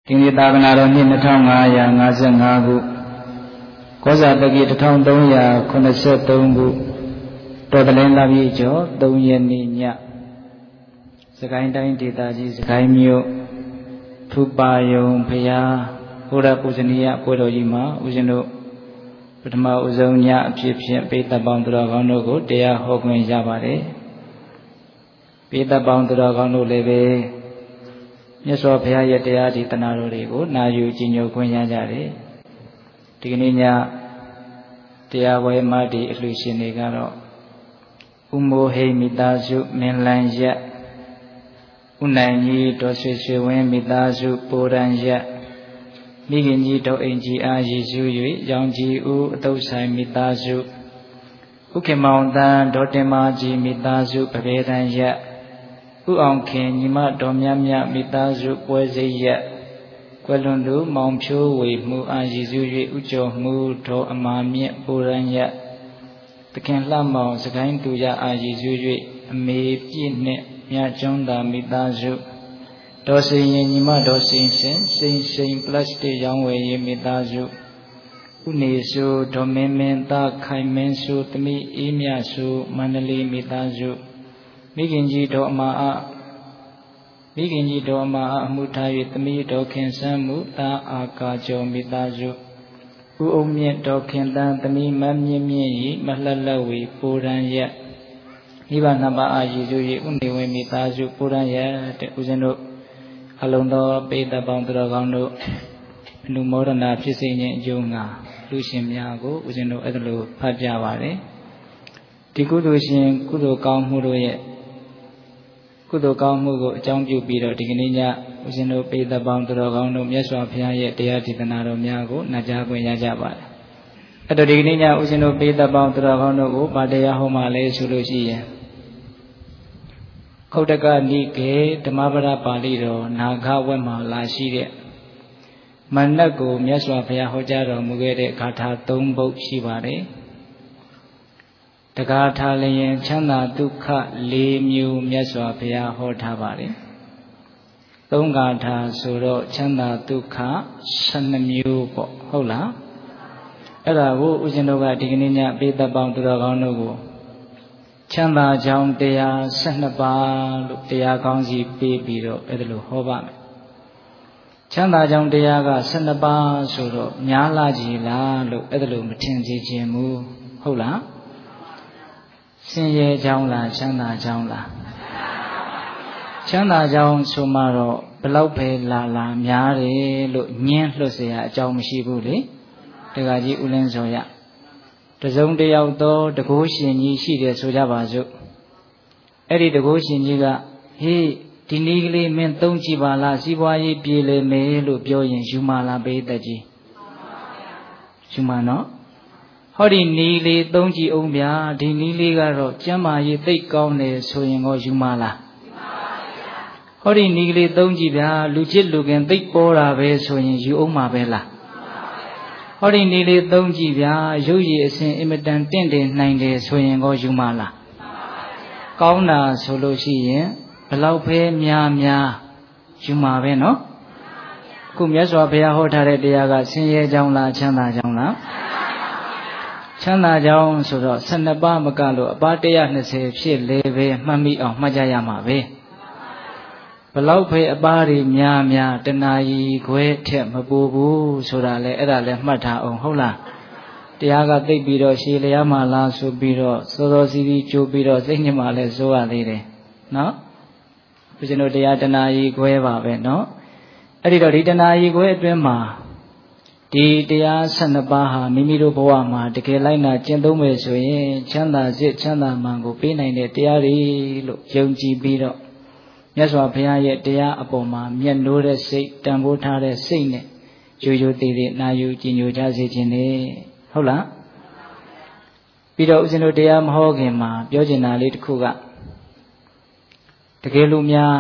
ဒီနေ့သာသနာတော်နှစ်2555ခုကောဇာတက္ကီ1383ခုတော်တလင်းလာပြည့်ကျော်3ရက်နေ့ညစကိုင်းတိုင်းဒေသကြီးစကိုင်းမြို့ထူပါယုံဖရာဘုရားပူဇနီယပွဲတော်ကြီးမှာဦးဇင်းတို့ပထမဦးဆုံးညအဖြစ်ဖြင့်ပိဋကပေါင်းသူတော်ကောင်းတို့ကိုတရားဟောခွင့်ရပါတယ်ပိဋကပေါင်းသူတော်ကောင်းတို့လည်းပဲမြတ်စွာဘုရားရဲ့တရားဒီတနာတော်တွေကိုနာယူကြည်ညိုခွင့်ရကြတယ်ဒီကနေ့ညတရားဝဲမဒီအလှရှင်တွေကတော့ဥမိုဟိမိသားစုမင်းလန်းရက်ဥနိုင်ကြီးဒေါ်ဆွေဆွေဝင်းမိသားစုပိုရန်ရက်မိခင်ကြီးဒေါ်အိမ်ကြီးအားရည်စူး၍ရောင်ကြီးဦးအတုဆိုင်မိသားစုဥက္ကမောင်တန်းဒေါ်တင်မာကြီးမိသားစုပပေတန်ရက်ဥအောင်ခင်ညီမတော်မြတ်မြတ်မိသားစုပွဲစိတ်ရက်ကွယ်လွန်သူမောင်ဖြိုးဝေမှုအားရည်စူး၍ဥကျော်မှုဒေါ်အမာမြင့်ပိုရန်ရက်တခင်လှမောင်စကိုင်းသူရအားရည်စူး၍အမေပြည့်နှင့်မြတ်ကျွန်းသာမိသားစုဒေါ်စိန်ရင်ညီမဒေါ်စိန်စင်စိန်ပလတ်စတစ်ရောင်းဝယ်ရေးမိသားစုဥနေစုဒေါ်မင်းမင်းသားခိုင်မင်းစုသမီးအေးမြစုမန္တလေးမိသားစုမိခင်ကြီးဒေါ်အမာအမှုထား၍သမီးဒေါ်ခင်ဆန်းမှုသားအာကာကျော်မိသားစုဥအုံမြင့်ဒေါ်ခင်တန်းသမီးမမြင့်မြင့်ဤမလှလက်ဝေပိုရန်ရက်မိဘနှစ်ပါးအားရည်စူး၍ဥနေဝင်မိသားစုပိုရန်ရက်တဲ့ဦးဇင်းတို့အလုံးသောပိဋကပေါင်းသူတော်ကောင်းတို့အနုမောဒနာဖြစ်စေခြင်းအကျိုးငါလူရှင်များကိုဦးဇင်းတို့အဲ့ဒါလိုဖတ်ပြပါတယ်ဒီကုသိုလ်ရှင်ကုသိုလ်ကောင်းမှုတို့ရဲ့ကုသိုလ်ကောင်းမှုကိုအကြောင်းပြုပြီးတော့ဒီကနေ့ညဦးဇင်းတို့ပိဋကပေါင်းသူတော်ကောင်းတို့မြတ်စွာဘုရားရဲ့တရားဒေသနာတော်များကိုနာကြားခွင့်ရကြပါတယ်အဲ့တော့ဒီကနေ့ညဦးဇင်းတို့ပိဋကပေါင်းသူတော်ကောင်းတို့ကိုဗာတရားဟောမှလဲဆိုလို့ရှိရင်ခုတ်တကနိကေဓမ္မပဒပါဠိတော်နာဂဝက်မှာလာရှိတဲ့မဏ္ဍကိုမြတ်စွာဘုရားဟောကြားတော်မူခဲ့တဲ့ဂါထာ3ပုဒ်ရှိပါတယ်တဂါထာလျင်ချမ်းသာဒုက္ခ4မျိုးမြတ်စွာဘုရားဟောထားပါတယ်3ဂါထာဆိုတော့ချမ်းသာဒုက္ခ12မျိုးပေါ့ဟုတ်လားအဲ့ဒါကိုဦးဇင်းတို့ကဒီကနေ့ညပိဋကပေါင်းသူတော်ကောင်းတို့ကိုချမ်းသာကြောင်းတရား12ပါးလို့တရားကောင်းစီပေးပြီးတော့အဲ့ဒါလိုဟောပါမယ်ချမ်းသာကြောင်းတရားက12ပါးဆိုတော့များလာကြည်လားလို့အဲ့ဒါလိုမထင်စေခြင်းမူဟုတ်လားဆင်းရဲကြောင်းလားချမ်းသာကြောင်းလားချမ်းသာကြောင်းဆိုမှတော့ဘလောက်ပဲလာများတယ်လို့ညင်းလွတ်เสียအကြောင်းမရှိဘူးလေတခါကြီးဦးလင်းစောရတစုံတယောက်သောတကုရှင်ကြီးရှိတယ်ဆိုကြပါစို့အဲ့ဒီတကုရှင်ကြီးကဟေးဒီနည်းကလေးမင်းသုံးကြည့်ပါလားစီးပွားရေးပြေလေမယ်လို့ပြောရင်ယူမလားဘေးသက်ကြီးယူမနော်ဟောဒီနီးလေးသုံးကြည့်အောင်ဗျာဒီနီးလေးကတော့ကျမ်းမာရေးသိပ်ကောင်းတယ်ဆိုရင်ကိုယူမလားဟောဒီနီးလေးသုံးကြည့်ဗျာလူချစ်လူခင်သိပ်ပေါ်တာပဲဆိုရင်ယူအောင်မှာပဲလားဟောဒီနီးလေးသုံးကြည့်ဗျာရုပ်ရည်အစဉ်အင်မတန်တင့်တယ်နိုင်တယ်ဆိုရင်ကိုယူမလားကောင်းတာဆိုလို့ရှိရင်ဘလောက်ပဲများယူမှာပဲနော်အခုမြတ်စွာဘုရားဟောထားတဲ့တရားကဆင်းရဲကြောင်းလားချမ်းသာကြောင်းလားချမ်းသာကြောင်းဆိုတော့12ပါးမကလို့အပါ120ဖြစ်လေပဲမှတ်မိအောင်မှတ်ကြရမှာပဲဘလောက်ပဲအပါတွေများတဏှာကြီးခွဲထက်မပူဘူးဆိုတာလေအဲ့ဒါလည်းမှတ်ထားအောင်ဟုတ်လားတရားကသိပြီးတော့ရှည်လျားမှလားဆိုပြီးတော့စောစောစီးစီးကြိုးပြီးတော့စိတ်ညစ်မှလည်းစိုးရသေးတယ်နော်ဘုရားတို့တရားတဏှာကြီးခွဲပါပဲနော်အဲ့ဒီတော့ဒီတဏှာကြီးခွဲအတွင်းမှာဒီတရား12ပါးဟာမိမိတို့ဘဝမှာတကယ်လိုက်နာကျင့်သုံးမယ်ဆိုရင်ချမ်းသာစိတ်ချမ်းသာမှန်ကိုပေးနိုင်တဲ့တရားတွေလို့ယုံကြည်ပြီးတော့မြတ်စွာဘုရားရဲ့တရားအပေါ်မှာမျက်နှိုးတဲ့စိတ်တန်ဖိုးထားတဲ့စိတ်နဲ့ရိုးသေးသေးနာယူကြည်ညိုကြစေခြင်းနဲ့ဟုတ်လားပြီးတော့ဦးဇင်းတို့တရားမဟောခင်မှာပြောချင်တာလေးတစ်ခုကတကယ်လို့များ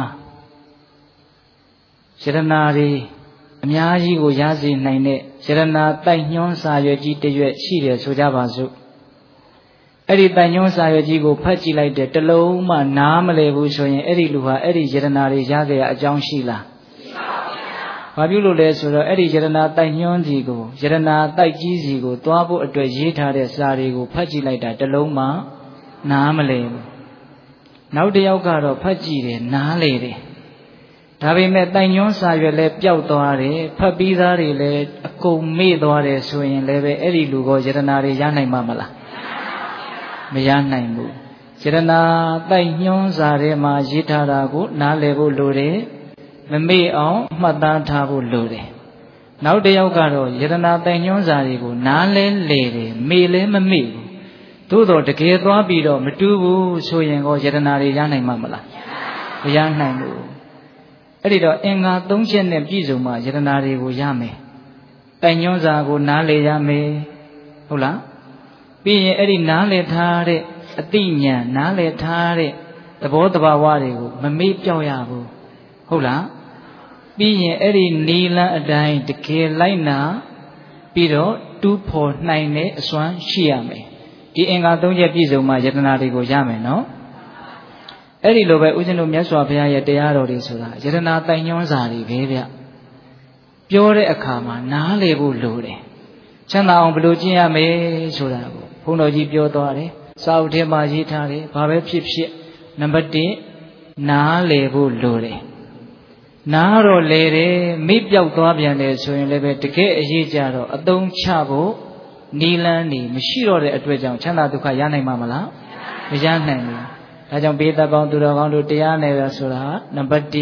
ယရနာတွေအများကြီးကိုရစေနိုင်တဲ့ယရနာတိုက်ညွှန်းစာရွက်ကြီးတစ်ရွက်ရှိတယ်ဆိုကြပါစို့အဲ့ဒီတိုက်ညွှန်းစာရွက်ကြီးကိုဖတ်ကြည့်လိုက်တဲ့တလုံးမှနားမလည်ဘူးဆိုရင်အဲ့ဒီလူဟာအဲ့ဒီယရနာတွေရเสียအကြောင်းရှိလားမရှိပါဘူးဘာပြုလို့လဲဆိုတော့အဲ့ဒီယရနာတိုက်ညွှန်းစီကိုယရနာတိုက်ကြီးစီကိုတွားဖို့အတွက်ရေးထားတဲ့စာတွေကိုဖတ်ကြည့်လိုက်တာတစ်လုံးမှနားမလည်ဘူးနောက်တစ်ယောက်ကတော့ဖတ်ကြည့်တယ်နားလေတယ်ဒါပေမဲ့တိုက်ညွှန်းစာရွက်လည်းပျောက်သွားတယ်ဖတ်ပြီးသားတွေလည်းအကုန်မေ့သွားတယ်ဆိုရင်လည်းပဲအဲ့ဒီလူကယရနာတွေရနိုင်မှာမလားမရနိုင်ဘူးယရနာတိုက်ညွှန်းစာထဲမှာရေးထားတာကိုနားလည်ဖို့လိုတယ်မမေ့အောင်မှတ်သားထားဖို့လိုတယ်နောက်တစ်ယောက်ကတော့ယရနာတိုက်ညွှန်းစာတွေကိုနားလဲလေတယ်မေ့လဲမမေ့ဘူးသို့တော့တကယ်သွားပြီးတော့မတူဘူးဆိုရင်ကောယရနာတွေရနိုင်မှာမလားမရနိုင်ဘူးအဲ့ဒီတော့အင်္ဂါ၃ချက်နဲ့ပြည့်စုံမှယရနာတွေကိုရမယ်တိုက်ညွှန်းစာကိုနားလေရမယ်ဟုတ်လားပြီးရင်အဲ့ဒီနားလေထားတဲ့အတိညာဏ်နားလေထားတဲ့သဘောတဘာဝတွေကိုမမေ့ပြောက်ရဘူးဟုတ်လားပြီးရင်အဲ့ဒီနီလန်းအတိုင်းတကယ်လိုက်နာပြီးတော့တူးဖော်နိုင်တဲ့အစွမ်းရှိရမယ်ဒီအင်္ဂါ၃ချက်ပြည့်စုံမှယတနာတွေကိုရမယ်နော်အဲ့ဒီလိုပဲဦးဇင်းတို့မြတ်စွာဘုရားရဲ့တရားတော်တွေဆိုတာယတနာတိုင်ညွှန်းစာတွေပဲဗျပြောတဲ့အခါမှာနားလည်ဖို့လိုတယ်ချမ်းသာအောင်ဘယ်လိုကျင့်ရမယ်ဆိုတာကိုဘုန်းတော်ကြီးပြောသွားတယ်စာအုပ်ထဲမှာရေးထားတယ်ဘာပဲဖြစ်ဖြစ်နံပါတ်1နားလည်ဖို့လိုတယ်နားတော့လေတယ်မိပြောက်သွားပြန်တယ်ဆိုရင်လည်းပဲတကယ်အရေးကြတော့အသုံးချဖို့နီလန်းနေမရှိတော့တဲ့အတွက်ကြောင့်ချမ်းသာဒုက္ခရနိုင်မှာမလားမရနိုင်ဘူးဒါကြောင့်ဘေးသက်ပေါင်းသူတော်ကောင်းတို့တရားနယ်ရဆိုတာနံပါတ်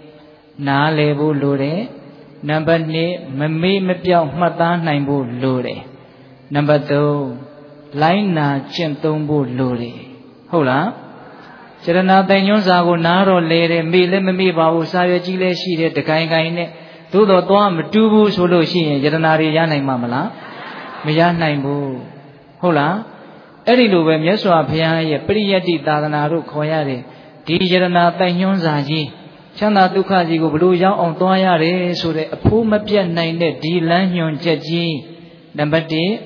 1နားလည်ဖို့လိုတယ်နံပါတ်2မမေ့မပြောက်မှတ်သားနိုင်ဖို့လိုတယ်နံပါတ်3လိုင်းနာကျင့်သုံးဖို့လိုတယ်ဟုတ်လားယရနာတိုင်ညွှန်းစာကိုနားတော့လဲတယ်မေ့လည်းမမေ့ပါဘူးစာရွက်ကြီးလည်းရှိတယ်တကိုင်ကိုင်နဲ့သို့တော့သွားမတူဘူးဆိုလို့ရှိရင်ယရနာတွေရနိုင်မှာမလားမရနိုင်ဘူးဟုတ်လားအဲ့ဒီလိုပဲမြတ်စွာဘုရားရဲ့ပရိယတ္တိသာသနာတို့ခေါ်ရတဲ့ဒီယရနာတိုင်ညွှန်းစာကြီးချမ်းသာဒုက္ခကြီးကိုဘလို့ရောက်အောင်သွားရတယ်ဆိုတဲ့အဖိုးမပြတ်နိုင်တဲ့ဒီလမ်းညွှန်ချက်ကြီးနံပါတ်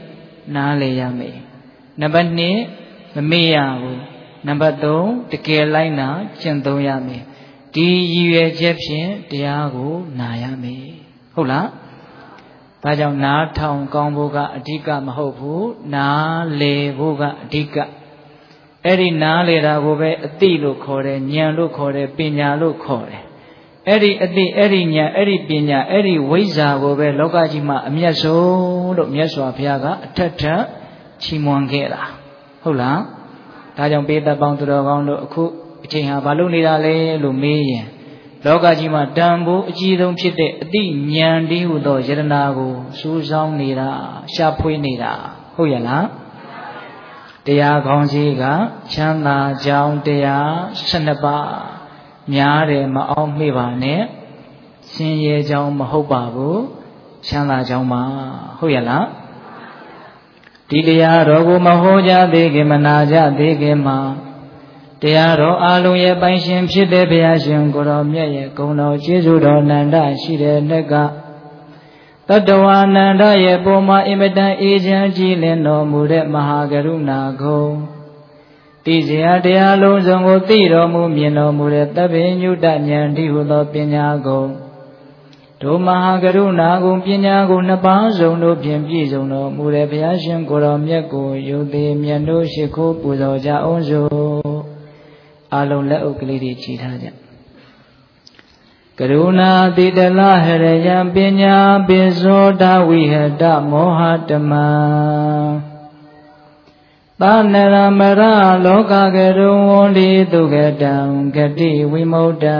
1နားလည်ရမယ်နံပါတ်2မမေ့ရဘူးနံပါတ်3တကယ်လိုက်နာကျင့်သုံးရမယ်ဒီရည်ရွယ်ချက်ဖြင့်တရားကိုနာရမယ်ဟုတ်လားဒါကြောင့်နားထောင်ကောင်းဖို့ကအဓိကမဟုတ်ဘူးနားလည်ဖို့ကအဓိကအဲ့ဒီနားလည်တာကိုပဲအသိလို့ခေါ်တယ်ဉာဏ်လို့ခေါ်တယ်ပညာလို့ခေါ်တယ်အဲ့ဒီအသိအဲ့ဒီဉာဏ်အဲ့ဒီပညာအဲ့ဒီဝိဇ္ဇာကိုပဲလောကကြီးမှာအမျက်ဆုံးလို့မြတ်စွာဘုရားကအထက်ထပ်ချီးမွမ်းခဲ့တာဟုတ်လားဒါကြောင့်ပေသက်ပေါင်းသူတော်ကောင်းတို့အခုအချိန်ဟာဘာလို့နေတာလဲလို့မေးရင်လောကကြီးမှာတန်ဖိုးအကြီးဆုံးဖြစ်တဲ့အတိဉာဏ်တည်းဟူသောယတနာကိုစူးစောင်းနေတာရှာဖွေနေတာဟုတ်ရဲ့လားတရားကောင်းကြီးကချမ်းသာကြောင်းတရား12ပါးများတယ်မအောင်မေ့ပါနဲ့ဆင်းရဲကြောင်းမဟုတ်ပါဘူးချမ်းသာကြောင်းပါဟုတ်ရဲ့လားဒီတရားတော်ကိုမဟောကြသေးခင်မနာကြသေးခင်မှာတရားတော်အလုံးရဲ့ပိုင်ရှင်ဖြစ်တဲ့ဘုရားရှင်ကိုတော်မြတ်ရဲ့ဂုဏ်တော်ကျေးဇူးတော်နန္ဒရှိတဲ့လက်ကတတဝါနန္ဒရဲ့ပုံမှာအင်မတန်အေးချမ်းကြည်လင်တော်မူတဲ့မဟာကရုဏာဂုဏ်သိစရာတရားလုံးစုံကိုသိတော်မူမြင်တော်မူတဲ့သဗ္ဗညုတဉာဏ်တည်းဟူသောပညာဂုဏ်ဒုမဟာကရုဏာဂုဏ်ပညာဂုဏ်နှစ်ပါးစုံတို့ဖြင့်ပြည့်စုံတော်မူတဲ့ဘုရားရှင်ကိုတော်မြတ်ကိုယုသေးမြတ်တို့ရှိခိုးပူဇော်ကြအောင်စို့အလုံးလက်အုပ်ကလေးတွေခြိထားကြကရုဏာတိတလဟရယံပညာပိဇောဒဝိဟတမောဟတမံသာနရမရလောကကရုံဝန္တိတုကတံဂတိဝိမု ṭ ံ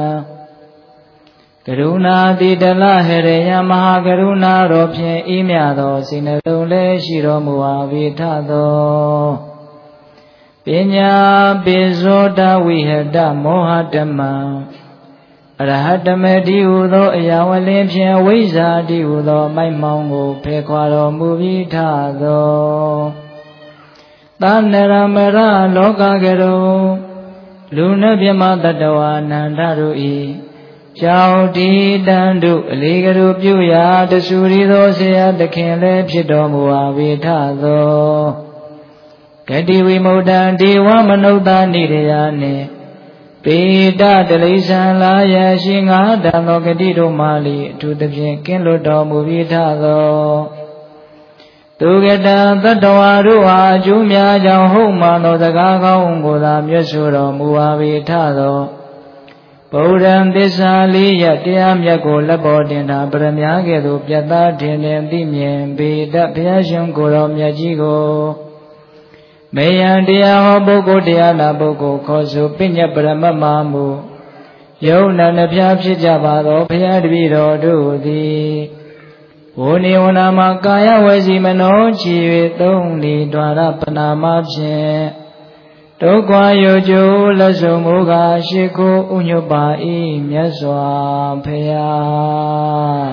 ကရုဏာတိတလဟရယံမဟာကရုဏာတော်ဖြင့်ဤမြသောစိတ်နှလုံးလည်းရှိတော်မူပါ၏ထသောပညာပိဇောဒဝိဟတမောဟတမံအရဟတမေတိဟုသောအရာဝလင်းဖြင့်ဝိဇ္ဇာတိဟုသောမိုက်မှောင်ကိုဖယ်ခွာတော်မူပြီးထသောသာနရမရလောကကရုံလူနှင့်မြမတတဝါနန္ဒတို့၏ကြောင့်ဒီတန်တို့အလေးကရုပြုရာတဆူရီသောဆရာသခင်လည်းဖြစ်တော်မူပါ၏ထသောဂတိဝိမု ṭ ံဒေဝမနုဿာနိရယနှင့်ပေဒတလိษံလာယရှိငါတံသောဂတိတို့မှလီအထူးသဖြင့်ကင်းလွတ်တော်မူပြီးထသောသူကတံသတ္တဝါတို့ဟာအကျိုးများကြောင့်ဟုတ်မှန်သောစကားကောင်းကိုသာမြတ်ဆိုတော်မူပါ၏ထသောဗုဒ္ဓံသစ္စာလေးရတရားမြတ်ကိုလက်ပေါ်တင်တာပရမညာကဲ့သို့ပြတ်သားထင်လင်းသိမြင်ပေတဘုရားရှင်ကိုယ်တော်မြတ်ကြီးကိုမေယံတရားဟောပုဂ္ဂိုလ်တရားနာပုဂ္ဂိုလ်ခေါ်ဆိုပညတ်ပရမတ်မမှုယုံနာနှဖျားဖြစ်ကြပါသောဘုရားတပည့်တော်တို့သည်ဝိနေဝနာမှာကာယဝစီမနောချီ၍သုံးလီဒွါရပနာမဖြင့်ဒုက္ခယောကျိုးလက်ဆုံမူကားရှိခိုးဥညွတ်ပါ၏မြတ်စွာဘုရား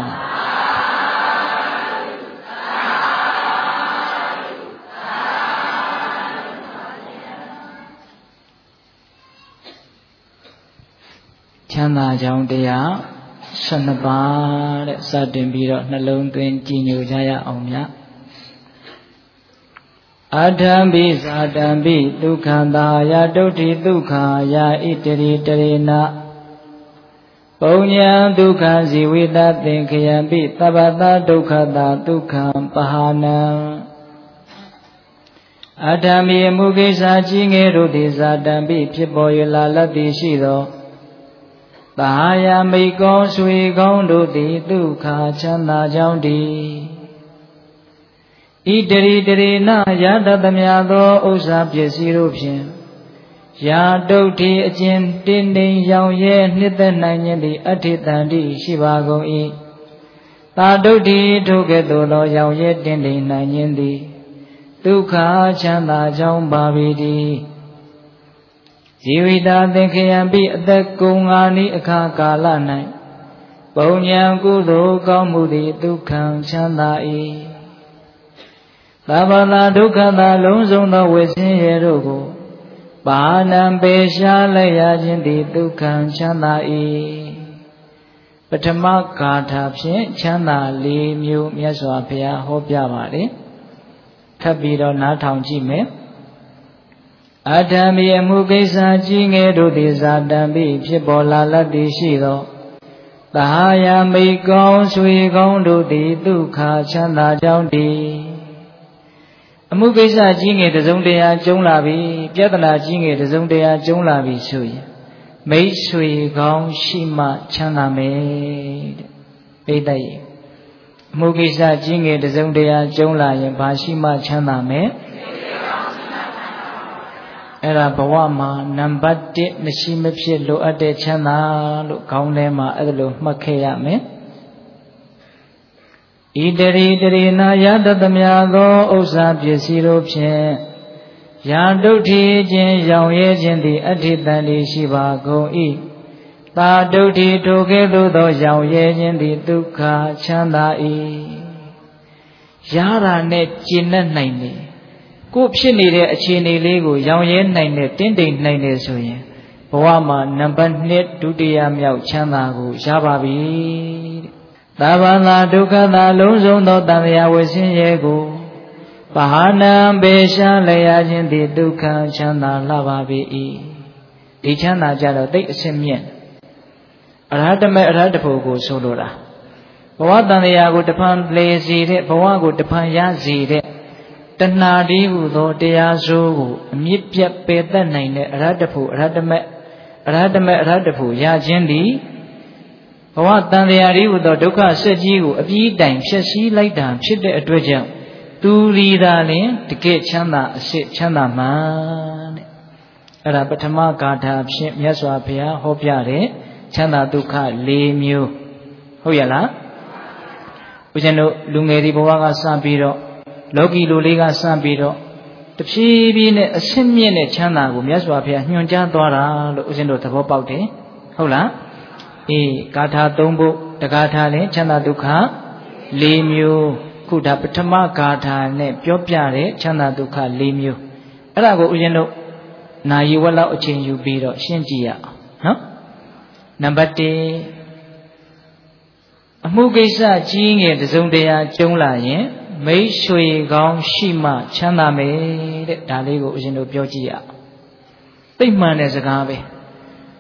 ချမ်းသာကြောင်းတရား12ပါးတဲ့စတင်ပြီးတော့နှလုံးသွင်းကြည်ညိုကြရအောင်ဗျာအထံပိဇာတံပိဒုက္ခန္တာယဒုဋ္ဌိဒုက္ခာယဣတရိတရေနပုညံဒုက္ခဇီဝိတသင်္ခယံပိသဗ္ဗတဒုက္ခတာဒုက္ခံပဟာနံအထံပိအမှုကိစ္စကြီးငယ်တို့သည်ဇာတံပိဖြစ်ပေါ်၍လာလတ်သည်ရှိသောသာယာမိကောင်းဆွေကောင်းတို့သည်ဒုက္ခချမ်းသာကြောင်းတည်းဣတရိတရေနယတတမြသောဥစ္စာပစ္စည်းတို့ဖြင့်ယာတုဋ္ဌိအကျဉ်တင်းတိမ်ရောင်ရဲနှစ်သက်နိုင်ခြင်းသည်အဋ္ဌိတန္တိရှိပါကုန်၏သာတုဋ္ဌိထိုကဲ့သို့သောရောင်ရဲတင်းတိမ်နိုင်ခြင်းသည်ဒုက္ခချမ်းသာကြောင်းပါပေတည်းဇီဝိတာသင်္ခယံပိအသက်ကုန်ငါနိအခါကာလ၌ပုံညာကုသိုလ်ကောင်းမှုသည်ဒုက္ခံချမ်းသာ၏သဗ္ဗတာဒုက္ခတာလုံးစုံသောဝိဆင်းရဲတို့ကိုပါဏံပေရှားလိုက်ရခြင်းသည်ဒုက္ခံချမ်းသာ၏ပထမဂါထာဖြင့်ချမ်းသာ၄မျိုးမြတ်စွာဘုရားဟောပြပါတယ်ထပ်ပြီးတော့နားထောင်ကြည့်မယ်အထံပိအမှုကိစ္စကြီးငယ်တို့သည်ဇာတံပိဖြစ်ပေါ်လာလတ်သည်ရှိသောသာယာမိကောင်းဆွေကောင်းတို့သည်ဒုက္ခချမ်းသာကြောင်းတည်းအမှုကိစ္စကြီးငယ်တစ်စုံတရာကျုံလာပြီပြဿနာကြီးငယ်တစ်စုံတရာကျုံလာပြီဆိုရင်မိတ်ဆွေကောင်းရှိမှချမ်းသာမယ်တဲ့ပိဋကရဲ့အမှုကိစ္စကြီးငယ်တစ်စုံတရာကျုံလာရင်ဘာရှိမှချမ်းသာမယ်အဲ့ဒါဘဝမှာနံပါတ်1မရှိမဖြစ်လိုအပ်တဲ့ချမ်းသာလို့ခေါင်းထဲမှာအဲ့ဒါလိုမှတ်ခဲ့ရမယ်ဣတရိတရေနာယတတမြသောဥစ္စာပစ္စည်းတို့ဖြင့်ယာတုဋ္ဌိခြင်းရောင်ရဲခြင်းသည်အဋ္ဌိတန်တိရှိပါကုန်၏သာတုဋ္ဌိထိုကဲ့သို့သောရောင်ရဲခြင်းသည်ဒုက္ခချမ်းသာ၏ရတာနဲ့ကျင့်နိုင်တယ်ကိုဖြစ်နေတဲ့အခြေအနေလေးကိုရောင်ရဲနိုင်တဲ့တင်းတိမ်နိုင်တယ်ဆိုရင်ဘဝမှာနံပါတ်2ဒုတိယမြောက်ချမ်းသာကိုရပါပြီတဲ့သဗ္ဗတာဒုက္ခတာလုံးစုံသောတန်မြာဝဆင်းရဲကိုပါဟနံပေရှားလျာခြင်းသည်ဒုက္ခချမ်းသာလှပါပေ၏ဒီချမ်းသာကြတော့သိအစင်မြင့်အရဟတမေအရဟတဖို့ကိုဆိုလိုတာဘဝတန်မြာကိုတဖန်လေစီတဲ့ဘဝကိုတဖန်ရစီတဲ့တဏှာတည်းဟူသောတရားစိုးကိုအမြင့်ပြတ်ပယ်တတ်နိုင်တဲ့အရဟတဖို့အရဟတမေအရဟတဖို့ရခြင်းသည်ဘဝတန်တရားတည်းဟူသောဒုက္ခဆက်ကြီးကိုအပြီးတိုင်ဖြည့်ဆည်းလိုက်တာဖြစ်တဲ့အတွက်ကြောင့်သူရီသာလင်တကယ်ချမ်းသာအစစ်ချမ်းသာမှန်တဲ့အဲ့ဒါပထမဂါထာဖြင့်မြတ်စွာဘုရားဟောပြတဲ့ချမ်းသာဒုက္ခ၄မျိုးဟုတ်ရလားဦးဇင်းတို့လူငယ်ဒီဘဝကစပြီးတော့လောကီလူလေးကစပြီးတော့တဖြည်းဖြည်းနဲ့အဆင့်မြင့်တဲ့ချမ်းသာကိုမြတ်စွာဘုရားညွှန်ကြားသွားတာလို့ဦးဇင်းတို့သဘောပေါက်တယ်ဟုတ်လားအေးဂါထာ၃ပုဒ်တဂါထာလည်းချမ်းသာဒုက္ခ၄မျိုးခုဒါပထမဂါထာနဲ့ပြောပြတဲ့ချမ်းသာဒုက္ခ၄မျိုးအဲ့ဒါကိုဦးဇင်းတို့နာယီဝက်လောက်အချိန်ယူပြီးတော့ရှင်းကြည့်ရအောင်နော်နံပါတ်1အမှုကိစ္စကြီးငယ်တစ်စုံတရာကျုံလာရင်မိတ်ဆွေကောင်းရှိမှချမ်းသာမယ်တဲ့ဒါလေးကိုဦးဇင်းတို့ပြောကြည့်ရအောင်သိမှန်တဲ့စကားပဲ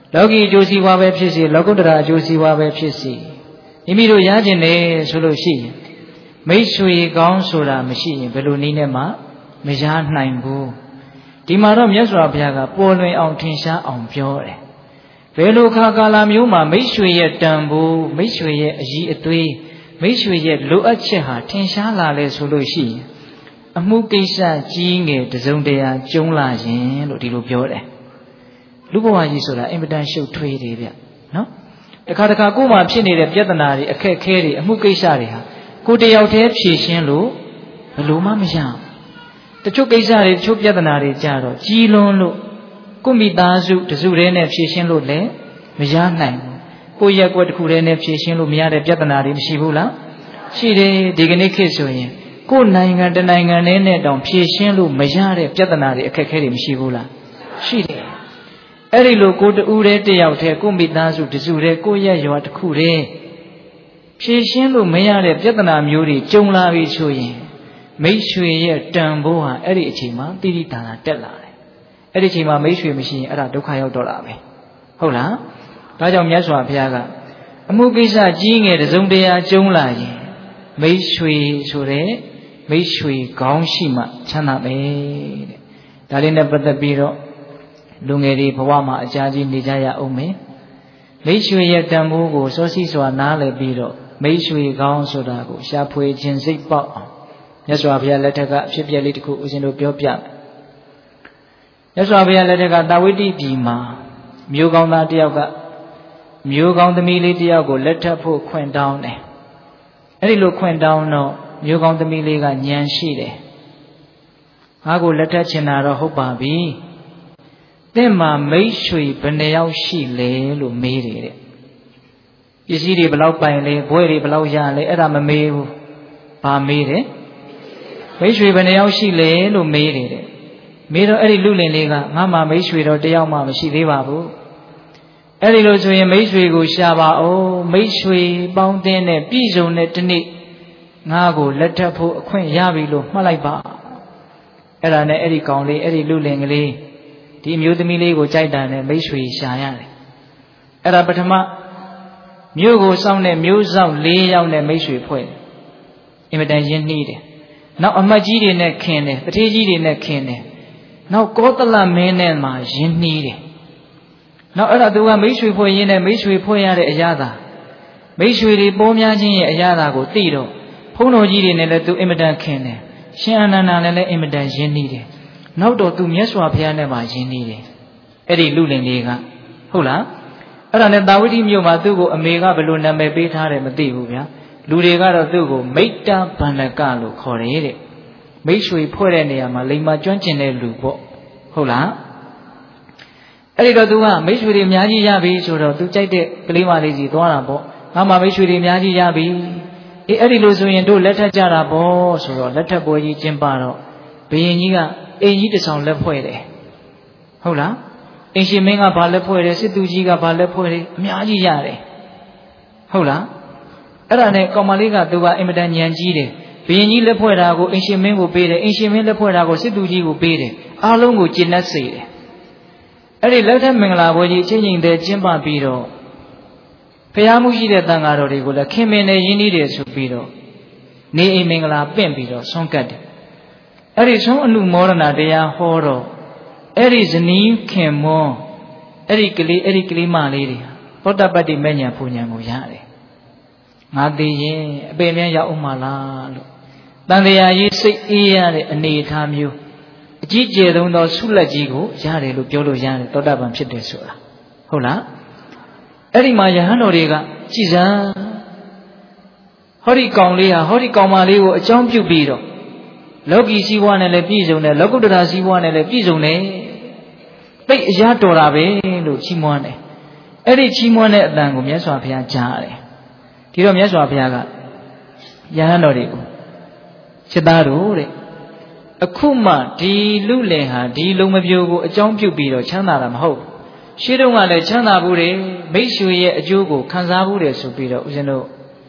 လောကီအကျိုးစီးပွားပဲဖြစ်စေလောကုတ္တရာအကျိုးစီးပွားပဲဖြစ်စေမိမိတို့ရကျင်တယ်ဆိုလို့ရှိရင်မိတ်ဆွေကောင်းဆိုတာမရှိရင်ဘယ်လိုနည်းနဲ့မှမရနိုင်ဘူးဒီမှာတော့မြတ်စွာဘုရားကပေါ်လွင်အောင်ထင်ရှားအောင်ပြောတယ်ဘယ်လိုခါကာလမျိုးမှာမိတ်ဆွေရဲ့တန်ဖိုးမိတ်ဆွေရဲ့အည်အသွေးမိတ်ဆွေရဲ့လိုအပ်ချက်ဟာထင်ရှားလာလဲဆိုလို့ရှိရင်အမှုကိစ္စကြီးငယ်တစုံတရာကျုံးလာရင်လို့ဒီလိုပြောတယ်လူဘဝကြီးဆိုတာအင်မတန်ရှုပ်ထွေးတယ်ဗျနော်တခါတခါကိုယ်မှာဖြစ်နေတဲ့ပြဿနာတွေအခက်အခဲတွေအမှုကိစ္စတွေဟာကိုယ်တယောက်တည်းဖြေရှင်းလို့ဘယ်လိုမှမရဘူးတချို့ကိစ္စတွေတချို့ပြဿနာတွေကြတော့ကြီးလွန်းလို့ကိုမိသားစုတစုတည်းနဲ့ဖြေရှင်းလို့လည်းမရနိုင်ဘူးကိုယ့်ရဲ့ကွက်တစ်ခုတည်းနဲ့ဖြေရှင်းလို့မရတဲ့ပြဿနာတွေမရှိဘူးလားရှိတယ်ဒီကနေ့ခေတ်ဆိုရင်ကိုယ်နိုင်ငံတနိုင်ငံနဲ့တောင်ဖြေရှင်းလို့မရတဲ့ပြဿနာတွေအခက်အခဲတွေမရှိဘူးလားရှိတယ်အဲ့ဒီလိုကိုတူတည်းတယောက်တည်းကိုမိသားစုတစုတည်းကိုယ့်ရဲ့ရွာတစ်ခုတည်းဖြေရှင်းလို့မရတဲ့ပြဿနာမျိုးတွေကြုံလာပြီဆိုရင်မိတ်ဆွေရဲ့တန်ဖိုးဟာအဲ့ဒီအချိန်မှာတိတိတာတာတက်လာတယ်အဲ့ဒီအချိန်မှာမိတ်ဆွေမရှိရင်အဲ့ဒါဒုက္ခရောက်တော့တာပဲဟုတ်လားဒါကြောင့်မြတ်စွာဘုရားကအမှုကိစ္စကြီးငယ်တစုံတရာကျုံးလာရင်မိတ်ဆွေဆိုတဲ့မိတ်ဆွေကောင်းရှိမှချမ်းသာမယ်တဲ့ဒါလေးနဲ့ပတ်သက်ပြီးတော့လူငယ်တွေဘဝမှာအကြာကြီးနေကြရအောင်မယ်မိတ်ဆွေရဲ့တန်ဖိုးကိုစောစီးစွာနားလည်ပြီးတော့မိတ်ဆွေကောင်းဆိုတာကိုရှာဖွေခြင်းစိတ်ပေါက်အောင်မြတ်စွာဘုရားလက်ထက်ကအဖြစ်အပျက်လေးတစ်ခုဦးဇင်းတို့ပြောပြမယ်မြတ်စွာဘုရားလက်ထက်ကတာဝတိပြည်မှာမျိုးကောင်းသားတယောက်ကမျိုးကောင်းသမီးလေးတယောက်ကိုလက်ထပ်ဖို့ခွင့်တောင်းတယ်အဲ့ဒီလိုခွင့်တောင်းတော့မျိုးကောင်းသမီးလေးကဉာဏ်ရှိတယ်ငါကိုလက်ထပ်ချင်တာတော့ဟုတ်ပါပြီသင်မှာမိတ်ဆွေဘယ်နှယောက်ရှိလဲလို့မေးတယ်တဲ့ပစ္စည်းတွေဘယ်လောက်ပိုင်လဲဘွဲတွေဘယ်လောက်ရလဲအဲ့ဒါမမေးဘူးဘာမေးတယ်မိတ်ဆွေဘယ်နှယောက်ရှိလဲလို့မေးတယ်တဲ့မေးတော့အဲ့ဒီလူလင်လေးကငါမှမိတ်ဆွေတော့တယောက်မှမရှိသေးပါဘူးအဲ့ဒီလိုဆိုရင်မိတ်ဆွေကိုရှာပါအောင်မိတ်ဆွေပေါင်းတဲ့နဲ့ပြည့်စုံတဲ့ဒီနေ့ငါကိုလက်ထပ်ဖို့အခွင့်ရပြီလို့မှတ်လိုက်ပါအဲ့ဒါနဲ့အဲ့ဒီကောင်လေးအဲ့ဒီလူလင်ကလေးဒီအမျိုးသမီးလေးကိုကြိုက်တာနဲ့မိတ်ဆွေရှာရတယ်အဲ့ဒါပထမမြို့ကိုစောင့်တဲ့မျိုးစောင့်၄ယောက်နဲ့မိတ်ဆွေဖွဲ့တယ်အင်မတန်ရင်းနှီးတယ်နောက်အမတ်ကြီးတွေနဲ့ခင်တယ်တထေးကြီးတွေနဲ့ခင်တယ်နောက်ကောသလမင်းနဲ့မှရင်းနှီးတယ်နောက်အဲ့ဒါသူကမိတ်ဆွေဖွဲ့ရင်းနဲ့မိတ်ဆွေဖွဲ့ရတဲ့အရာသာမိတ်ဆွေတွေပေါ်များခြင်းရဲ့အရာသာကိုသိတော့ဘုန်းတော်ကြီးတွေနဲ့လည်းသူအင်မတန်ခင်တယ်ရှင်အနန္ဒာနဲ့လည်းအင်မတန်ရင်းနှီးတယ်နောက်တော့သူမြတ်စွာဘုရားနဲ့မှရင်းနှီးတယ်အဲ့ဒီလူလင်လေးကဟုတ်လားအဲ့ဒါနဲ့တာဝတိမြို့မှာသူ့ကိုအမေကဘယ်လိုနာမည်ပေးထားတယ်မသိဘူးဗျာလူတွေကတော့သူ့ကိုမိတ္တဗန္ဒကလို့ခေါ်တယ်တဲ့မိတ်ဆွေဖွဲ့တဲ့နေရာမှာလိမ္မာကျွမ်းကျင်တဲ့လူပေါ့ဟုတ်လားအဲ့ဒီတော့သူကမိတ်ဆွေတွေအများကြီးရပြီဆိုတော့သူကြိုက်တဲ့ကလေးမလေးကြီးသွားတာပေါ့ငါမှမိတ်ဆွေတွေအများကြီးရပြီအေးအဲ့ဒီလိုဆိုရင်တို့လက်ထပ်ကြတာပေါ့ဆိုတော့လက်ထပ်ပွဲကြီးကျင်းပတော့ဘုရင်ကြီးကအိမ်ကြီးတစ်ဆောင်လက်ဖွဲ့တယ်ဟုတ်လားအိမ်ရှင်မင်းကဘာလက်ဖွဲ့တယ်စစ်သူကြီးကဘာလက်ဖွဲ့တယ်အများကြီးရတယ်ဟုတ်လားအဲ့ဒါနဲ့ကောင်မလေးကသူကအင်မတန်ဉာဏ်ကြီးတယ်ဘုရင်ကြီးလက်ဖွဲ့တာကိုအိမ်ရှင်မင်းကိုပေးတယ်အိမ်ရှင်မင်းလက်ဖွဲ့တာကိုစစ်သူကြီးကိုပေးတယ်အားလုံးကိုကျင့်တတ်စေတယ်အဲ့ဒီလက်ထက်မင်္ဂလာပွဲကြီးချင်းချင်းတည်းကျင်းပပြီးတော့ဖျားမှုရှိတဲ့တန်ဃာတော်တွေကိုလည်းခင်မင်နဲ့ယဉ်ဤတယ်ဆိုပြီးတော့နေအိမ်မင်္ဂလာပင့်ပြီးတော့ဆွမ်းကတ်တယ်အဲ့ဒီဆုံးအနုမောဒနာတရားဟောတော့အဲ့ဒီဇနီးခင်မွန်းအဲ့ဒီကလေးမလေးတွေသောတပတ္တိမဉ္ဇဉ်ပူဉ္ဇဉ်ကိုရတယ်ငါသိရင်အပေမြတ်ရောက်အောင်မလားလို့တန်တရားကြီးစိတ်အေးရတဲ့အနေအထားမျိုးအကြီးကျယ်ဆုံးသောဆုလက်ကြီးကိုရတယ်လို့ပြောလို့ရတယ်သောတပန်ဖြစ်တယ်ဆိုတာဟုတ်လားအဲ့ဒီမှာယဟန်တော်တွေကကြည်စမ်းဟောဒီကောင်လေးဟာဟောဒီကောင်မလေးကိုအကြောင်းပြုပြီးတော့လောကီစည်းဝါးနဲ့လည်းပြည့်စုံတယ်လောကုတ္တရာစည်းဝါးနဲ့လည်းပြည့်စုံတယ်သိအရာတော်တာပဲလို့ချီးမွမ်းတယ်အဲ့ဒီချီးမွမ်းတဲ့အတန်ကိုမြတ်စွာဘုရားကြားတယ်ဒီတော့မြတ်စွာဘုရားကယဟန်တော်တွေကိုစိတ်သားတို့တဲ့အခုမှဒီလူလင်ဟာဒီလုံမပြိုကိုအကြောင်းပြုပြီးတော့ချမ်းသာတာမဟုတ်ရှေးတုန်းကလည်းချမ်းသာဘူးတယ်မိတ်ဆွေရဲ့အကျိုးကိုခံစားဘူးတယ်ဆိုပြီးတော့ဦးဇင်းတို့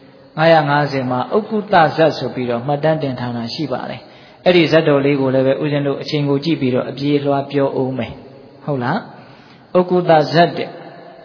950မှာဥက္ကုတဇတ်ဆိုပြီးတော့မှတ်တမ်းတင်ထားတာရှိပါတယ်အဲ့ဒီဇတ်တော်လေးကိုလည်းပဲဦးဇင်းတို့အချိန်ကိုကြည့်ပြီးတော့အပြေးလွှားပြောအောင်မယ်ဟုတ်လားဥက္ကုတဇတ်တဲ့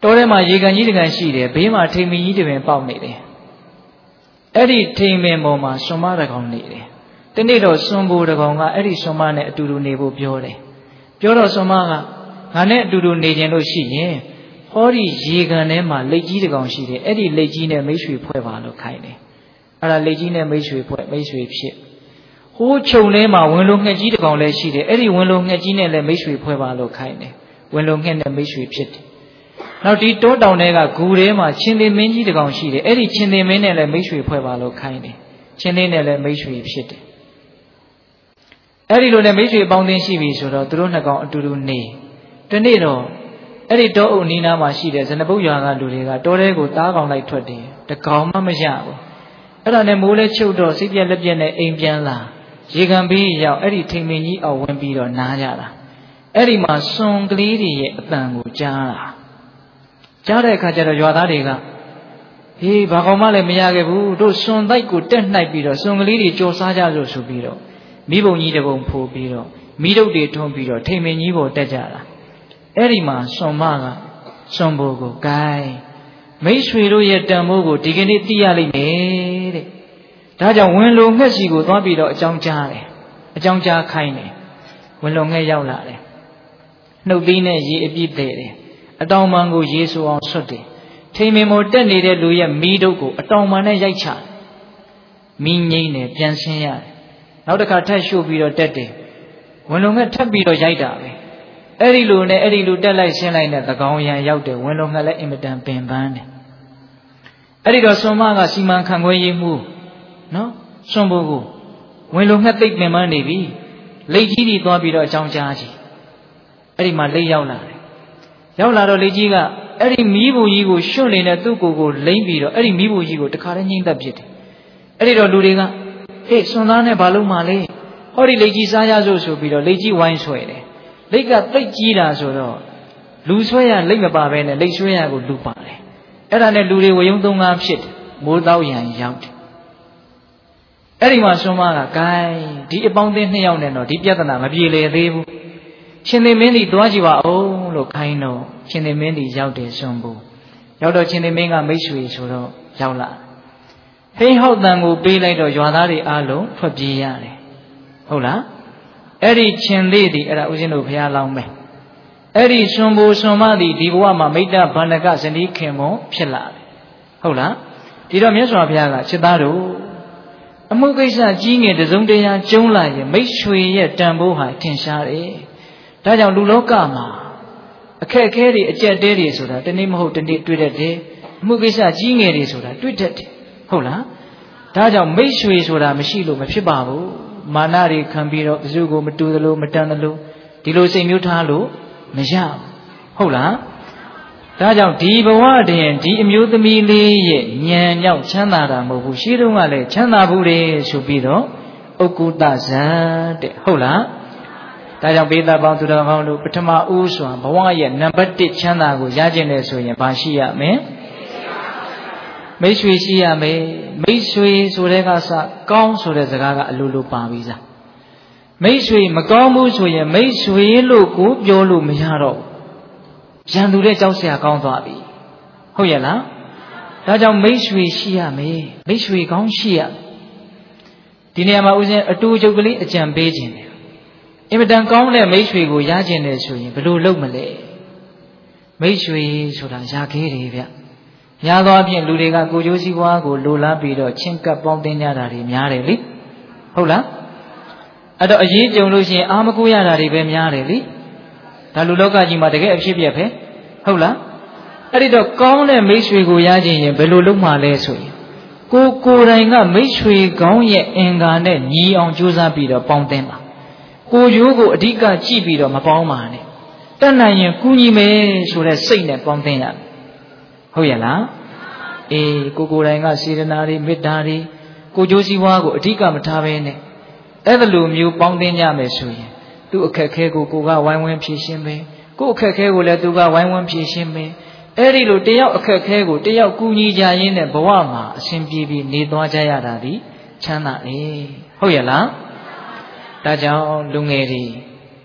တောထဲမှာရေကန်ကြီးတကန်ရှိတယ်ဘေးမှာထိမ်မင်းကြီးတစ်ပင်ပေါက်နေတယ်အဲ့ဒီထိမ်မင်းပေါ်မှာဆွန်မတစ်ကောင်နေတယ်တနေ့တော့ဆွန်ဘိုတစ်ကောင်ကအဲ့ဒီဆွန်မနဲ့အတူတူနေဖို့ပြောတယ်ပြောတော့ဆွန်မကငါနဲ့အတူတူနေခြင်းလို့ရှိရင်ဟောဒီရေကန်ထဲမှာလက်ကြီးတစ်ကောင်ရှိတယ်အဲ့ဒီလက်ကြီးနဲ့မိတ်ဆွေဖွဲ့ပါလို့ခိုင်းတယ်အဲ့ဒါလက်ကြီးနဲ့မိတ်ဆွေဖွဲ့မိတ်ဆွေဖြစ်ဟိုးခြုံထဲမှာဝင်လုံငှက်ကြီးတစ်ကောင်လည်းရှိတယ်အဲ့ဒီဝင်လုံငှက်ကြီးနဲ့လည်းမိတ်ဆွေဖွဲ့ပါလို့ခိုင်းတယ်ဝင်လုံငှက်နဲ့မိတ်ဆွေဖြစ်တယ်နောက်ဒီတောတောင်တွေကဂူထဲမှာချင်းသေးမင်းကြီးတစ်ကောင်ရှိတယ်အဲ့ဒီချင်းသေးမင်းနဲ့လည်းမိတ်ဆွေဖွဲ့ပါလို့ခိုင်းတယ်ချင်းသေးနဲ့လည်းမိတ်ဆွေဖြစ်တယ်အဲ့ဒီလိုနဲ့မိတ်ဆွေပေါင်းသင်းရှိပြီဆိုတော့သူတို့နှစ်ကောင်အတူတူနေတနေ့တော့အဲ့ဒီတောအုပ်နီးနားမှာရှိတဲ့ဇနပုတ်ရွာကလူတွေကတောထဲကိုတားကောင်လိုက်ထွက်တယ်တကောင်မှမရဘူးအဲ့ဒါနဲ့မိုးလဲချုပ်တော့စိတ်ပြက်လက်ပြက်နဲ့အိမ်ပြန်လာရေကန်ဘေးရောက်အဲ့ဒီထိမ်မင်းကြီးအောက်ဝင်ပြီးတော့နားကြတာအဲ့ဒီမှာစွန်ကလေးတွေရဲ့အတန်ကိုကြားတာကြားတဲ့အခါကျတော့ရွာသားတွေကဟေးဘာကောင်မှလည်းမရခဲ့ဘူးတို့စွန်တိုက်ကိုတက်နှိုက်ပြီးတော့စွန်ကလေးတွေကြော်စားကြလို့ဆိုပြီးတော့မိဘုံကြီးတပုံဖိုးပြီးတော့မိတုတ်တွေထွန်းပြီးတော့ထိမ်မင်းကြီးပေါ်တက်ကြတာအဲ့ဒီမှာစွန်မကစွန်ဘိုကိုဂိုင်းမိတ်ဆွေတို့ရဲ့တန်ဖိုးကိုဒီကနေ့သိရလိမ့်မယ်တဲ့ဒါကြောင့်ဝင်လုံငှက်စီကိုသွားပြီးတော့အကြောင်းကြားတယ်အကြောင်းကြားခိုင်းတယ်ဝင်လုံငှက်ရောက်လာတယ်နှုတ်သီးနဲ့ရေအပြည့်တဲ့တယ်အတောင်ပံကိုရေဆိုအောင်ဆွတ်တယ်ထိမ်မင်မို့တက်နေတဲ့လူရဲ့မီးတုပ်ကိုအတောင်ပံနဲ့ရိုက်ချမီးငိမ့်နဲ့ပြန်ဆင်းရတယ်နောက်တစ်ခါထပ်ရှို့ပြီးတော့တက်တယ်ဝင်လုံငှက်ထပ်ပြီးတော့ရိုက်တာပဲအဲ့ဒီလူနဲ့အဲ့ဒီလူတက်လိုက်ရှင်းလိုက်နဲ့သကောင်ရံရောက်တယ်ဝင်လုံငှက်လည်းအင်မတန်ပင်ပန်းတယ်အဲ့ဒီတော့စွန်မကစီမံခန့်ခွဲရေးမှုနော်စွန်ဘိုကိုဝင်လုံငှက်သိပ်ပင်ပန်းနေပြီလိတ်ကြီးကြီးသွားပြီးတော့အကြောင်းကြားကြီးအဲ့ဒီမှာလိတ်ရောက်လာတယ်ရောက်လာတော့လိတ်ကြီးကအဲ့ဒီမီးဘူကြီးကိုရွှွန့်နေတဲ့သူ့ကိုလိမ့်ပြီးတော့အဲ့ဒီမီးဘူကြီးကိုတခါတည်းညှိမ့်သက်ပစ်တယ်အဲ့ဒီတော့လူတွေကဟေ့စွန်သားနဲ့ဘာလို့မှလဲဟောဒီလိတ်ကြီးစားရစို့ဆိုပြီးတော့လိတ်ကြီးဝိုင်းဆွဲတယ်လိတ်ကသိပ်ကြီးတာဆိုတော့လူဆွဲရလိတ်မပါဘဲနဲ့လိတ်ဆွဲရကိုလူပါတယ်အဲ့ဒါနဲ့လူတွေဝယုံသုံးကားဖြစ်တယ်မိုးတောက်ရန်ရောက်တယ်အဲ့ဒီမှာစွန်မကဂိုင်းဒီအပေါင်းအသင်းနှစ်ယောက်နဲ့တော့ဒီပြဿနာမပြေလည်သေးဘူးရှင်သေမင်းကြီးသွားကြည့်ပါဦးလို့ခိုင်းတော့ရှင်သေမင်းကြီးရောက်တယ်စွန်ဘိုရောက်တော့ရှင်သေမင်းကမိတ်ဆွေဆိုတော့ရောက်လာဟိန်းဟောက်တန်ကိုပေးလိုက်တော့ရွာသားတွေအားလုံးထွက်ပြေးရတယ်ဟုတ်လားအဲ့ဒီရှင်သေးသည်အဲ့ဒါဦးဇင်းတို့ဘုရားလောင်းမယ်အဲ့ဒီစွန်ဘိုစွန်မသည်ဒီဘဝမှာမိတ္တဗန္ဒကဇနီးခင်မွန်ဖြစ်လာတယ်ဟုတ်လားဒီတော့မြတ်စွာဘုရားကချစ်သားတို့အမှုကိစ္စကြီးငယ်တစုံတရာကျုံးလာရင်မိတ်ဆွေရဲ့တန်ဖိုးဟာထင်ရှားတယ်ဒါကြောင့်လူလောကမှာအခက်အခဲတွေအကျက်တဲတွေဆိုတာတနေ့မဟုတ်တနေ့တွေ့တတ်တယ်အမှုကိစ္စကြီးငယ်တွေဆိုတာတွေ့တတ်တယ်ဟုတ်လားဒါကြောင့်မိတ်ဆွေဆိုတာမရှိလို့မဖြစ်ပါဘူးမာနတွေခံပြီးတော့ဘယ်သူကိုမတူသလိုမတန်သလိုဒီလိုစိတ်မျိုးထားလို့မရဘူးဟုတ်လားဒါကြောင့်ဒီဘဝတည်းဒီအမျိုးသမီးလေးရဲ့ဉာဏ်ကြောင့်ချမ်းသာတာမဟုတ်ဘူးရှိတုန်းကလည်းချမ်းသာဘူးလေဆိုပြီးတော့ဥက္ကုတဇံတဲ့ဟုတ်လားဒါကြောင့်ဘေးသားပေါင်းသူတော်ကောင်းတို့ပထမဦးစွာဘဝရဲ့နံပါတ်1ချမ်းသာကိုရကျင်တယ်ဆိုရင်ဘာရှိရမလဲမိတ်ဆွေရှိရမယ်မိတ်ဆွေဆိုတဲ့ကစကောင်းဆိုတဲ့စကားကအလိုလိုပါပြီးသားမိတ်ဆွေမကောင်းဘူးဆိုရင်မိတ်ဆွေလို့ကိုပြောလို့မရတော့ရန်သူတဲ့ကြောက်เสียကောင်းသွားပြီဟုတ်ရဲ့လားဒါကြောင့်မိတ်ဆွေရှိရမယ်မိတ်ဆွေကောင်းရှိရဒီနေရာမှာဦးဇင်းအတူချုပ်ကလေးအကြံပေးခြင်းတယ်အင်မတန်ကောင်းတဲ့မိတ်ဆွေကိုရခြင်းတယ်ဆိုရင်ဘယ်လိုလုပ်မလဲမိတ်ဆွေဆိုတာရာခဲတွေဗျများသောအားဖြင့်လူတွေကကိုယ်ကျိုးစည်းပွားကိုလိုလားပြီးတော့ချင်းကပ်ပေါင်းတင်ကြတာတွေများတယ်လေဟုတ်လားအဲ့တော့အရေးကြုံလို့ရှိရင်အာမကိုရတာတွေပဲများတယ်လေဒါလူလောကကြီးမှာတကယ်အဖြစ်ပြက်ပဲဟုတ်လားအဲ့ဒီတော့ကောင်းတဲ့မိတ်ဆွေကိုရခြင်းရင်ဘယ်လိုလုပ်မှလဲဆိုရင်ကိုယ်တိုင်ကမိတ်ဆွေကောင်းရဲ့အင်္ဂါနဲ့ညီအောင်ကြိုးစားပြီးတော့ပေါင်းတင်ပါကိုရိုးကိုအဓိကကြည့်ပြီးတော့မပေါင်းပါနဲ့တတ်နိုင်ရင်ကူညီမယ်ဆိုတဲ့စိတ်နဲ့ပေါင်းတင်ရဟုတ်ရဲ့လားအေးကိုယ်တိုင်ကစေတနာတွေမေတ္တာတွေကိုကြိုးစည်းဝါးကိုအဓိကမထားဘဲနဲ့အဲ့ဒါလိုမျိုးပေါင်းတင်ကြမယ်ဆိုရင်သူ့အခက်ခဲကိုကဝိုင်းဝန်းဖြေရှင်းမယ်ကိုယ့်အခက်ခဲကိုလည်းသူကဝိုင်းဝန်းဖြေရှင်းမယ်အဲ့ဒီလိုတယောက်အခက်ခဲကိုတယောက်ကူညီကြရင်းနဲ့ဘဝမှာအရှင်ပြေပြေနေသွားကြရတာဒီချမ်းသာတယ်ဟုတ်ရဲ့လားဒါကြောင့်လူငယ်တွေ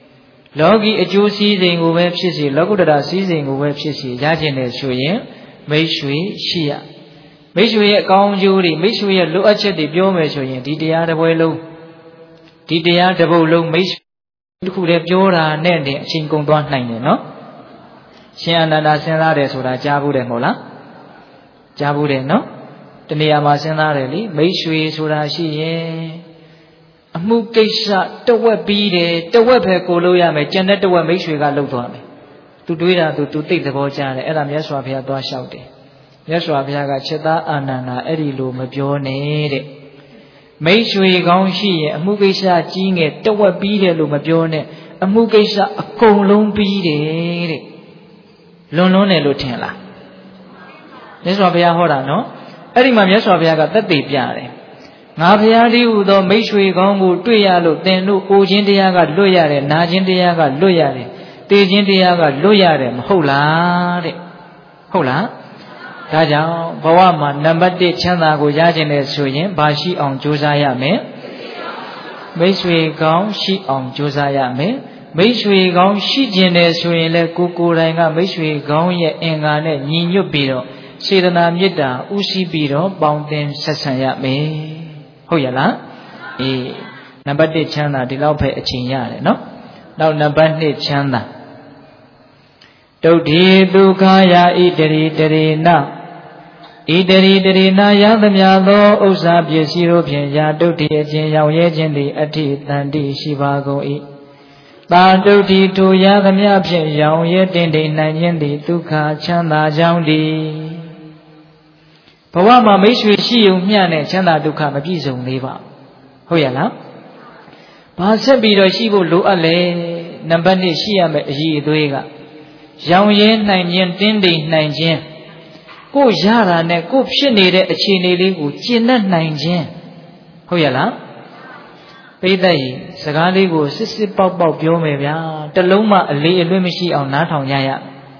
လောကီအကျိုးစည်းစိမ်ကိုပဲဖြစ်စေလောကုတ္တရာစည်းစိမ်ကိုပဲဖြစ်စေရခြင်းနဲ့ဆိုရင်မိတ်ဆွေရှိရမိတ်ဆွေရဲ့အကောင်းကျိုးတွေမိတ်ဆွေရဲ့လိုအပ်ချက်တွေပြောမယ်ဆိုရင်ဒီတရားတစ်ပွဲလုံးဒီတရားတစ်ပုဒ်လုံးမိတ်ဆွေတစ်ခုတည်းပြောတာနဲ့အချိန်ကုန်သွားနိုင်တယ်နော်ရှင်အနန္ဒာစဉ်းစားတယ်ဆိုတာကြားဘူးတယ်မဟုတ်လားကြားဘူးတယ်နော်တနေရာမှာစဉ်းစားတယ်လေမိတ်ဆွေဆိုတာရှိရင်အမှုကိစ္စတဝက်ပြီးတယ်တဝက်ပဲကိုလို့ရမယ်ကျန်တဲ့တဝက်မိတ်ဆွေကလှုပ်သွားမယ်သူတွေးတာသူသိသဘောကျတယ်အဲ့ဒါမြတ်စွာဘုရားသွားလျှောက်တယ်မြတ်စွာဘုရားကချက်သားအာနန္ဒာအဲ့ဒီလိုမပြောနဲ့တဲ့မိတ်ဆွေကောင်းရှိရင်အမှုကိစ္စကြီးငယ်တဝက်ပြီးတယ်လို့မပြောနဲ့အမှုကိစ္စအကုန်လုံးပြီးတယ်တဲ့လွန်တယ်လို့ထင်လားမြတ်စွာဘုရားဟောတာနော်အဲ့ဒီမှာမြတ်စွာဘုရားကသက်သေပြတယ်ငါဘုရားတည်းဟူသောမိတ်ဆွေကောင်းကိုတွေ့ရလို့သင်တို့အိုခြင်းတရားကလွတ်ရတယ်နာခြင်းတရားကလွတ်ရတယ်တေခြင်းတရားကလွတ်ရတယ်မဟုတ်လားတဲ့ဟုတ်လားဒါကြောင့်ဘဝမှာနံပါတ်1ချမ်းသာကိုရခြင်းနဲ့ဆိုရင်ဘာရှိအောင်ကြိုးစားရမလဲမိတ်ဆွေကောင်းရှိအောင်ကြိုးစားရမယ်မိတ်ဆွေကောင်းရှိခြင်းနဲ့ဆိုရင်လည်းကိုယ်တိုင်ကမိတ်ဆွေကောင်းရဲ့အင်္ဂါနဲ့ညီညွတ်ပြီးတော့စေတနာမေတ္တာဥရှိပြီးတော့ပေါင်းသင်ဆက်ဆံရမယ်ဟုတ်ရလားအေးနံပါတ်1ချမ်းသာဒီလောက်ပဲအချိန်ရတယ်နော်နောက်နံပါတ်2ချမ်းသာတုတ်ဒီဒုက္ခယာဣတရိတရေနဣတရိတရေနယသမြသောဥစ္စာပစ္စည်းတို့ဖြင့်ယာတုတ်ဒီအခြင်းရောင်ရဲခြင်းသည်အဋ္ဌိတန်တိရှိပါကုန်၏တာတုတ်ဒီထိုယသမြဖြင့်ရောင်ရဲတင်တိနိုင်ခြင်းသည်ဒုက္ခချမ်းသာကြောင်းတည်းဘဝမှာမိတ်ဆွေရှိုံမျှနဲ့ချမ်းသာဒုက္ခမပြည့်စုံသေးပါဟုတ်ရလားဘာဆက်ပြီးတော့ရှိဖို့လိုအပ်လဲနံပါတ်1ရှိရမယ့်အရေးအသွေးကရောင်ရဲနိုင်ခြင်းတင်းတိမ်နိုင်ခြင်းကိုရတာနဲ့ကိုဖြစ်နေတဲ့အခြေအနေလေးကိုကျင့်တတ်နိုင်ခြင်းဟုတ်ရလားပိဋကတ်စကားလေးကိုစစ်စစ်ပေါက်ပေါက်ပြောမယ်ဗျာတလုံးမှအလေးအလွတ်မရှိအောင်နားထောင်ကြရ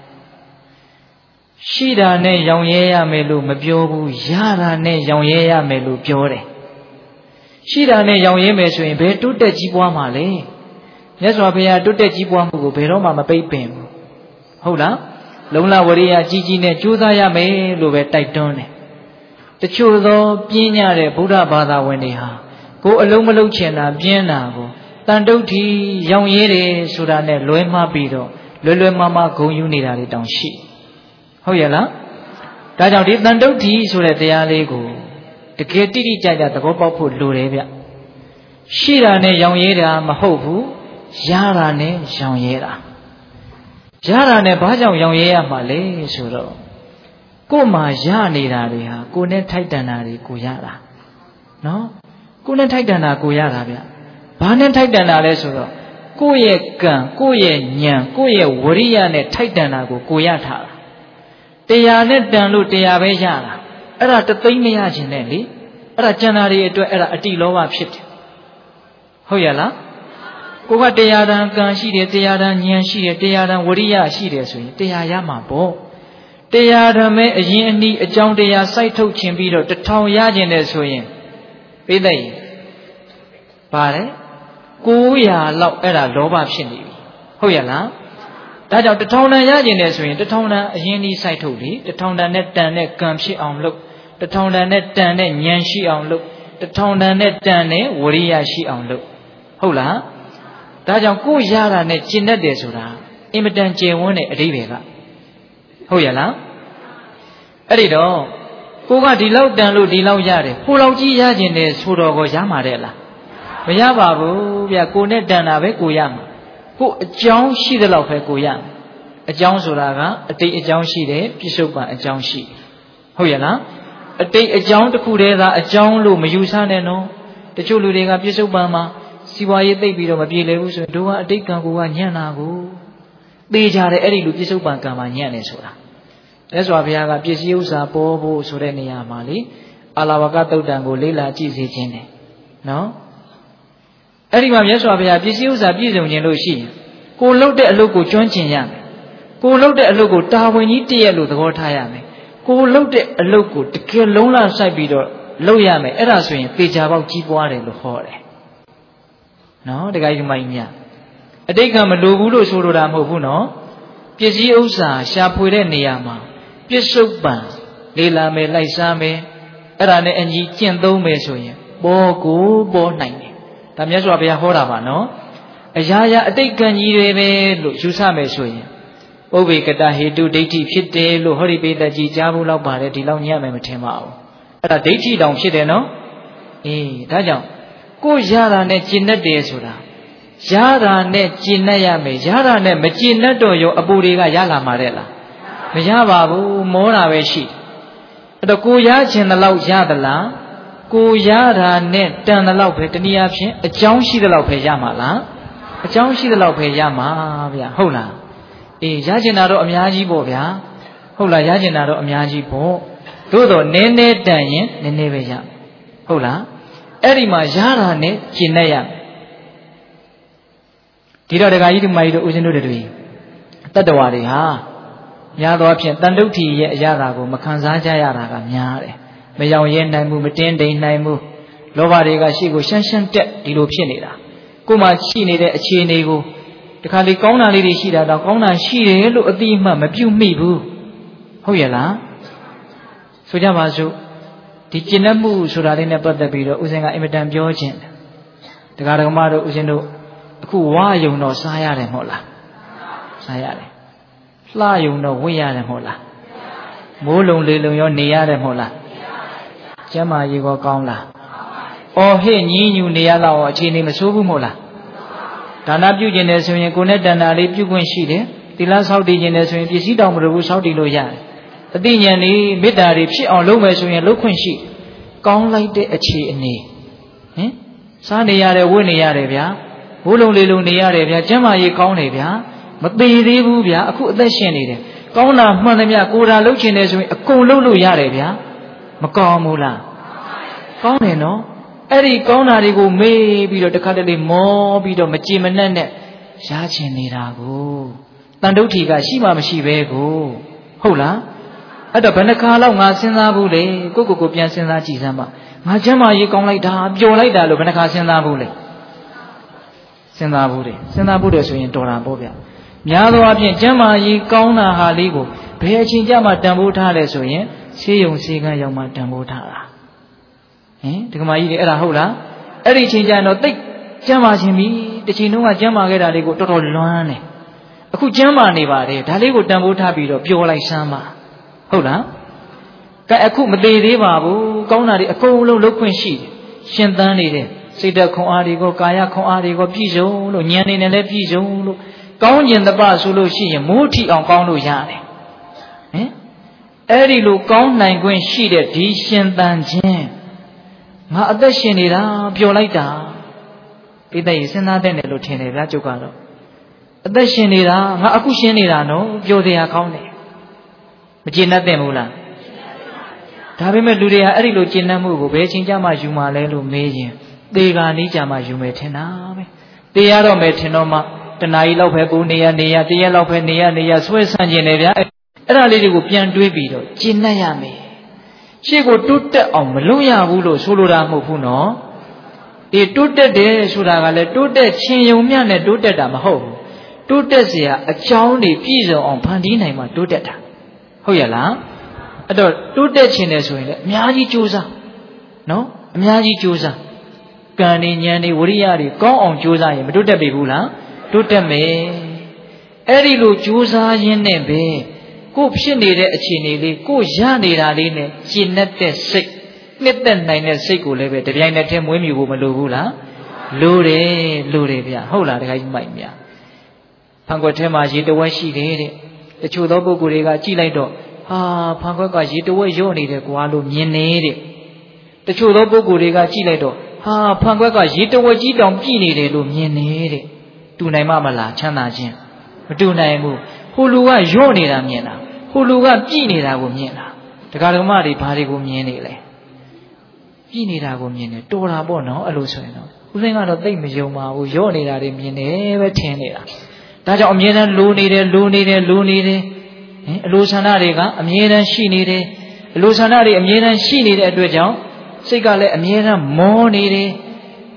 ရှိတာနဲ့ရောင်ရဲရမယ်လို့မပြောဘူးရတာနဲ့ရောင်ရဲရမယ်လို့ပြောတယ်ရှိတာနဲ့ရောင်ရဲမယ်ဆိုရင်ဘယ်တိုးတက်ကြီးပွားမှာလဲမြတ်စွာဘုရားတိုးတက်ကြီးပွားမှုကိုဘယ်တော့မှမပိတ်ပင်ဘူးဟုတ်လားလုံလဝရိယကြီးကြီးနဲ့ကြိုးစားရမယ်လို့ပဲတိုက်တွန်းတယ်တချို့သောပြင်းညတဲ့ဗုဒ္ဓဘာသာဝင်တွေဟာကိုယ်အလုံးမလုံးချင်တာပြင်းတာကိုတန်တုတ်ထီရောင်ရဲတယ်ဆိုတာနဲ့လွဲမှားပြီးတော့လွယ်မမဂုံယူနေတာတွေတောင်ရှိဟုတ်ရဲ့လားဒါကြောင့်ဒီတန်တုတ်ထီဆိုတဲ့တရားလေးကိုတကယ်တိတိကျကျသဘောပေါက်ဖို့လိုတယ်ဗျရှိတာနဲ့ရောင်ရဲတာမဟုတ်ဘူးရတာနဲ့ရောင်ရဲတာရတာနဲ့ဘာကြောင့်ရောင်ရဲရမှာလဲဆိုတော့ကို့မှာရနေတာတွေဟာကိုယ်နဲ့ထိုက်တန်တာတွေကိုရတာနော်ကိုယ်နဲ့ထိုက်တန်တာကိုရတာဗျဘာနဲ့ထိုက်တန်တာလဲဆိုတော့ကိုယ့်ရဲ့ကံကိုယ့်ရဲ့ဉာဏ်ကိုယ့်ရဲ့ဝရိယနဲ့ထိုက်တန်တာကိုရထားတာတရားနဲ့တန်လို့တရားပဲရတာအဲ့ဒါတသိမ့်မရခြင်းနဲ့လေအဲ့ဒါကျန်တာတွေအတွက်အဲ့ဒါအတိလောဘဖြစ်တယ်ဟုတ်ရလားကိုကတရားတန်ကံရှိတယ်တရားတန်ဉာဏ်ရှိတယ်တရားတန်ဝရိယရှိတယ်ဆိုရင်တရားရမှာပေါ့တရားဓမ္မအရင်အနည်းအကြောင်းတရားစိုက်ထုတ်ခြင်းပြီးတော့1000ရခြင်းနဲ့ဆိုရင်ပိဋကတ်ပါလေ900လောက်အဲ့ဒါလောဘဖြစ်နေပြီဟုတ်ရလားဒါကြောင့်1000တန်ရခြင်းနဲ့ဆိုရင်1000တန်အရင်ဒီစိုက်ထုတ်လေ1000တန်နဲ့တန်တဲ့ကံဖြစ်အောင်လုပ်1000တန်နဲ့တန်တဲ့ဉာဏ်ရှိအောင်လုပ်1000တန်နဲ့တန်တဲ့ဝရိယရှိအောင်လုပ်ဟုတ်လားဒါကြောင့်ကိုရတာနဲ့ကျင့်တတ်တယ်ဆိုတာအင်မတန်ကျယ်ဝန်းတဲ့အဓိပ္ပာယ်ကဟုတ်ရလားအဲ့ဒီတော့ကိုကဒီလောက်တန်လို့ဒီလောက်ရတယ်ကိုလောက်ကြီးရခြင်းနဲ့ဆိုတော့ကိုရမှာတဲ့လားမရပါဘူးဗျကိုနဲ့တန်တာပဲကိုရမှာကိုအကြောင်းရှိတဲ့လောက်ပဲကိုရမှာအကြောင်းဆိုတာကအတိတ်အကြောင်းရှိတယ်ပြစ္ဆုတ်ပံအကြောင်းရှိဟုတ်ရလားအတိတ်အကြောင်းတစ်ခုတည်းသာအကြောင်းလို့မယူဆနဲ့နော်တချို့လူတွေကပြစ္ဆုတ်ပံမှာစီဝါရေးသိပ်ပြီးတော့မပြေလည်ဘူးဆိုရင်တို့ကအတိတ်ကံကိုကညံ့တာကိုသိကြတယ်အဲ့ဒီလူပြစ္ဆုတ်ပံကံမှာညံ့နေဆိုတာလက်စွာဘုရားကပစ္စည်းဥစ္စာပေါ်ဖို့ဆိုတဲ့နေရာမှာလေအာလဝကသုတ်တံကိုလေ့လာကြည့်စေခြင်းတယ်နော်အဲ့ဒီမှာမြတ်စွာဘုရားပစ္စည်းဥစ္စာပြည့်စုံခြင်းလို့ရှိရင်ကိုလှုပ်တဲ့အလုပ်ကိုကျွမ်းကျင်ရမယ်ကိုလှုပ်တဲ့အလုပ်ကိုတာဝန်ကြီးတည့်ရလို့သဘောထားရမယ်ကိုလှုပ်တဲ့အလုပ်ကိုတကယ်လုံးလဆိုင်ပြီးတော့လုပ်ရမယ်အဲ့ဒါဆိုရင်သေချာပေါက်ကြီးပွားတယ်လို့ဟောတယ်နော်တခါကြီးမိုင်းမြအတိတ်ကမလိုဘူးလို့ဆိုလိုတာမဟုတ်ဘူးနော်ပစ္စည်းဥစ္စာရှာဖွေတဲ့နေရာမှာပြစ္ဆုတ်ပံလေးလာမယ်လိုက်စားမယ်အဲ့ဒါနဲ့အညီကျင့်သုံးမယ်ဆိုရင်ပေါ်ကိုပေါ်နိုင်တယ်ဒါမြတ်စွာဘုရားဟောတာပါနော်အရာရာအတိတ်ကံကြီးတွေပဲလို့ယူဆမယ်ဆိုရင်ပုဗ္ဗေကတဟေတုဒိဋ္ဌိဖြစ်တယ်လို့ဟောဒီပိဋကကြီးကြားဖို့လောက်ပါတယ်ဒီလောက်ညံ့မယ်မထင်ပါဘူးအဲ့ဒါဒိဋ္ဌိတောင်ဖြစ်တယ်နော်အေးဒါကြောင့်ကိုရတာနဲ့ကျင့်တတ်တယ်ဆိုတာရတာနဲ့ကျင့်တတ်ရမယ်ရတာနဲ့မကျင့်တတ်တော့ရောအပူတွေကရလာမှာတဲ့လားမရပါဘူးမောတာပဲရှိအဲ့တော့ကိုရခြင်းတလောက်ရသလားကိုရတာနဲ့တန်တလောက်ပဲတနည်းအားဖြင့်အကြောင်းရှိသလောက်ပဲရမှာလားအကြောင်းရှိသလောက်ပဲရမှာဗျာဟုတ်လားအေးရကျင်တာတော့အများကြီးပေါ့ဗျာဟုတ်လားရကျင်တာတော့အများကြီးပေါ့သို့တော့နည်းနည်းတန်ရင်နည်းနည်းပဲရဟုတ်လားအဲ့ဒီမှာရတာနဲ့ကျင့်တတ်ရဒီတော့ဒကာကြီးဒီမကြီးတို့ဦးဇင်းတို့တွေတတ္တဝါတွေဟာများသောအားဖြင့်တန်တုဋ္ဌိရဲ့အရာတာကိုမခံစားကြရတာကများတယ်မယောင်ရဲနိုင်မှုမတင်းတိမ်နိုင်မှုလောဘတွေကရှေ့ကိုရှမ်းရှမ်းတက်ဒီလိုဖြစ်နေတာကိုယ်မှရှိနေတဲ့အခြေအနေကိုတခါလေကောင်းတာလေးတွေရှိတာတော့ကောင်းတာရှိတယ်လို့အတိအမှတ်မပြုမိဘူးဟုတ်ရဲ့လားဆိုကြပါစို့ဒီကျင့်တတ်မှုဆိုတာလေးနဲ့ပတ်သက်ပြီးတော့ဦးဇင်းကအင်မတန်ပြောခြင်းဒကာဒကမတို့ဦးဇင်းတို့အခုဝါယုံတော့စားရတယ်မဟုတ်လားစားရတယ်လှယုံတော့ဝိရတယ်မဟုတ်လားမိုးလုံလေလုံရောနေရတယ်မဟုတ်လားကျမ်းမာရေးကောကောင်းလားအော်ဟဲ့ညီးညူနေရတော့အခြေအနေမဆိုးဘူးမဟုတ်လားဒါနပြုကျင်တယ်ဆိုရင်ကိုယ်နဲ့တဏ္ဍာလေးပြုခွင့်ရှိတယ်သီလဆောက်တည်ကျင်တယ်ဆိုရင်ပစ္စည်းတောင်မလိုဘူးဆောက်တည်လို့ရတယ်အသိဉာဏ်လေးမေတ္တာတွေဖြစ်အောင်လုပ်မယ်ဆိုရင်လုပ်ခွင့်ရှိကောင်းလိုက်တဲ့အခြေအနေဟင်စားနေရတယ်ဝတ်နေရတယ်ဗျာဘိုးလုံးလေးလုံးနေရတယ်ဗျာကျမ်းမာရေးကောင်းတယ်ဗျာမသေးသေးဘူးဗျာအခုအသက်ရှင်နေတယ်ကောင်းတာမှန်သမျှကိုယ်တာလုပ်ချင်တယ်ဆိုရင်အကုန်လုပ်လို့ရတယ်ဗျာမကောင်းဘူးလားကောင်းတယ်နော်အဲ့ဒီကောင်းတာတွေကိုမေးပြီးတော့တခါတလေမောပြီးတော့မကြည်မနှက်နဲ့ရချင်နေတာကိုတန်တုဋ္ဌိကရှိမှမရှိပဲကိုဟုတ်လားအဲ့တော့ဘယ်နှခါလောက်ငါစဉ်းစားဘူးလေကိုပြန်စဉ်းစားကြည့်စမ်းပါငါကျမ်းမာရေးကောင်းလိုက်တာပျော်လိုက်တာလို့ဘယ်နှခါစဉ်းစားဘူးလေစဉ်းစားဘူးတယ်ဆိုရင်တော်တာပေါ့ဗျများသောအားဖြင့်ကျမ်းမာရေးကောင်းတာဟာလေးကိုဘယ်အချိန်ကြမှာတန်ဖိုးထားလဲဆိုရင်ဆေးရုံဆေးကန်းရောက်မှတန်ဖိုးထားတာဟင်ဒကမာကြီးတွေအဲ့ဒါဟုတ်လားအဲ့ဒီအချိန်ကျရင်တော့တိတ်ကျမ်းမာခြင်းပြီတစ်ချိန်လုံးကကျမ်းမာခဲ့တာလေးကိုတော်တော်လွမ်းတယ်အခုကျမ်းမာနေပါတယ်ဒါလေးကိုတန်ဖိုးထားပြီးတော့ပျော်လိုက်စမ်းပါဟုတ်လားကဲအခုမသေးသေးပါဘူးကောင်းတာတွေအကုန်လုံးလုပ်ခွင့်ရှိတယ်ရှင်သန်နေတယ်စိတ်ဓာတ်ခွန်အားတွေကိုကာယခွန်အားတွေကိုပြည့်စုံလို့ဉာဏ်နေနဲ့လည်းပြည့်စုံလို့ကောင်းကျင်တပဆိုလို့ရှိရင်မိုးထီအောင်ကောင်းလို့ရတယ်ဟင်အဲ့ဒီလိုကောင်းနိုင်ခွင့်ရှိတဲ့ဒီရှင်သန်ခြင်းငါအသက်ရှင်နေတာပျော်လိုက်တာပိဋကရေစဉ်းစားတဲ့တယ်လို့ထင်တယ်ဗျာကျုပ်ကတော့အသက်ရှင်နေတာငါအခုရှင်နေတာနော်ပျော်စရာကောင်းတယ်မကျေနပ်တဲ့ဘူးလားဒါပေမဲ့လူတွေဟာအဲ့ဒီလိုကျေနပ်မှုကိုဘယ်ချိန်ကြမှယူမှလဲလို့မေးရင်သေကာနီးကြမှယူမယ်ထင်တာပဲသေရတော့မယ်ထင်တော့မှတနာရီလောက်ပဲကိုနေရတရက်လောက်ပဲနေရဆွဲဆန့်ကျင်နေဗျာအဲ့ဒါလေးတွေကိုပြန်တွေးပြီးတော့ကျေနပ်ရမယ်ရှေ့ကိုတိုးတက်အောင်မလုပ်ရဘူးလို့ဆိုလိုတာမဟုတ်ဘူးနော်အေးတိုးတက်တယ်ဆိုတာကလည်းတိုးတက်ခြင်းယုံမြနဲ့တိုးတက်တာမဟုတ်ဘူးတိုးတက်เสียအကြောင်းတွေပြည့်စုံအောင်ဖန်တီးနိုင်မှတိုးတက်တာဟုတ်ရလားအဲ့တော့တိုးတက်ခြင်းတယ်ဆိုရင်လည်းအများကြီးကြိုးစားနော်အများကြီးကြိုးစားကံနေဉာဏ်နေဝိရိယတွေကောင်းအောင်ကြိုးစားရင်မတိုးတက်ပြီဘူးလားတိုးတက်မယ်အဲ့ဒီလိုကြိုးစားရင်းနဲ့ပဲကိုဖြစ်နေတဲ့အခြေအနေလေးကိုရနေတာလေးနဲ့ကျင့်တဲ့စိတ်နှစ်သက်နိုင်တဲ့စိတ်ကိုလည်းပဲတပြိုင်နက်တည်းမွေးမြူဖို့မလိုဘူးလားလိုတယ်ဗျဟုတ်လားတခါကြီးမိုက်မြဖန်ခွက်ထဲမှာရေတဝက်ရှိတယ်တဲ့တချို့သောပုဂ္ဂိုလ်တွေကကြည့်လိုက်တော့ဟာဖန်ခွက်ကရေတဝက်ရော့နေတယ်ကွာလို့မြင်နေတဲ့တချို့သောပုဂ္ဂိုလ်တွေကကြည့်လိုက်တော့ဟာဖန်ခွက်ကရေတဝက်ကြီးတောင်ပြည့်နေတယ်လို့မြင်နေတဲ့တူနိုင်မလားချမ်းသာခြင်းမတူနိုင်ဘူးဟိုလူကရော့နေတာမြင်တာဟိုလူကပြည့်နေတာကိုမြင်တာဒကာဒကမတွေဘာတွေကိုမြင်နေလဲပြည့်နေတာကိုမြင်တယ်တော်တာပေါ့နော်အဲ့လိုဆိုရင်တော့ဦးစင်းကတော့သိမယုံပါဘူးရော့နေတာတွေမြင်တယ်ပဲထင်နေတာဒါကြောင့်အမြဲတမ်းလိုနေတယ်ဟင်အလိုဆန္ဒတွေကအမြဲတမ်းရှိနေတယ်အလိုဆန္ဒတွေအမြဲတမ်းရှိနေတဲ့အတွက်ကြောင့်စိတ်ကလည်းအမြဲတမ်းမောနေတယ်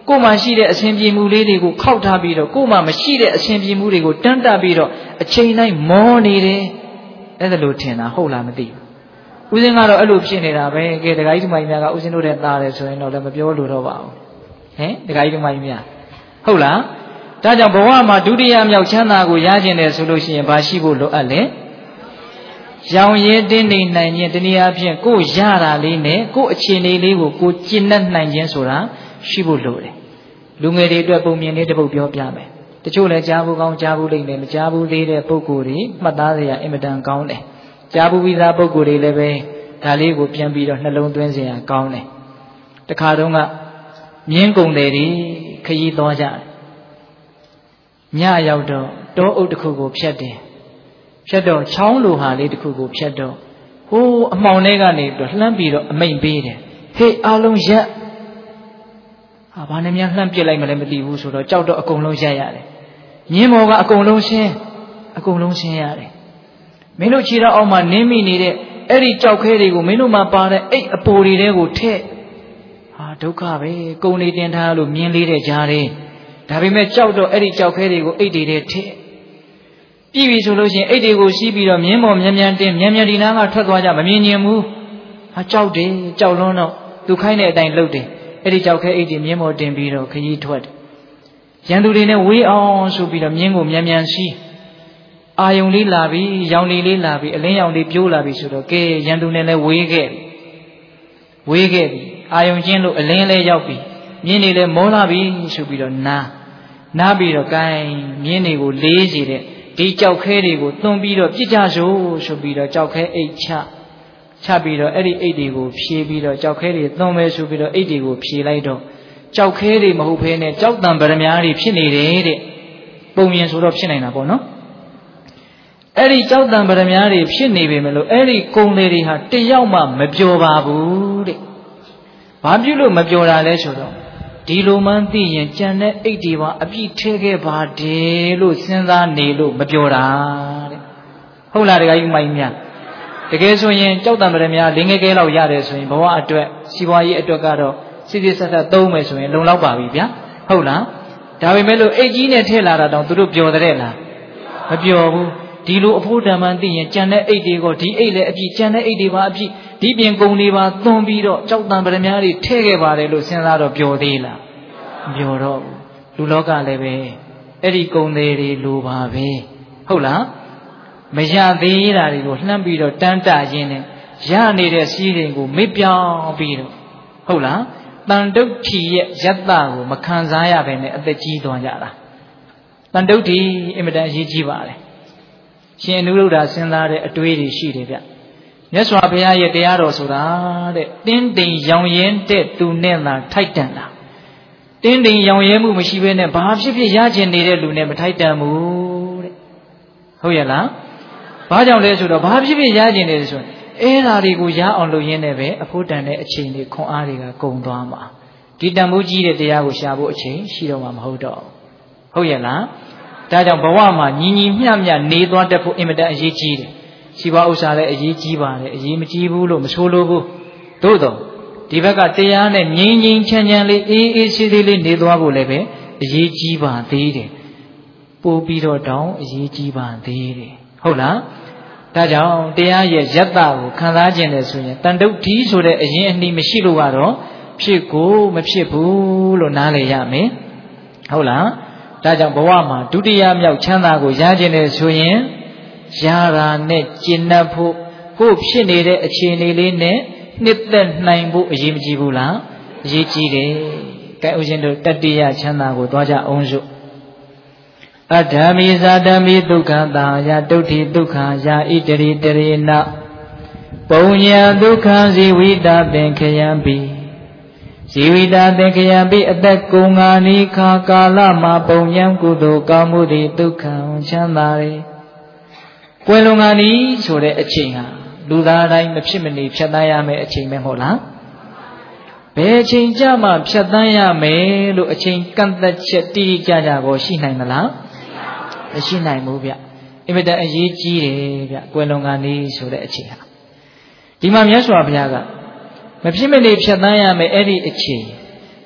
ကိုမှရှိတဲ့အစဉ်ပြေမှုလေးတွေကိုခောက်ထားပြီးတော့ကိုမှမရှိတဲ့အစဉ်ပြေမှုတွေကိုတန်းတက်ပြီးတော့အချိန်တိုင်းမောနေတယ်အဲ့ဒါလို့ထင်တာဟုတ်လားမသိဘူးဦးဇင်းကတော့အဲ့လိုဖြစ်နေတာပဲကဲဒကာကြီးဓမ္မကြီးများကဦးဇင်းတို့တဲ့သားတယ်ဆိုရင်တော့လည်းမပြောလို့တော့ပါဘူးဟင်ဒကာကြီးဓမ္မကြီးများဟုတ်လားဒါကြောင့်ဘဝမှာဒုတိယမြောက်ချမ်းသာကိုရကျင်တယ်ဆိုလို့ရှိရင်ဘာရှိဖို့လိုအပ်လဲရောင်ရဲတင်းနေနိုင်ခြင်းတနည်းအားဖြင့်ကိုရတာလေးနဲ့ကိုအခြေအနေလေးကိုကိုကျင့်တတ်နိုင်ခြင်းဆိုတာရှိဖို့လိုတယ်လူငယ်တွေအတွက်ပုံမြင်လေးတစ်ပုဒ်ပြောပြမယ်တချို့လည်းကြားဘူးကောင်းကြားဘူးလိမ့်မယ်မကြားဘူးသေးတဲ့ပုဂ္ဂိုလ်တွေမှတ်သားစရာအင်မတန်ကောင်းတယ်ကြားဘူးပြီးသားပုဂ္ဂိုလ်တွေလည်းပဲဒါလေးကိုပြန်ပြီးတော့နှလုံးသွင်းစရာကောင်းတယ်တခါတုန်းကမြင်းကုန်တယ်တွေခရီးသွားကြတယ်ညရောက်တော့တောအုပ်တစ်ခုကိုဖြတ်တယ်ဖြတ်တော့ချောင်းလိုဟာလေးတစ်ခုကိုဖြတ်တော့ဟိုးအမှောင်ထဲကနေပြီးတော့လှမ်းပြီးတော့အမိန်ပေးတယ်ဟေးအားလုံးရက်ဟာဘာနဲ့များလှမ်းပစ်လိုက်မလဲမသိဘူးဆိုတော့ကြောက်တော့အကုန်လုံးရက်ရတယ်မြင်းမော်ကအကုန်လုံးရှင်းရတယ်မင်းတို့ခြေတော်အောက်မှာနင်းမိနေတဲ့အဲ့ဒီကြောက်ခဲတွေကိုမင်းတို့မှပါတဲ့အိတ်အပိုတွေတဲကိုထည့်ဟာဒုက္ခပဲကုံနေတင်ထားလို့မြင်းလေးတဲ့ကြားတယ်ဒါပေမဲ့ကြောက်တော့အဲ့ဒီကြောက်ခဲတွေကိုအိတ်တွေထဲထည့်ပြီးပြီဆိုလို့ရှိရင်အိတ်တွေကိုစီးပြီးတော့မြင်းမော်မြန်မြန်တင်မြန်မြန်ဒီနားကထွက်သွားကြမမြင်ရင်ဘူးဟာကြောက်တယ်ကြောက်လွန်းတော့သူခိုင်းတဲ့အတိုင်းလုပ်တယ်အဲ့ဒီကြောက်ခဲအိတ်တွေမြင်းမော်တင်ပြီးတော့ခရီးထွက်တယ်ရန်သူတွေနဲ့ဝေးအောင်ဆိုပြီးတော့မြင်းကိုမြန်မြန်စီးအာယုံလေးလာပြီရောင်လေးလာပြီအလင်းရောင်လေးပြိုးလာပြီဆိုတော့ကဲရန်သူနဲ့လည်းဝေးခဲ့ပြီအာယုံချင်းလို့အလင်းလေးရောက်ပြီမြင်းတွေလည်းမောလာပြီဆိုပြီးတော့နားပြီးတော့ကိုင်းမြင်းတွေကိုလေးစီတဲ့ဒီကြောက်ခဲတွေကိုသွန်ပြီးတော့ပြစ်ကြစို့ဆိုပြီးတော့ကြောက်ခဲအိတ်ချပြီးတော့အဲ့ဒီအိတ်တွေကိုဖြေပြီးတော့ကြောက်ခဲတွေသွန်မယ်ဆိုပြီးတော့အိတ်တွေကိုဖြေလိုက်တော့ကြောက်ခဲတွေမဟုတ်ဘဲနဲ့ကြောက်တံပရမ ्या တွေဖြစ်နေတယ်တဲ့ပုံမြင်ဆိုတော့ဖြစ်နိုင်တာပေါ့နော်အဲ့ဒီကြောက်တံပရမ ्या တွေဖြစ်နေပေမဲ့လို့အဲ့ဒီကုံတွေဟာတယောက်မှမပျော်ပါဘူးတဲ့ဘာဖြစ်လို့မပျော်တာလဲဆိုတော့ဒီလိုမှန်းသိရင်ကြံတဲ့အိတ်တွေပါအပြည့်ထဲခဲ့ပါတယ်လို့စဉ်းစားနေလို့မပြောတာတဲ့ဟုတ်လားတခါကြီးမိုင်းများတကယ်ဆိုရင်ကြောက်တံပရမ ्या လင်းငယ်ကဲလောက်ရတယ်ဆိုရင်ဘဝအတွက်စီးပွားရေးအတွက်ကတော့စစ်စစ်ဆက်ဆက်သုံးမယ်ဆိုရင်လုံလောက်ပါပြီဗျာဟုတ်လားဒါပေမဲ့လို့အိတ်ကြီးနဲ့ထည့်လာတာတောင်သူတို့ပျော်တဲ့လားမပျော်ဘူးဒီလိုအဖို့တံမှန်သိရင်ကြံတဲ့အိတ်တွေကဒီအိတ်လည်းအပြည့်ကြံတဲ့အိတ်တွေပါအပြည့်ဒီပြင်ကုံတွေပါသွန်ပြီးတော့ကြောက်တံပရမ ्या တွေထည့်ခဲ့ပါတယ်လို့စဉ်းစားတော့ပျော်သေးလားမပျော်တော့ဘူးလူလောကလည်းပဲအဲ့ဒီကုံတွေလိုပါပဲဟုတ်လားမရသေးတာတွေကိုလှမ်းပြီးတော့တန်းတရင်းနဲ့ရနေတဲ့စီးရင်ကိုမေ့ပြောင်းပြီးတော့ဟုတ်လားတန်တုဋ္ဌိရဲ့ယတ္တကိုမခံစားရဘဲနဲ့အသက်ကြီးသွားကြတာတန်တုဋ္ဌိအင်မတန်အရေးကြီးပါတယ်ရှင်အနုရုဒ္ဓစဉ်းစားတဲ့အတွေးတွေရှိတယ်ဗျမြတ်စွာဘုရားရဲ့တရားတော်ဆိုတာတဲ့တင်းတိမ်ရောင်ရင်တဲ့သူနဲ့သာထိုက်တန်တာတင်းတိမ်ရောင်ရဲမှုမရှိဘဲနဲ့ဘာဖြစ်ဖြစ်ရကျင်နေတဲ့လူနဲ့မထိုက်တန်ဘူးတဲ့ဟုတ်ရဲ့လားဘာကြောင့်လဲဆိုတော့ဘာဖြစ်ဖြစ်ရကျင်နေတယ်ဆိုရင်အဲ့ဓာတွေကိုရအောင်လုပ်ရင်းနဲ့ပဲအဖို့တန်တဲ့အချိန်တွေခွန်အားတွေကကုန်သွားမှာဒီတန်ဖိုးကြီးတဲ့တရားကိုရှာဖို့အချိန်ရှိတော့မှာမဟုတ်တော့ဟုတ်ရဲ့လားဒါကြောင့်ဘဝမှာညီညီမျှမျှနေသွားတတ်ဖို့အင်မတန်အရေးကြီးတယ်ရှိပါဥစ္စာလည်းအရေးကြီးပါတယ်အရေးမကြီးဘူးလို့မဆိုလိုဘူးသို့တော့ဒီဘက်ကတရားနဲ့ငြိမ်းငြိမ်းချမ်းချမ်းလေးအေးအေးဆေးဆေးလေးနေသွားဖို့လည်းပဲအရေးကြီးပါသေးတယ်ပို့ပြီးတော့တောင်းအရေးကြီးပါသေးတယ်ဟုတ်လားဒါကြောင့်တရားရဲ့ယတ္တကိုခံစားခြင်းနဲ့ဆိုရင်တန်တုဋ္ဌိဆိုတဲ့အရင်အနှီးမရှိလို့ကတော့ဖြစ်ကိုမဖြစ်ဘူးလို့နားလည်ရမယ်ဟုတ်လားဒါကြောင့်ဘဝမှာဒုတိယမြောက်ချမ်းသာကိုရခြင်းနဲ့ဆိုရင်ရတာနဲ့ကျင့်တတ်ဖို့ကိုယ်ဖြစ်နေတဲ့အခြေအနေလေးနဲ့နှစ်သက်နိုင်ဖို့အရေးမကြီးဘူးလားအရေးကြီးတယ်ကဲဦးရှင်တို့တတ္တိယချမ်းသာကိုသွားကြအောင်စို့အဓမ္မိဇာတမိဒုက္ခတာယတုဋ္ဌိဒုက္ခယာဣတရိတရေနပုံညာဒုက္ခဇီဝိတာသင်္ခယံပိဇီဝိတာသင်္ခယံပိအသက်ကုံငါနိခါကာလမှာပုံညာကုသိုလ်ကောင်းမှုသည်ဒုက္ခချမ်းသာတယ်ကွယ်လွန်ငါနိဆိုတဲ့အချိန်ဟာလူသားတိုင်းမဖြစ်မနေဖြတ်သန်းရမယ်အချိန်ပဲမဟုတ်လားဘယ်အချိန်ကြမှဖြတ်သန်းရမယ်လို့အချိန်ကန့်သက်ချက်တိတိကျကျကိုရှိနိုင်မလားမရှိနိုင်ဘူးဗျအင်မတန်အရေးကြီးတယ်ဗျကွယ်လွန်ကနေဆိုတဲ့အချိန်ဟာဒီမှာမြတ်စွာဘုရားကမဖြစ်မနေဖြတ်သန်းရမယ်အဲ့ဒီအချိန်မ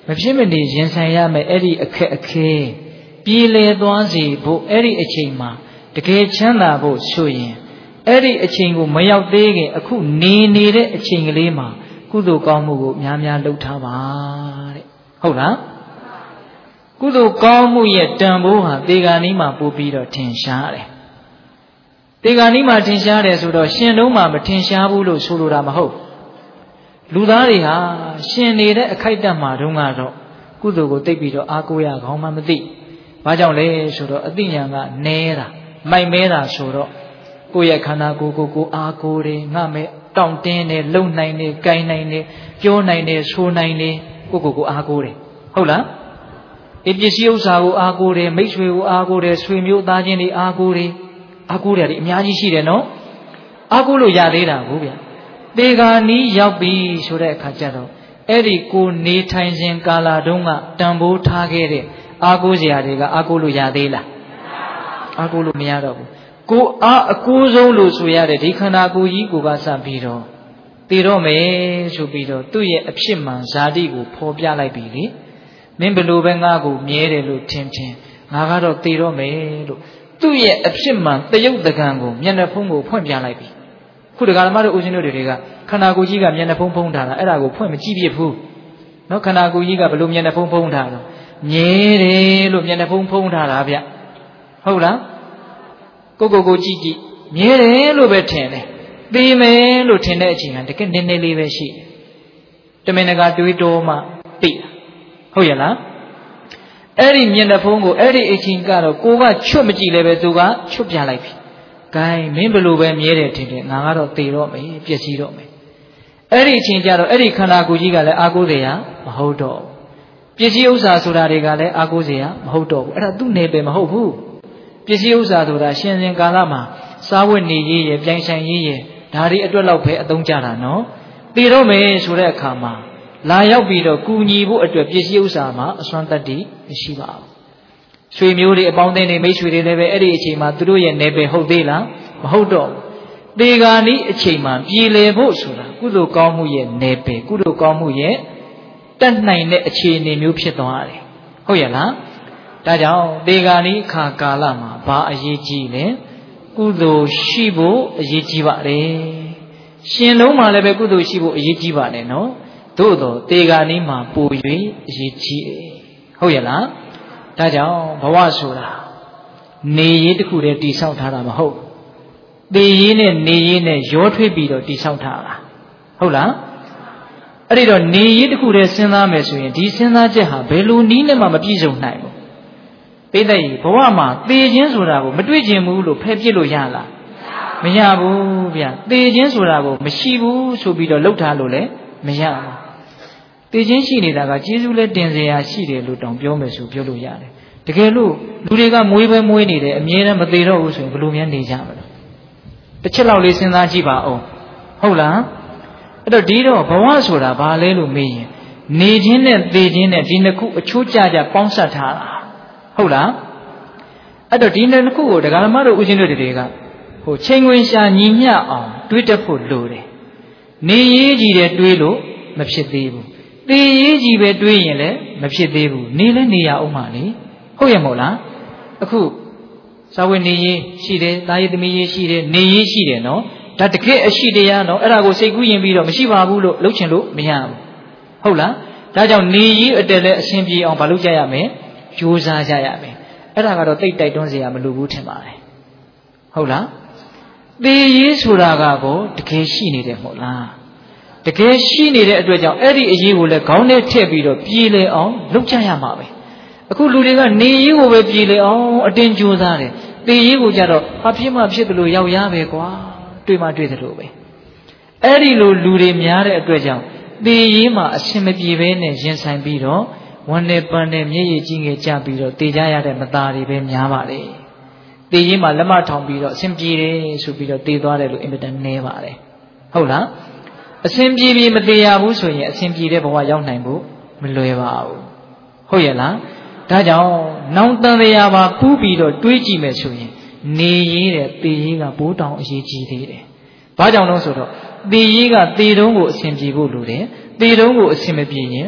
မဖြစ်မနေရင်ဆိုင်ရမယ်အဲ့ဒီအခက်အခဲပြေလည်သွားစေဖို့အဲ့ဒီအချိန်မှာတကယ်ချမ်းသာဖို့ဆိုရင်အဲ့ဒီအချိန်ကိုမရောက်သေးခင်အခုနေနေတဲ့အချိန်ကလေးမှာကုသိုလ်ကောင်းမှုကိုများများလုပ်ထားပါတဲ့ဟုတ်လားကုသိုလ်ကောင်းမှုရဲ့တန်ဖိုးဟာတေဂာနီးမှာပို့ပြီးတော့ထင်ရှားတယ်တေဂာနီးမှာထင်ရှားတယ်ဆိုတော့ရှင်လုံးမှာမထင်ရှားဘူးလို့ဆိုလိုတာမဟုတ်လူသားတွေဟာရှင်နေတဲ့အခိုက်အတန့်မှာတုန်းကတော့ကုသိုလ်ကိုသိပြီးတော့အားကိုးရကောင်းမှမသိဘာကြောင့်လဲဆိုတော့အသိဉာဏ်ကနည်းတာမိုက်မဲတာဆိုတော့ကိုယ့်ရဲ့ခန္ဓာကိုယ်ကိုအားကိုးတယ်ငါမဲ့တောင့်တင်းတယ်လုံနိုင်တယ်ကိုင်းနိုင်တယ်ပြောနိုင်တယ်ဆိုနိုင်တယ်ကိုအားကိုးတယ်ဟုတ်လားပစ္စည်းဥစ္စာကိုအားကိုးတယ်မိတ်ဆွေကိုအားကိုးတယ်ဆွေမျိုးသားချင်းတွေအားကိုးတယ်ဒီအများကြီးရှိတယ်နော်အားကိုးလို့ရသေးတာကိုဗျတေဂာနီးရောက်ပြီဆိုတဲ့အခါကျတော့အဲ့ဒီကိုနေထိုင်စဉ်ကာလတုန်းကတန်ဖိုးထားခဲ့တဲ့အားကိုးစရာတွေကအားကိုးလို့ရသေးလားအားကိုးလို့မရတော့ဘူးကိုအားအကိုးဆုံးလို့ဆိုရတဲ့ဒီခန္ဓာကိုယ်ကြီးကိုကစပြီးတော့သိတော့မယ်ဆိုပြီးတော့သူ့ရဲ့အဖြစ်မှန်ဇာတိကိုဖော်ပြလိုက်ပြီလေမင်းဘယ်လိုပဲငါ့ကိုမြဲတယ်လို့ထင်ငါကတော့သိတော့မယ်လို့သူ့ရဲ့အဖြစ်မှန်တယုတ်တကံကိုမျက်နှာဖုံးကိုဖွင့်ပြလိုက်ပြီခုတက္ကရာမတို့ဦးဇင်းတို့တွေကခန္ဓာကိုယ်ကြီးကမျက်နှာဖုံးဖုံးထားတာအဲ့ဒါကိုဖွင့်မကြည့်ပြဘူးနော်ခန္ဓာကိုယ်ကြီးကဘယ်လိုမျက်နှာဖုံးဖုံးထားတော့မြဲတယ်လို့မျက်နှာဖုံးဖုံးထားတာဗျဟုတ်လားကိုကြည့်မြဲတယ်လို့ပဲထင်တယ်သိမယ်လို့ထင်တဲ့အချိန်ကတကယ်နည်းနည်းလေးပဲရှိတယ်တမင်တကာတွေးတောမှသိတာဟုတ်ရဲ့လားအဲ့ဒီမျက်နှာဖုံးကိုအဲ့ဒီအချိန်ကတော့ကိုကချွတ်မကြည့်လည်းပဲသူကချွတ်ပြလိုက်ပြီဂိုင်းမင်းဘယ်လိုပဲမြဲတယ်ထင်တယ်ငါကတော့သေတော့မယ်ပျက်စီးတော့မယ်အဲ့ဒီအချိန်ကျတော့အဲ့ဒီခန္ဓာကိုယ်ကြီးကလည်းအာကိုးစရာမဟုတ်တော့ဘူးပစ္စည်းဥစ္စာဆိုတာတွေကလည်းအာကိုးစရာမဟုတ်တော့ဘူးအဲ့ဒါသူ့နယ်ပယ်မဟုတ်ဘူးပစ္စည်းဥစ္စာဆိုတာရှင်စဉ်ကာလမှာစားဝတ်နေရေးရပြိုင်ဆိုင်ရေးရဒါတွေအတွက်လောက်ပဲအသုံးကျတာနော်သေတော့မယ်ဆိုတဲ့အခါမှာလာရောက်ပြီးတော့ကူညီဖို့အတွက်ပစ္စည်းဥစ္စာမှာအစွမ်းတတ္တိမရှိပါဘူးဆွေမျိုးတွေအပေါင်းအသင်းတွေမိတ်ဆွေတွေလည်းပဲအဲ့ဒီအချိန်မှာသူတို့ရဲ့နယ်ပယ်ဟုတ်သေးလားမဟုတ်တော့ဘူးတေဂာနီးအချိန်မှာပြည်လည်ဖို့ဆိုတာကုသိုလ်ကောင်းမှုရဲ့နယ်ပယ်ကုသိုလ်ကောင်းမှုရဲ့တတ်နိုင်တဲ့အခြေအနေမျိုးဖြစ်သွားတယ်ဟုတ်ရဲ့လားဒါကြောင့်တေဂာနီးအခါကာလမှာဘာအရေးကြီးလဲကုသိုလ်ရှိဖို့အရေးကြီးပါတယ်ရှင်လုံးမှာလည်းပဲကုသိုလ်ရှိဖို့အရေးကြီးပါတယ်နော်သို့တော့တေဂာနီးမှာပို၍အရေးကြီးတယ်ဟုတ်ရဲ့လားဒါကြောင့်ဘဝဆိုတာနေရေးတစ်ခုတည်းတိဆောက်ထားတာမဟုတ်သေရေးနဲ့နေရေးနဲ့ရောထွေးပြီးတော့တိဆောက်ထားတာဟုတ်လားအဲ့ဒီတော့နေရေးတစ်ခုတည်းစဉ်းစားမယ်ဆိုရင်ဒီစဉ်းစားချက်ဟာဘယ်လိုနည်းနဲ့မှမပြည့်စုံနိုင်ဘူးပိဋကဘဝမှာသေခြင်းဆိုတာကိုမတွေ့ကျင်ဘူးလို့ဖယ်ပြစ်လို့ရလားမရဘူးဗျသေခြင်းဆိုတာကိုမရှိဘူးဆိုပြီးတော့လှုပ်ထားလို့လည်းမရဘူးသေခြင်းရှိနေတာကကျေးဇူးလည်းတင်စရာရှိတယ်လို့တောင်ပြောမယ်ဆိုပြောလို့ရတယ်တကယ်လို့လူတွေကမွေးပဲမွေးနေတယ်အမြဲတမ်းမသေးတော့ဘူးဆိုရင်ဘယ်လိုများနေကြမလဲတစ်ချက်လောက်လေးစဉ်းစားကြည့်ပါဦးဟုတ်လားအဲ့တော့ဒီတော့ဘဝဆိုတာဘာလဲလို့မေးရင်နေခြင်းနဲ့သေခြင်းနဲ့ဒီနှစ်ခုအချိုးကျကျပေါင်းစပ်ထားတာဟုတ်လားအဲ့တော့ဒီနှစ်ခုကိုဒကာမတို့ဦးဇင်းတို့တွေကချိန်ခွင်ရှာညီမျှအောင်တွေးတတ်ဖို့လိုတယ်နေရေးကြီးတယ်တွေးလို့မဖြစ်သေးဘူးသေရေးကြီးပဲတွေးရင်လည်းမဖြစ်သေးဘူးနေလည်းနေရအောင်ပါလေဟုတ်ရဲ့မဟုတ်လားအခုဇာဝေနေရေးရှိတယ်တာယသမီးရေးရှိတယ်နေရေးရှိတယ်နော်ဒါတကယ်အရှိတရားနော်အဲ့ဒါကိုစိတ်ကူးရင်ပြီးတော့မရှိပါဘူးလို့လှုပ်ချင်လို့မရဘူးဟုတ်လားဒါကြောင့်နေရေးအတက်လည်းအရှင်ပြေအောင်မလုပ်ကြရမယ်ကြိုးစားကြရမယ်အဲ့ဒါကတော့တိတ်တိုက်တွန်းစရာမလိုဘူးထင်ပါတယ်ဟုတ်လားသေရေးဆိုတာကတော့တကယ်ရှိနေတယ်မဟုတ်လားတကယ်ရှိနေတဲ့အတွက်ကြောင့်အဲ့ဒီအရေးကိုလည်းခေါင်းထဲထည့်ပြီးတော့ပြေလည်အောင်လုပ်ကြရမှာပဲအခုလူတွေကနေရေးကိုပဲပြေလည်အောင်အတင်းကြိုးစားတယ်သေရေးကိုကြတော့ဘာဖြစ်မှဖြစ်သလိုရောက်ရပဲကွာတွေ့မှတွေ့သလိုပဲအဲ့ဒီလိုလူတွေများတဲ့အတွက်ကြောင့်သေရေးမှာအရှင်မပြေဘဲနဲ့ရင်ဆိုင်ပြီးတော့ဝန်နဲ့ပန်းနဲ့မျက်ရည်ကြီးငယ်ကြပြီးတော့သေကြရတဲ့မသားတွေပဲများပါလေသေရေးမှာလက်မထောင်ပြီးတော့အရှင်ပြေတယ်ဆိုပြီးတော့သေသွားတယ်လို့အင်မတန်နည်းပါတယ်ဟုတ်လားအရှင်ပြေပြေမသေးရဘူးဆိုရင်အရှင်ပြေတဲ့ဘဝရောက်နိုင်ဖို့မလွယ်ပါဘူးဟုတ်ရဲ့လားဒါကြောင့်နောင်တန်တရားပါပူးပြီးတော့တွေးကြည့်မယ်ဆိုရင်နေရေးတဲ့သေရေးကဘိုးတောင်အရေးကြီးသေးတယ်ဘာကြောင့်လဲဆိုတော့သေရေးကသေတုံးကိုအရှင်ပြေဖို့လိုတယ်သေတုံးကိုအရှင်မပြေရင်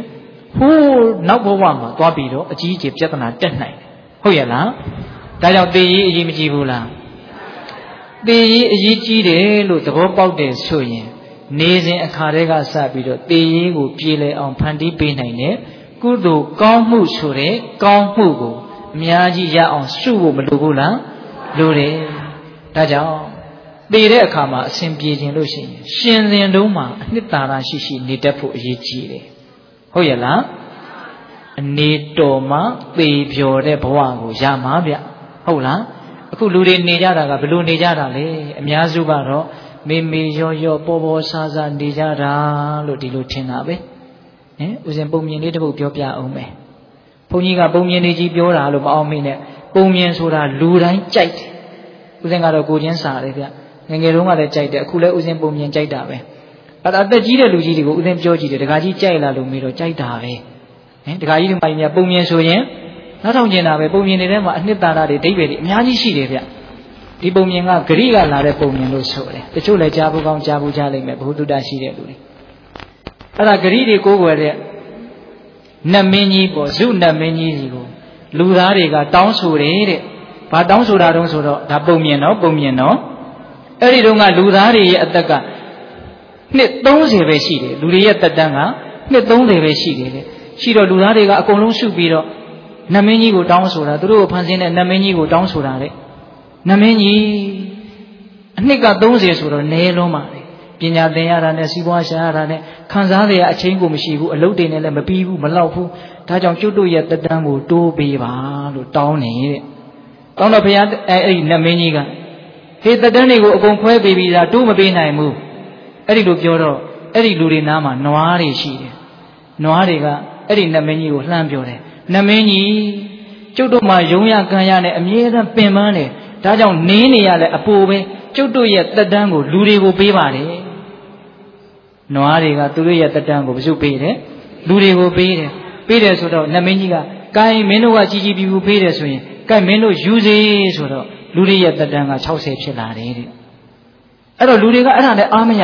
ဟိုးနောက်ဘဝမှာသွားပြီးတော့အကြီးအကျယ်ပြဿနာတက်နိုင်တယ်ဟုတ်ရဲ့လားဒါကြောင့်သေရေးအရေးမကြီးဘူးလားသေရေးအရေးကြီးတယ်လို့သဘောပေါက်တယ်ဆိုရင်နေစဉ်အခါတည်းကစပြီးတော့သေရေးကိုပြေလည်အောင်ဖန်တီးပေးနိုင်တဲ့ကုသိုလ်ကောင်းမှုဆိုတဲ့ကောင်းမှုကိုအများကြီးရအောင်စုဖို့မလိုဘူးလားလိုတယ်ဒါကြောင့်သေတဲ့အခါမှာအစဉ်ပြေခြင်းလို့ရှိရင်ရှင်စဉ်တုံးမှာအနှစ်သာရရှိရှိနေတတ်ဖို့အရေးကြီးတယ်ဟုတ်ရဲ့လားအနေတော်မှသေပြော်တဲ့ဘဝကိုရမှာဗျဟုတ်လားအခုလူတွေနေကြတာကဘယ်လိုနေကြတာလဲအများစုကတော့မေမေရောရောပေါ်ပေါ်ဆာဆာနေကြတာလို့ဒီလိုထင်တာပဲဟင်ဦးဇင်ပုံမြင်လေးတစ်ပုဒ်ပြောပြအောင်မယ်ဘုန်းကြီးကပုံမြင်လေးကြီးပြောတာလို့မအောင်မိနဲ့ပုံမြင်ဆိုတာလူတိုင်းကြိုက်တယ်ဦးဇင်ကတော့ကိုချင်းစာတယ်ဗျငယ်ငယ်တုန်းကလည်းကြိုက်တယ်အခုလည်းဦးဇင်ပုံမြင်ကြိုက်တာပဲအဲ့ဒါအသက်ကြီးတဲ့လူကြီးတွေကိုဦးဇင်ပြောကြည့်တယ်ဒကာကြီးကြိုက်လာလို့မေးတော့ကြိုက်တာပဲဟင်ဒကာကြီးဒီမိုင်းများပုံမြင်ဆိုရင်နောက်ထောင်ကျင်တာပဲပုံမြင်နေတဲ့မှာအနှစ်သာရတွေဒိဗ္ဗေတွေအများကြီးရှိတယ်ဗျဒီပုံမြင်ကဂရိကလာတဲ့ပုံမြင်လို့ဆိုတယ်တချို့လည်းကြားဖို့ကောင်းကြားဖို့ကြားလိမ့်မယ်ဘုဟုတ္တရှိတဲ့လူတွေအဲ့ဒါဂရိတွေကိုးကွယ်တဲ့နတ်မင်းကြီးပေါ့ဇုနတ်မင်းကြီးကြီးကိုလူသားတွေကတောင်းဆိုတယ်တဲ့ဘာတောင်းဆိုတာတုံးဆိုတော့ဒါပုံမြင်နော်ပုံမြင်နော်အဲ့ဒီတုန်းကလူသားတွေရဲ့အသက်ကနှစ်30ပဲရှိတယ်လူတွေရဲ့သက်တမ်းကနှစ်30ပဲရှိတယ်တဲ့ရှိတော့လူသားတွေကအကုန်လုံးရှုပြီးတော့နတ်မင်းကြီးကိုတောင်းဆိုတာသူတို့ကိုဖန်ဆင်းတဲ့နတ်မင်းကြီးကိုတောင်းဆိုတာတဲ့နတ်မင်းကြီးအနှစ်က30ဆိုတော့နည်းလုံးပါလေပညာသင်ရတာနဲ့စီးပွားရှာရတာနဲ့ခံစားရတဲ့အချင်းကိုမရှိဘူးအလုပ်တွေနဲ့လည်းမပြီးဘူးမလောက်ဘူးဒါကြောင့်ကျွတ်တို့ရဲ့သက်တမ်းကိုတိုးပေးပါလို့တောင်းနေတဲ့တောင်းတော့ဘုရားအဲ့ဒီနတ်မင်းကြီးကဟေးသက်တမ်းတွေကိုအကုန်ခွဲပေးပြီးသားတိုးမပေးနိုင်ဘူးအဲ့ဒီလိုပြောတော့အဲ့ဒီလူတွေနားမှာနွားတွေရှိတယ်နွားတွေကအဲ့ဒီနတ်မင်းကြီးကိုလှမ်းပြောတယ်နတ်မင်းကြီးကျုပ်တို့မှာယုံရကံရနဲ့အမြဲတမ်းပင်ပန်းတယ်ဒါကြောင့်နေနေရတဲ့အပူပဲကျုပ်တို့ရဲ့သက်တမ်းကိုလူတွေကိုပေးပါတယ်နွားတွေကသူတို့ရဲ့သက်တမ်းကိုဘယ်သူပေးတယ်လူတွေကိုပေးတယ်ဆိုတော့နတ်မင်းကြီးကကိုင်းမင်းတို့ကကြီးကြီးပြူပြူပေးတယ်ဆိုရင်ကိုင်းမင်းတို့ယူစေဆိုတော့လူတွေရဲ့သက်တမ်းက60ဖြစ်လာတယ်တဲ့အဲ့တော့လူတွေကအဲ့ဒါနဲ့အားမရ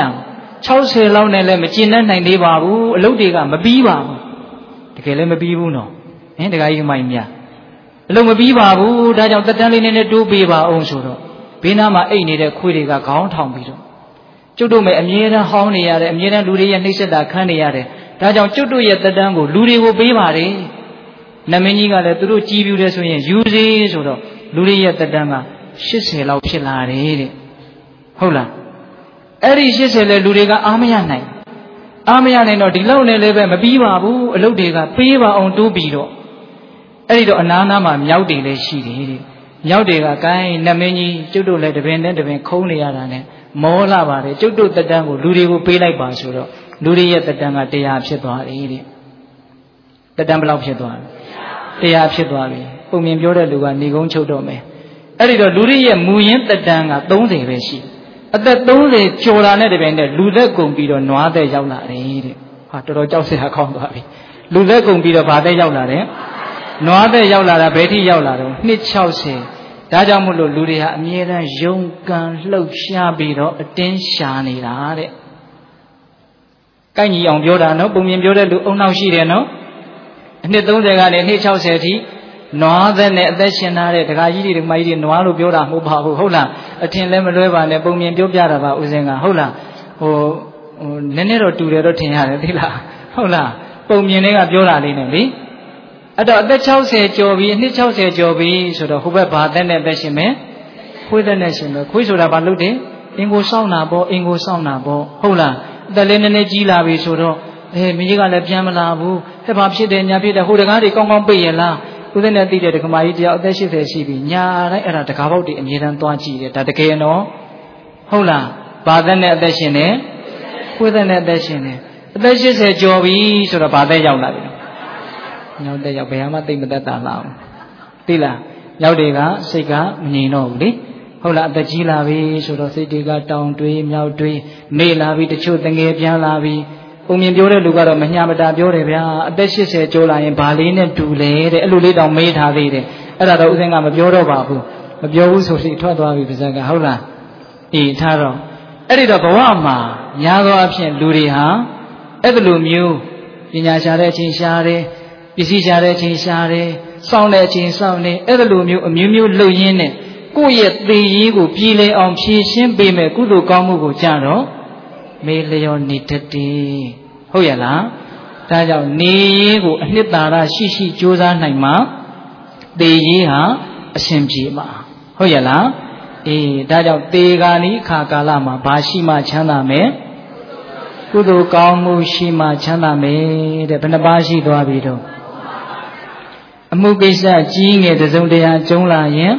60လောက်နဲ့လည်းမကျင်တတ်နိုင်သေးပါဘူးအလုပ်တွေကမပြီးပါဘူးတကယ်လည်းမပြီးဘူးနော်ဟင်တခါကြီးမိုင်းများအလုံးမပြီးပါဘူးဒါကြောင့်တက်တန်းလေးနဲ့တိုးပေးပါအောင်ဆိုတော့ဘေးနားမှာအိတ်နေတဲ့ခွေးတွေကခေါင်းထောင်ပြီးတော့ကျုပ်တို့မဲ့အမြဲတမ်းဟောင်းနေရတယ်အမြဲတမ်းလူတွေရဲ့နှိမ့်ဆက်တာခံနေရတယ်ဒါကြောင့်ကျုပ်တို့ရဲ့တက်တန်းကိုလူတွေကိုပေးပါတယ်နတ်မင်းကြီးကလည်းသူတို့ကြည်ပြူတယ်ဆိုရင်ယူစေဆိုတော့လူတွေရဲ့တက်တန်းက80လောက်ဖြစ်လာတယ်တဲ့ဟုတ်လားအဲ့ဒီ80လဲလူတွေကအားမရနိုင်တော့ဒီလောက်နဲ့လည်းပဲမပြီးပါဘူးအလုပ်တွေကပေးပါအောင်တိုးပြီးတော့အဲ့ဒီတော့အနားနားမှာမြောက်တွေလည်းရှိတယ်တဲ့မြောက်တွေကကိုင်းနတ်မင်းကြီးကျုပ်တို့လည်းတပင်နဲ့တပင်ခုံးနေရတာနဲ့မောလာပါတယ်ကျုပ်တို့တက်တန်းကိုလူတွေကိုပေးလိုက်ပါဆိုတော့လူတွေရဲ့တက်တန်းက100ဖြစ်သွားတယ်တဲ့တက်တန်းဘယ်လောက်ဖြစ်သွားလဲ100ဖြစ်သွားပြီပုံမြင်ပြောတဲ့လူကနေကုန်းချုပ်တော့မယ်အဲ့ဒီတော့လူတွေရဲ့မူရင်းတက်တန်းက30ပဲရှိအသက်30ကျော်လာတဲ့တပင်နဲ့လူသက်ကုန်ပြီးတော့နွားသက်ရောက်လာတယ်တဲ့ဟာတော်တော်ကြောက်စရာကောင်းသွားပြီလူသက်ကုန်ပြီးတော့ဗာသက်ရောက်လာတယ်နွားသက်ရောက်လာတာဘယ်ထိရောက်လာတော့260ဒါကြောင့်မို့လို့လူတွေဟာအမြဲတမ်းယုံကံလှုပ်ရှားပြီးတော့အတင်းရှာနေတာတဲ့ကိုက်ညီအောင်ပြောတာနော်ပုံမြင်ပြောတဲ့လူအုံနောက်ရှိတယ်နော်အနှစ်30ကနေအနှစ်60အထိနွားသက်နဲ့အသက်ရှင်ထားတဲ့ဒကာကြီးတွေဒကာမကြီးတွေနွားလို့ပြောတာမဟုတ်ပါဘူးဟုတ်လားအထင်လည်းမလွဲပါနဲ့ပုံမြင်ပြောပြတာပါဦးစင်ကဟုတ်လားနည်းနည်းတော့တူတယ်တော့ထင်ရတယ်သိလားဟုတ်လားပုံမြင်တွေကပြောတာလေးနဲ့လေအဲ့တော့အသက်60ကျော်ပြီအနှစ်60ကျော်ပြီဆိုတော့ဟိုဘက်ဘာသက်နဲ့သက်ရှင်မယ်ခွေးသက်နဲ့ရှင်မယ်ခွေးဆိုတာဘာလုပ်တယ်အင်ကိုစောင့်တာပေါ့အင်ကိုစောင့်တာပေါ့ဟုတ်လားအသက်လေးနည်းနည်းကြီးလာပြီဆိုတော့မင်းကြီးကလည်းပြန်မလာဘူးဟဲ့ဘာဖြစ်တယ်ညာဖြစ်တယ်ဟိုတကားတွေကောင်းကောင်းပိတ်ရလားဦးဇင်းနဲ့သိတဲ့ဒကမာကြီးတယောက်အသက်80ရှိပြီညာတိုင်းအဲ့ဒါတကားပေါက်တွေအမြဲတမ်းသွားကြည့်တယ်ဒါတကယ်နော်ဟုတ်လားဘာသက်နဲ့အသက်ရှင်တယ်ခွေးသက်နဲ့အသက်ရှင်တယ်အသက်80ကျော်ပြီဆိုတော့ဘာသက်ရောက်လာပြီညောင်တဲ့ရောက်ဘယ်မှသိမ့်မသက်တာလားသိလားရောက်တွေကစိတ်ကမငြိမ်တော့ဘူးလေဟုတ်လားအသက်ကြီးလာပြီဆိုတော့စိတ်တွေကတောင်တွေးမြောက်တွေးမေ့လာပြီတချို့တငယ်ပြန်လာပြီပုံမြင်ပြောတဲ့လူကတော့မညာမတာပြောတယ်ဗျာအသက်80ကျော်လာရင်ဘာလေးနဲ့တူလဲတဲ့အဲ့လိုလေးတောင်မေးထားသေးတယ်အဲ့ဒါတော့ဦးစင်းကမပြောတော့ပါဘူးမပြောဘူးဆိုပြီးထွက်သွားပြီပါဇက်ကဟုတ်လားအေးထားတော့အဲ့ဒီတော့ဘဝမှာညာသောအဖြစ်လူတွေဟာအဲ့လိုမျိုးညာရှာတဲ့အချိန်ရှာတယ်ပစ္စည်းရှာတဲ့အချိန်ရှာတယ်စောင့်တဲ့အချိန်စောင့်နေအဲ့လိုမျိုးအမျိုးမျိုးလှုပ်ရင်းနဲ့ကိုယ့်ရဲ့သေရေးကိုပြည်လည်အောင်ဖြည့်ရှင်းပေးမယ်ကုသိုလ်ကောင်းမှုကိုကြတော့မေလျော်နေတတ်တယ်ဟုတ်ရဲ့လားဒါကြောင့်နေရေးကိုအနှစ်သာရရှိရှိကြိုးစားနိုင်မှသေရေးဟာအရှင်ပြေမှာဟုတ်ရဲ့လားအေးဒါကြောင့်သေဂာနိခါကာလမှာဘာရှိမှချမ်းသာမယ်ကုသိုလ်ကောင်းမှုရှိမှချမ်းသာမယ်တဲ့ဘယ်နှပါးရှိသွားပြီတော့အမှုကိစ္စကြီးငယ်တစ်စုံတရာကျုံးလာရင်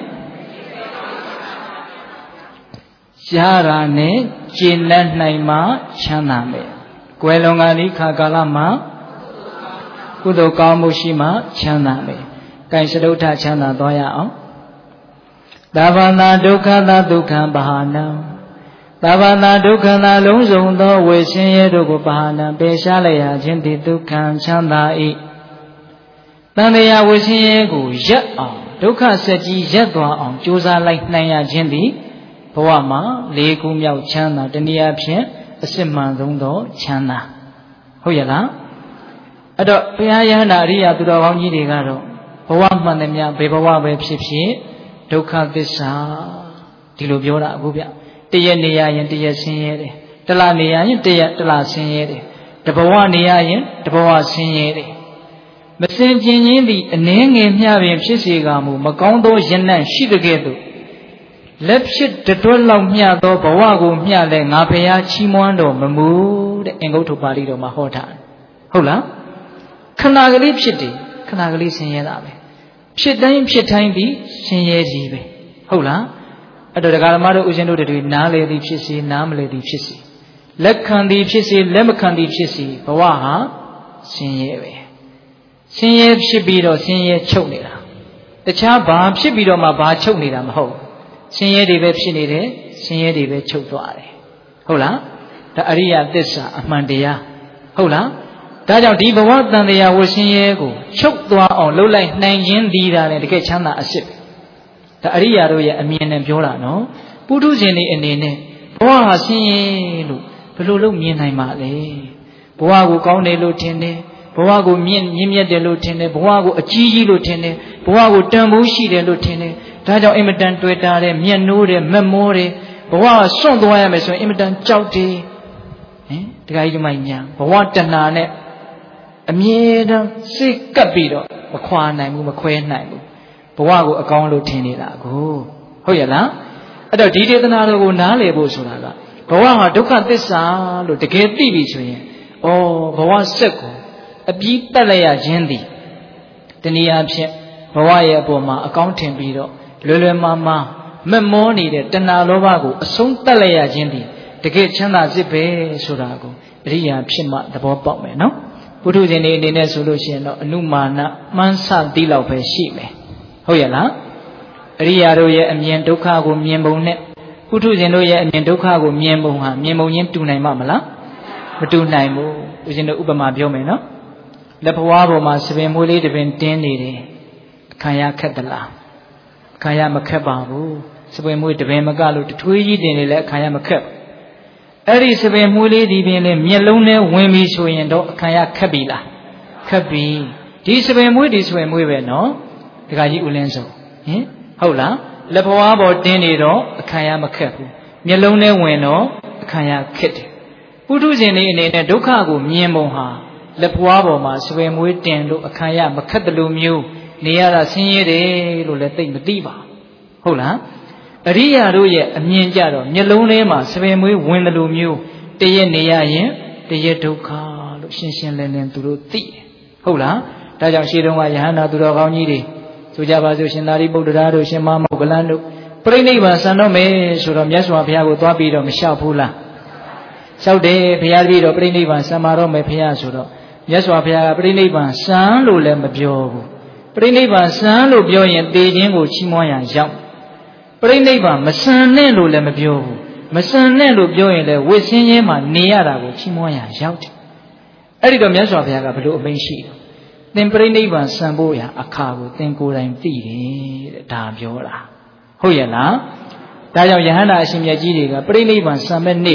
ရှားတာနဲ့ကျင့်တတ်နိုင်မှချမ်းသာမယ်ကွယ်လွန်ကနိခါကာလမှာကုသိုလ်ကောင်းမှုရှိမှချမ်းသာမယ်ကဲစတုထချမ်းသာသွားရအောင်သဗ္ဗနာဒုက္ခသာဒုက္ခံပဟာနံသဗ္ဗနာဒုက္ခသာလုံးစုံသောဝေဆင်းရဲတို့ကိုပဟာနံပယ်ရှားလိုက်ရခြင်းသည်ဒုက္ခံချမ်းသာ၏တန်တရားဝေဆင်းရဲကိုရပ်အောင်ဒုက္ခဆက်ကြီးရပ်သွားအောင်ကြိုးစားလိုက်နိုင်ရခြင်းသည်ဘဝမှာ၄ခုမြောက်ချမ်းသာတနည်းအားဖြင့်အစစ်မှန်ဆုံးသောချမ်းသာဟုတ်ရဲ့လားအဲ့တော့ဘုရားယဟန္တာအရိယာသူတော်ကောင်းကြီးတွေကတော့ဘဝမှန်သမျှဘယ်ဘဝပဲဖြစ်ဖြစ်ဒုက္ခသစ္စာဒီလိုပြောတာအခုဗျတရက်နေရရင်တရက်ဆင်းရဲတယ်တလနေရရင်တလဆင်းရဲတယ်တဘဝနေရရင်တဘဝဆင်းရဲတယ်မစင်ကျင်ခြင်းသည်အနှဲငယ်မျှပင်ဖြစ်စေကမူမကောင်းသောယဉ်နှံ့ရှိတဲ့ကဲ့သို့လက်ဖြစ်တွတ်လောက်မျှသောဘဝကိုမျှလဲငါဖျားချီးမွမ်းတော်မမူတဲ့အင်္ဂုတ္တပါဠိတော်မှာဟောထားတယ်ဟုတ်လားခဏကလေးဖြစ်တယ်ခဏကလေးဆင်းရဲတာပဲဖြစ်တိုင်းဖြစ်တိုင်းပြီးဆင်းရဲကြီးပဲဟုတ်လားအဲ့တော့ဒကာဓမ္မတို့ဦးဇင်းတို့တွေနားလေသည်ဖြစ်စေနားမလေသည်ဖြစ်စေလက်ခံသည်ဖြစ်စေလက်မခံသည်ဖြစ်စေဘဝဟာဆင်းရဲပဲဆင်းရဲဖြစ်ပြီးတော့ဆင်းရဲချုပ်နေတာတခြားဘာဖြစ်ပြီးတော့မှဘာချုပ်နေတာမဟုတ်ဆင်းရဲတွေပဲဖြစ်နေတယ်ဆင်းရဲတွေပဲချုပ်သွားတယ်ဟုတ်လားဒါအရိယသစ္စာအမှန်တရားဟုတ်လားဒါကြောင့်ဒီဘဝတန်တရားဝဆင်းရဲကိုချုပ်သွားအောင်လှုပ်လိုက်နိုင်ခြင်းဒီတာလည်းတကယ်ချမ်းသာအစ်စ်ပဲဒါအရိယာတို့ရဲ့အမြင်နဲ့ပြောတာနော်ပုထုဇဉ်တွေအနေနဲ့ဘဝဟာဆင်းရဲလို့ဘယ်လိုလုပ်မြင်နိုင်ပါလဲဘဝကိုကောင်းတယ်လို့ထင်တယ်ဘဝကိုမြင့်မြတ်တယ်လို့ထင်တယ်ဘဝကိုအကြီးကြီးလို့ထင်တယ်ဘဝကိုတန်ဖိုးရှိတယ်လို့ထင်တယ်ဒါကြောင့်အင်မတန်တွေ့တာတယ်မျက်နှိုးတယ်မက်မောတယ်ဘဝကစွန့်သွားရမယ်ဆိုရင်အင်မတန်ကြောက်တယ်ဟင်တခါကြီးဒီမိုင်းညာဘဝတဏှာနဲ့အမြဲတမ်းစိတ်ကပ်ပြီးတော့မခွာနိုင်ဘူးမခွဲနိုင်ဘူးဘဝကိုအကောင်းလို့ထင်နေတာကိုဟုတ်ရဲ့လားအဲ့တော့ဒီဒေသနာတော်ကိုနားလည်ဖို့ဆိုတာကဘဝဟာဒုက္ခသစ္စာလို့တကယ်သိပြီဆိုရင်ဩဘဝဆက်ကိုအပြီးတက်လိုက်ရခြင်းသည်တနည်းအားဖြင့်ဘဝရဲ့အပေါ်မှာအကောင်းထင်ပြီးတော့လွယ်မှားမက်မောနေတဲ့တဏှာလောဘကိုအဆုံးတက်လိုက်ရခြင်းသည်တကယ်ချမ်းသာစစ်ပဲဆိုတာကိုအရိယာဖြစ်မှသဘောပေါက်မယ်နော်ပုထုဇဉ်တွေအနေနဲ့ဆိုလို့ရှိရင်တော့အနုမာနမှန်းဆသီးလောက်ပဲရှိမယ်ဟုတ်ရဲ့လားအရိယာတို့ရဲ့အမြင်ဒုက္ခကိုမြင်ပုံနဲ့ပုထုဇဉ်တို့ရဲ့အမြင်ဒုက္ခကိုမြင်ပုံဟာမြင်ပုံချင်းတူနိုင်မှာမလားမတူနိုင်ဘူးဦးဇင်းတို့ဥပမာပြောမယ်နော်လက်ဖွားပေါ်မှာစပင်မွေးလေးတစ်ပင်တင်းနေတယ်ခံရခက်သလားခံရမခက်ပါဘူးစပင်မွေးတစ်ပင်မကလို့တထွေးကြီးတင်နေလဲခံရမခက်အဲ့ဒီစပင်မွေးလေးဒီပင်လေမျက်လုံးနဲ့ဝင်ပြီးဆိုရင်တော့ခံရခက်ပြီလားခက်ပြီဒီစပင်မွေးပဲနော်ဒကာကြီးဦးလင်းစုံဟင်ဟုတ်လားလက်ဖွားပေါ်တင်းနေတော့ခံရမခက်ဘူးမျက်လုံးနဲ့ဝင်တော့ခံရခက်တယ်ပုထုဇဉ်တွေအနေနဲ့ဒုက္ခကိုမြင်ပုံဟာလက်ဖွားပေါ်မှာဆွေမွေးတင်လို့အခါရမခက်တယ်လို့မျိုးနေရတာဆင်းရဲတယ်လို့လည်းသိမသိပါဟုတ်လားအရိယာတို့ရဲ့အမြင်ကြတော့မျက်လုံးထဲမှာဆွေမွေးဝင်တယ်လို့မျိုးတရက်နေရရင်တရက်ဒုက္ခလို့ရှင်းရှင်းလင်းလင်းသူတို့သိတယ်ဟုတ်လားဒါကြောင့်ရှေးတုန်းကယဟန္တာသူတော်ကောင်းကြီးတွေဆိုကြပါစို့ရှင်သာရိပုတ္တရာတို့ရှင်မမောဂလန်တို့ပြိဋိဘံဆံတော့မယ်ဆိုတော့မြတ်စွာဘုရားကိုသွားပြီးတော့မလျှောက်ဘူးလားလျှောက်တယ်ဘုရားတပည့်တော်ပြိဋိဘံဆံမာတော့မယ်ဘုရားဆိုတော့မြတ်စွာဘုရားကပြိဋိဘံဆံလို့လည်းမပြောဘူးပြိဋိဘံဆံလို့ပြောရင်သေခြင်းကိုချီးမွမ်းရရောက်ပြိဋိဘံမဆံနဲ့လို့လည်းမပြောဘူးမဆံနဲ့လို့ပြောရင်လည်းဝိဆင်းရဲမှာနေရတာကိုချီးမွမ်းရရောက်တယ်အဲ့ဒီတော့မြတ်စွာဘုရားကဘလို့အမိန့်ရှိတယ်သင်ပြိဋိဘံဆံဖို့ရအခါကိုသင်ကိုယ်တိုင်သိတယ်တဲ့ဒါပြောတာဟုတ်ရဲ့လားဒါကြောင့်ယဟန္တာအရှင်မြတ်ကြီးတွေကပြိဋိဘံဆံမဲ့နေ့ကို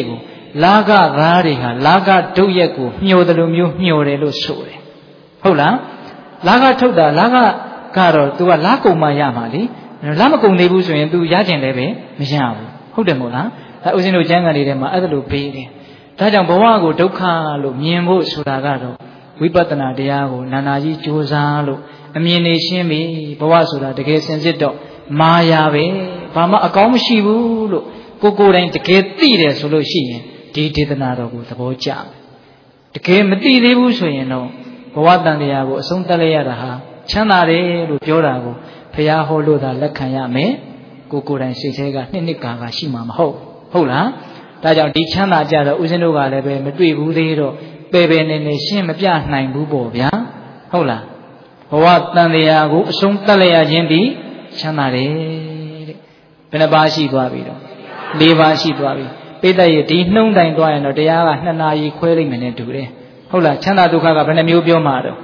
လာကသားတွေဟာလာကဒုရက်ကိုမျှော်တယ်လို့မျိုးမျှော်တယ်လို့ဆိုတယ်ဟုတ်လားလာကထုတ်တာလာကကတော့ तू ကလာကုံမှရမှာလေလာမကုံသေးဘူးဆိုရင် तू ရကျင်လည်းပဲမရဘူးဟုတ်တယ်မို့လားဒါဦးဇင်းတို့ကျမ်းဂန်တွေထဲမှာအဲ့ဒါလိုပေးတယ်ဒါကြောင့်ဘဝကိုဒုက္ခလို့မြင်ဖို့ဆိုတာကတော့ဝိပဿနာတရားကိုနာနာကြီးကြိုးစားလို့အမြင်နေရှင်းပြီဘဝဆိုတာတကယ်စင်စစ်တော့မာယာပဲဘာမှအကောင်းမရှိဘူးလို့ကိုယ်တိုင်တကယ်သိတယ်ဆိုလို့ရှိရင်ဒီဒေသနာတော်ကိုသဘောကျတကယ်မသိသေးဘူးဆိုရင်တော့ဘဝတန်တရားကိုအဆုံးသတ်လိုက်ရတာဟာချမ်းသာတယ်လို့ပြောတာကိုဘုရားဟောလို့သာလက်ခံရမယ်ကိုယ်တိုင်စိတ်ထဲကနှစ်ကာရှိမှာမဟုတ်လားဒါကြောင့်ဒီချမ်းသာကြတော့ဦးဇင်းတို့ကလည်းပဲမတွေ့ဘူးသေးတော့ပယ်နေရှင်းမပြနိုင်ဘူးပေါ့ဗျာဟုတ်လားဘဝတန်တရားကိုအဆုံးသတ်လိုက်ရခြင်းဒီချမ်းသာတယ်တဲ့ဘယ်နှပါးရှိသွားပြီတော့၄ပါးရှိသွားပြီပိဋကရဲ့ဒီနှုံးတိုင်သွားရင်တော့တရားက2 နာရီခွဲလိုက်မယ်နဲ့တူတယ်ဟုတ်လားချမ်းသာဒုက္ခကဘယ်နှမျိုးပြောမှာတော့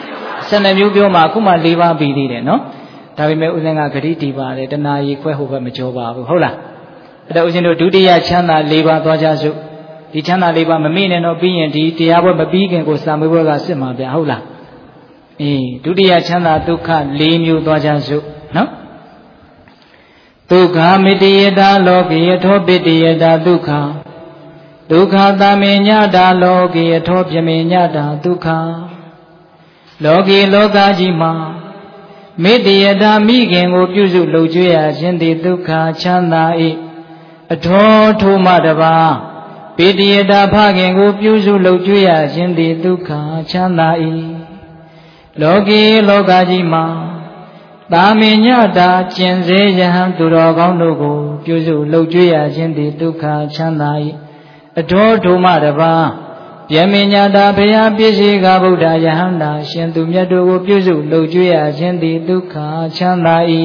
12မျိုးပြောမှာအခုမှ4ပါးပြီးသေးတယ်နော်ဒါပေမဲ့ဦးဇင်းကဂတိတီပါတယ်1 နာရီခွဲဟိုဘက်မကြောပါဘူးဟုတ်လားအဲ့တော့ဦးဇင်းတို့ဒုတိယချမ်းသာ4ပါးသွားကြစို့ဒီချမ်းသာ4ပါးမမေ့နဲ့တော့ပြီးရင်ဒီတရားပွဲမပြီးခင်ကိုစာမေးပွဲကစစ်မှာဗျဟုတ်လားဒုတိယချမ်းသာဒုက္ခ4မျိုးသွားကြစို့နော်ဒုက္ခမိတယတာလောကေယထောပိတယတာဒုက္ခဒုက္ခသမင်ညတာလောကေယထောပြမေညတာဒုက္ခလောကေလောကကြီးမှာမိတယတာမိခင်ကိုပြုစုလှုပ်ကြွရခြင်းသည်ဒုက္ခချမ်းသာ၏အထောထိုမှတပါပိတယတာဖခင်ကိုပြုစုလှုပ်ကြွရခြင်းသည်ဒုက္ခချမ်းသာ၏လောကေလောကကြီးမှာသာမညတာကျင်စေယဟံသူတော်ကောင်းတို့ကိုပြုစုလှုပ်ကြွရခြင်းသည်ဒုက္ခချမ်းသာ၏အထောထိုမှတပါပြမေညတာဘုရားပြည့်စုံကဗုဒ္ဓယဟန္တာရှင်သူမြတ်တို့ကိုပြုစုလှုပ်ကြွရခြင်းသည်ဒုက္ခချမ်းသာ၏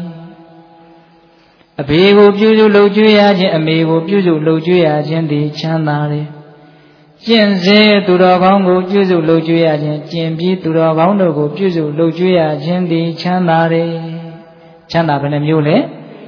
အဖေကိုပြုစုလှုပ်ကြွရခြင်းအမေကိုပြုစုလှုပ်ကြွရခြင်းသည်ချမ်းသာတယ်ကျင့်စေသူတော်ကောင်းကိုပြုစုလှုပ်ကြွရခြင်းကျင့်ပြီးသူတော်ကောင်းတို့ကိုပြုစုလှုပ်ကြွရခြင်းသည်ချမ်းသာတယ်ချမ်းသာဘယ်နှမျိုးလဲ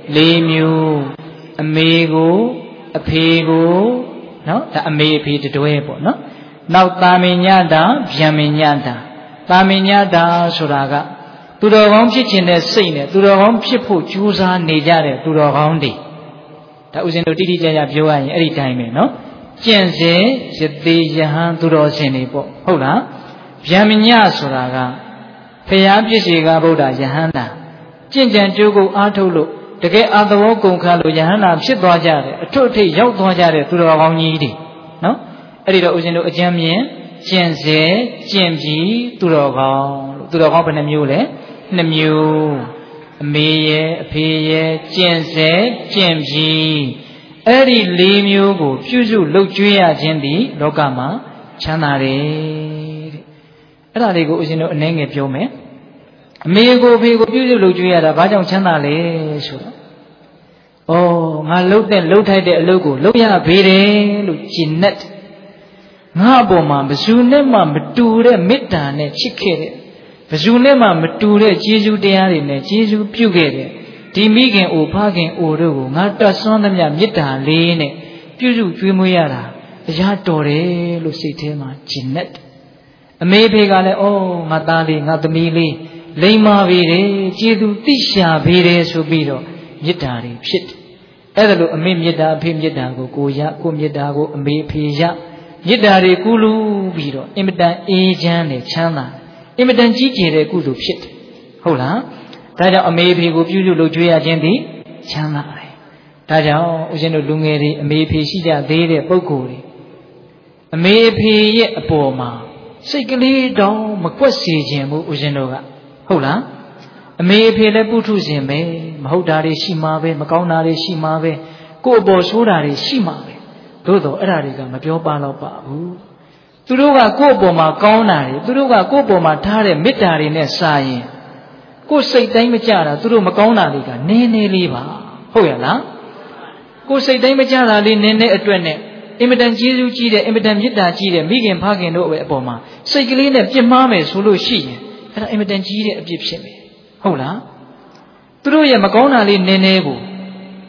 4မျိုးအမေကိုအဖေကိုနော်ဒါအမေအဖေတွဲပေါ့နော်နောက်သာမညတာဗျံမညတာသာမညတာဆိုတာကသူတော်ကောင်းဖြစ်ခြင်းနဲ့စိတ်နဲ့သူတော်ကောင်းဖြစ်ဖို့ကြိုးစားနေကြတဲ့သူတော်ကောင်းတွေဒါဥစဉ်တို့တိတိကျကျပြောရရင်အဲ့ဒီတိုင်းပဲနော်ကျင့်စဉ်ယတိယဟန်သူတော်ရှင်တွေပေါ့ဟုတ်လားဗျံမညဆိုတာကဖရာပြည့်စေကဗုဒ္ဓယဟန္တာကျင့်ကြံကြိုးကိုအားထုတ်လို့တကယ်အသဘောကုန်ခါလို့ယဟန္တာဖြစ်သွားကြတယ်အထွတ်အထိပ်ရောက်သွားကြတဲ့သူတော်ကောင်းကြီးတွေနော်အဲ့ဒီတော့ဦးဇင်းတို့အကျဉ်းမြင်ကျင့်စေကျင့်ပြီးသူတော်ကောင်းလို့သူတော်ကောင်းဘယ်နှမျိုးလဲ2မျိုးအမေရဲ့အဖေရဲ့ကျင့်စေကျင့်ပြီးအဲ့ဒီ4မျိုးကိုပြုစုလှုပ်ကြွေးရခြင်းသည်လောကမှာချမ်းသာတယ်တဲ့အဲ့ဒါလေးကိုဦးဇင်းတို့အနည်းငယ်ပြောမယ်အမေကိုအဖေကိုပြုစုလှုပ်ကြွေးရတာဘာကြောင့်ချမ်းသာလဲဆိုတော့ငါလှုပ်ထိုက်တဲ့အလုပ်ကိုလုပ်ရပေတယ်လို့ကျင့်နဲ့ငါအပေါ်မှာဘယ်သူနဲ့မှမတူတဲ့မေတ္တာနဲ့ချစ်ခဲ့တဲ့ဘယ်သူနဲ့မှမတူတဲ့ကျေးဇူးတရားတွေနဲ့ကျေးဇူးပြုခဲ့တဲ့ဒီမိခင်အိုဖခင်အိုတို့ကိုငါတတ်ဆွမ်းသမျှမေတ္တာလေးနဲ့ပြုစုကျွေးမွေးရတာအရာတော်တယ်လို့စိတ်ထဲမှာကျင့်နဲ့အမေဖေကလည်းငါသားလေးငါသမီးလေးလိမ္မာပေတယ်ကျေးဇူးသိရှာပေတယ်ဆိုပြီးတော့မေတ္တာတွေဖြစ်တယ်အဲ့ဒါလို့အမေမေတ္တာအဖေမေတ္တာကိုကိုရကိုမေတ္တာကိုအမေဖေရမေတ္တာတွေကုလူပြီးတော့အင်မတန်အေးချမ်းနဲ့ချမ်းသာအင်မတန်ကြီးကျယ်တဲ့ကုသိုလ်ဖြစ်တယ်ဟုတ်လားဒါကြောင့်အမေဖေကိုပြုစုလုပ်ကြွေးရခြင်းသည်ချမ်းသာတယ်ဒါကြောင့်ဦးဇင်းတို့လူငယ်တွေအမေဖေရှိကြသေးတဲ့ပုဂ္ဂိုလ်တွေအမေဖေရဲ့အပေါ်မှာစိတ်ကလေးတောင်မကွက်စေခြင်းဘူးဦးဇင်းတို့ကဟုတ်လားအမေဖေလည်းပုထုဇဉ်ပဲမဟုတ်တာတွေရှိမှာပဲမကောင်းတာတွေရှိမှာပဲကိုယ့်အပေါ်ဆိုးတာတွေရှိမှာပဲသို့တော့အဲ့ဒါတွေကမပြောပါတော့ပါဘူးသူတို့ကကိုယ့်အပေါ်မှာကောင်းတာတွေသူတို့ကကိုယ့်အပေါ်မှာထားတဲ့မေတ္တာတွေနဲ့စာရင်ကိုယ်စိတ်တိုင်းမကြတာသူတို့မကောင်းတာတွေကနည်းနည်းလေးပါဟုတ်ရလားကိုယ်စိတ်တိုင်းမကြတာလေးနည်းနည်းအတွက်နဲ့အင်မတန်ကျေးဇူးကြီးတဲ့အင်မတန်မေတ္တာကြီးတဲ့မိခင်ဖခင်တို့ရဲ့အပေါ်မှာစိတ်ကလေးနဲ့ပြစ်မှားမယ်ဆိုလို့ရှိရင်အဲ့ဒါအင်မတန်ကြီးတဲ့အပြစ်ဖြစ်မယ်ဟုတ်လားသူတို့ရဲ့မကောင်းတာလေးနည်းနည်းကိုသူ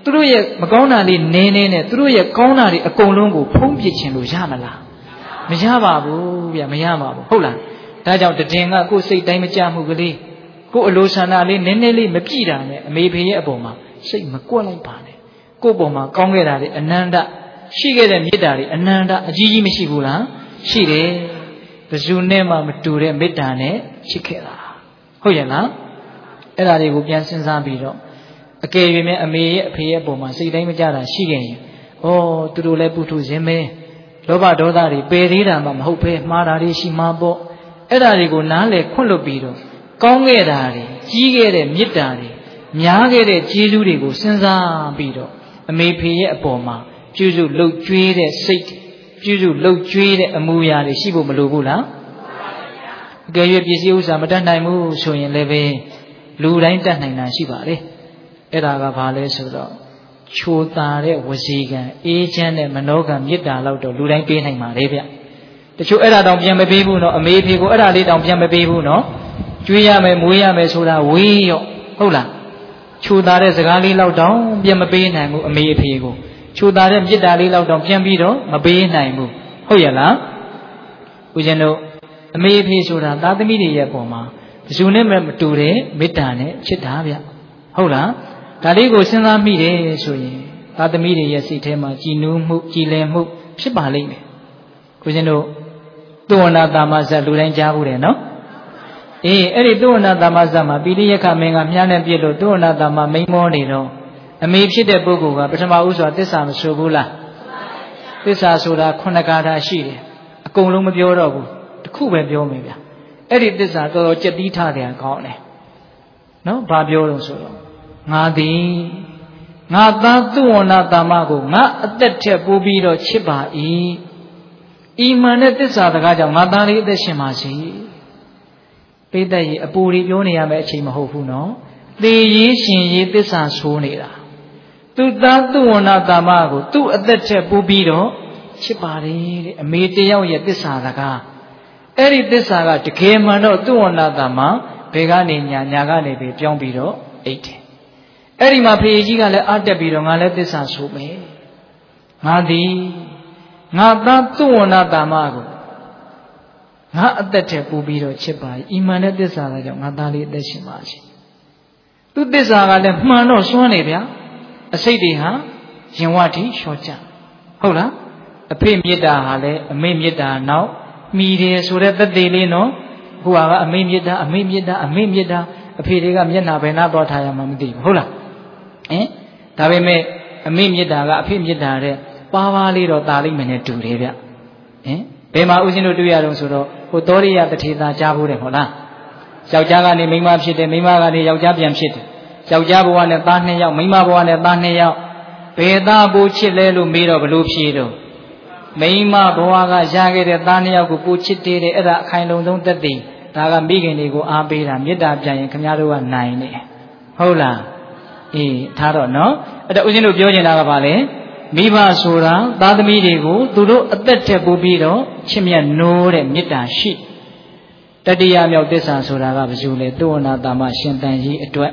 သူတို့ရဲ့မကောင်းတာလေးနည်းနည်းနဲ့သူတို့ရဲ့ကောင်းတာတွေအကုန်လုံးကိုဖုံးပစ်ခြင်းလို့ရမလားမရပါဘူးဗျမရပါဘူးဟုတ်လားဒါကြောင့်တည်ငါကိုယ်စိတ်တိုင်းမကြမှုကလေးကိုယ်အလိုဆန္ဒလေးနည်းနည်းလေးမပြည့်တာနဲ့အမေဖေရဲ့အပေါ်မှာစိတ်မကွက်လိုက်ပါနဲ့ကိုယ့်ပေါ်မှာကောင်းခဲ့တာတွေအနန္တရှိခဲ့တဲ့မေတ္တာတွေအနန္တအကြီးကြီးမရှိဘူးလားရှိတယ်ဘယ်သူနဲ့မှမတူတဲ့မေတ္တာနဲ့ရှိခဲ့တာဟုတ်ရဲ့လားအဲ့ဒါတွေကိုပြန်စဉ်းစားပြီးတော့အကယ်၍များအမေရဲ့အဖေရဲ့ပုံမှာစိတ်တိုင်းမကြတာရှိခဲ့ရင်ဩသူတို့လည်းပုထုဇဉ်ပဲလောဘဒေါသတွေပယ်သေးတာမှမဟုတ်ပဲမှားတာတွေရှိမှာပေါ့အဲ့ဒါတွေကိုနားလည်ခွင့်လွတ်ပြီးတော့ကောင်းခဲ့တာတွေကြီးခဲ့တဲ့မေတ္တာတွေများခဲ့တဲ့ကျေးဇူးတွေကိုစဉ်းစားပြီးတော့အမေဖေရဲ့အပေါ်မှာပြုစုလှုပ်ကြွေးတဲ့စိတ်ပြုစုလှုပ်ကြွေးတဲ့အမူအရာတွေရှိဖို့မလိုဘူးလားအကယ်၍ပစ္စည်းဥစ္စာမတတ်နိုင်ဘူးဆိုရင်လည်းပဲလူတိုင်းတတ်နိုင်တာရှိပါလေအဲ့ဒါကဘာလဲဆိုတော့ချိုတာတဲ့ဝစီကံအေးချမ်းတဲ့မနောကံမေတ္တာလောက်တော့လူတိုင်းပေးနိုင်ပါလေဗျတချို့အဲ့ဒါတောင်ပြန်မပေးဘူးနော်အမေဖေကိုအဲ့ဒါလေးတောင်ပြန်မပေးဘူးနော်ကျွေးရမယ်မွေးရမယ်ဆိုတာဝေးရော့ဟုတ်လားချိုတာတဲ့စကားလေးလောက်တောင်ပြန်မပေးနိုင်ဘူးအမေဖေကိုချိုတာတဲ့မေတ္တာလေးလောက်တောင်ပြန်ပြီးတော့မပေးနိုင်ဘူးဟုတ်ရဲ့လားဦးဇင်းတို့အမေဖေဆိုတာသားသမီးတွေရဲ့ပုံမှာဘယ်သူနဲ့မှမတူတဲ့မေတ္တာနဲ့ချစ်တာဗျဟုတ်လားဒါလေးကိုစဉ်းစားမိတယ်ဆိုရင်သားသမီးတွေရဲ့စိတ်ထဲမှာကြည်နူးမှုကြည်လင်မှုဖြစ်ပါလိမ့်မယ်ဦးဇင်းတို့သုဝဏတာမဇ္ဇလူတိုင်းကြားဘူးတယ်နော်အေးအဲ့ဒီသုဝဏတာမဇ္ဇမှာပိဋိယက္ခမင်းကမြားနဲ့ပြစ်လို့သုဝဏတာမမိန်မောနေတော့အမေဖြစ်တဲ့ပုဂ္ဂိုလ်ကပထမဦးစွာသစ္စာမဆိုဘူးလားသစ္စာဆိုတာခုနှစ်ဂါထာရှိတယ်အကုန်လုံးမပြောတော့ဘူးတစ်ခုပဲပြောမယ်ဗျအဲ့ဒီသစ္စာတော်တော်ကြက်တီးထားတယ်ကောင်းတယ်နော်ဘာပြောလို့ဆိုတော့ငါသည်ငါသားသုဝဏတာမကိုငါအသက်ထက်ပိုးပြီးတော့ချစ်ပါ၏ဤမှန်တဲ့သစ္စာတကားကြောင့်ငါသားလေးအသက်ရှင်ပါစေပိဋကရေအပူတွေပြောနေရမယ့်အချိန်မဟုတ်ဘူးနော်သေရေးရှင်ရေးသစ္စာဆိုးနေတာသူသားသုဝဏတာမကိုသူ့အသက်ထက်ပိုးပြီးတော့ချစ်ပါတယ်တဲ့အမေတယောက်ရဲ့သစ္စာတကားအဲ့ဒီသစ္စာကတကယ်မှန်တော့သုဝဏတာမဘယ်ကနေညာကနေပဲပြောင်းပြီးတော့အိတ်တယ်အဲ့ဒီမှာဖေကြီးကလည်းအတက်ပြီးတော့ငါလည်းသစ္စာဆိုမယ်ငါသည်ငါသားသုဝဏတာမကိုငါအသက်ထက်ပိုပြီးတော့ချစ်ပါဤမှန်တဲ့သစ္စာကကြောင့်ငါသားလေးအသက်ရှင်ပါစေသူသစ္စာကလည်းမှန်တော့စွန့်နေဗျာအစိတ်တွေဟာရင်ဝတိလျှော့ကြဟုတ်လားအဖေမေတ္တာဟာလည်းအမေမေတ္တာနောက်မိတယ်ဆိုတဲ့သက်သေလေးနော်ခုကအမေမေတ္တာအမေမေတ္တာအမေမေတ္တာအဖေတွေကမျက်နှာဘယ်နှသွားထားရမှမသိဘူးဟုတ်လားဒါပေမဲ့အမေမေတ္တာကအဖေမေတ္တာတဲ့ပါးပါးလေးတော့ตาလိမ့်မယ်နဲ့တူတယ်ဗျဘယ်မှာဦးဇင်းတို့တွေ့ရတော့ဆိုတော့ဟိုသောရိယတထေသာကြားဖို့တယ်ဟုတ်လားယောက်ျားကနေမိန်းမဖြစ်တယ်မိန်းမကနေယောက်ျားပြန်ဖြစ်တယ်ယောက်ျားဘဝနဲ့သား2ယောက်မိန်းမဘဝနဲ့သား2ယောက်ဘယ်သားပူချစ်လဲလို့မေးတော့ဘလို့ဖြေတော့မိန်းမဘဝကရခဲ့တဲ့သား2ယောက်ကိုပူချစ်တယ်အဲ့ဒါအခိုင်လုံဆုံးသက်သေဒါကမိခင်တွေကိုအားပေးတာမေတ္တာပြန်ရင်ခင်ဗျားတို့ကနိုင်တယ်ဟုတ်လားအေးထားတော့နော်အဲ့တော့ဦးဇင်းတို့ပြောချင်တာကဘာလဲမိဘဆိုတာသားသမီးတွေကိုသူတို့အသက်ထက်ပိုပြီးတော့ချစ်မြတ်နိုးတဲ့မေတ္တာရှိတတိယမြောက်သစ္စာဆိုတာကဘာလို့လဲသုဝဏတာမရှင်တန်ကြီးအတွက်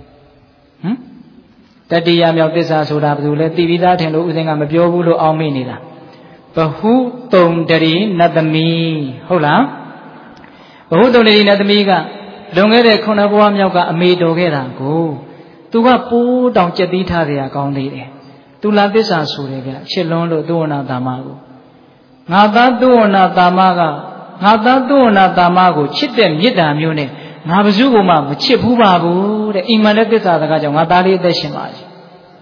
တတိယမြောက်သစ္စာဆိုတာဘာလို့လဲသိပြီးသားထင်လို့ဦးဇင်းကမပြောဘူးလို့အောင်းမိနေတာဘဟုတုံတရီနတ်သမီးဟုတ်လားဘဟုတုံတရီနတ်သမီးကလွန်ခဲ့တဲ့9ဘဝမြောက်ကအမေတော်ခဲ့တာကိုသူကပိုးတောင်ကြက်တီးထားကြကောင်းသေးတယ်သူလာသစ္စာဆိုတယ်ဗျချစ်လွန်းလို့သုဝဏတာမကိုငါသားသုဝဏတာမကငါသားသုဝဏတာမကိုချစ်တဲ့မေတ္တာမျိုးနဲ့ငါဘယ်သူမှမချစ်ဘူးပါဘူးတဲ့အိမ်မက်တဲ့သစ္စာတကားကြောင့်ငါသားလေးအသက်ရှင်ပါစေ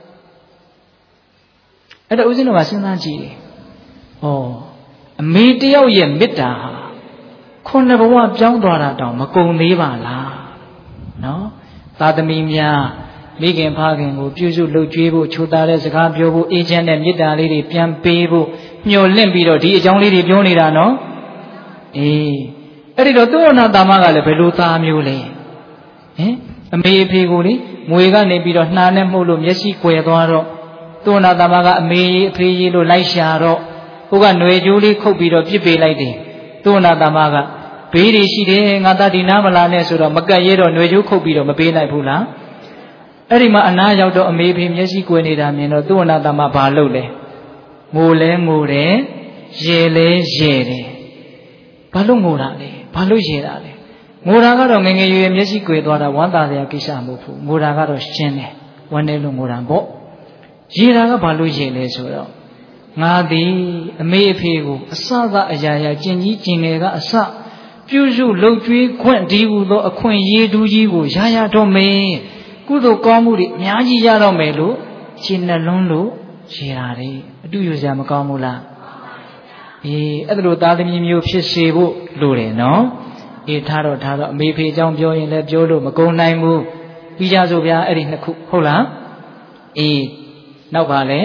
အဲ့တော့ဦးဇင်းတို့ကစဉ်းစားကြည့်တယ်အမေတယောက်ရဲ့မေတ္တာဟာ9ဘဝပြောင်းသွားတာတောင်မကုန်သေးပါလားနော်သာသမီများမိခင်ဖခင်ကိုပြုစုလှုပ်ကြွေးဖို့ချိုတာတဲ့စကားပြောဖို့အေးချမ်းတဲ့မေတ္တာလေးတွေပြန်ပေးဖို့ညှို့လင့်ပြီးတော့ဒီအကြောင်းလေးတွေပြောနေတာနော်အေးအဲ့ဒီတော့သုဝဏတာမကလည်းဘယ်လိုသားမျိုးလဲအမေအဖေကိုလေမွေကနေပြီးတော့နှာနဲ့မှုတ်လို့မျက်စိကွယ်သွားတော့သုဝဏတာမကအမေအဖေကြီးလို့လိုက်ရှာတော့ဟိုကຫນွေကျိုးလေးခုတ်ပြီးတော့ပြစ်ပေးလိုက်တယ်သုဝဏတာမကဘေးတွေရှိတယ်ငါသားဒီနားမလာနဲ့ဆိုတော့မကတ်ရဲတော့ຫນွေကျိုးခုတ်ပြီးတော့မပေးလိုက်ဘူးလားအဲ့ဒီမှာအနာရောက်တော့အမေဖေမျက်စိကွယ်နေတာမြင်တော့သူ့အနာတမှာဘာလုပ်လဲငိုလဲငိုတယ်ရေလဲရေတယ်ဘာလို့ငိုတာလဲဘာလို့ရေတာလဲငိုတာကတော့ငငယ်ရွယ်မျက်စိကွယ်သွားတာဝမ်းသာစရာကိစ္စမဟုတ်ဘူးငိုတာကတော့ရှင်းတယ်ဝမ်းနေလို့ငိုတာပေါ့ရေတာကဘာလို့ရေလဲဆိုတော့ငါသည်အမေအဖေကိုအစကအရာရာကျင်ကြီးကျင်ငယ်ကအစပြုစုလှုပ်ကြွေးခွင့်ဒီဟုသောအခွင့်ရေးတူးကြီးကိုရရတော့မယ်ကုသိုလ်ကောင်းမှုတွေအများကြီးရတော့မယ်လို့ခြေနှလုံးလို့ရေတာတယ်အတူယူစရာမကောင်းဘူးလားအဲ့ဒါလိုသားသမီးမျိုးဖြစ်စေဖို့လိုတယ်နော်ထားတော့အမေဖေအကြောင်းပြောရင်လည်းပြောလို့မကုန်နိုင်ဘူးပြီးကြစို့ဗျာအဲ့ဒီနှစ်ခုဟုတ်လားနောက်ပါလေ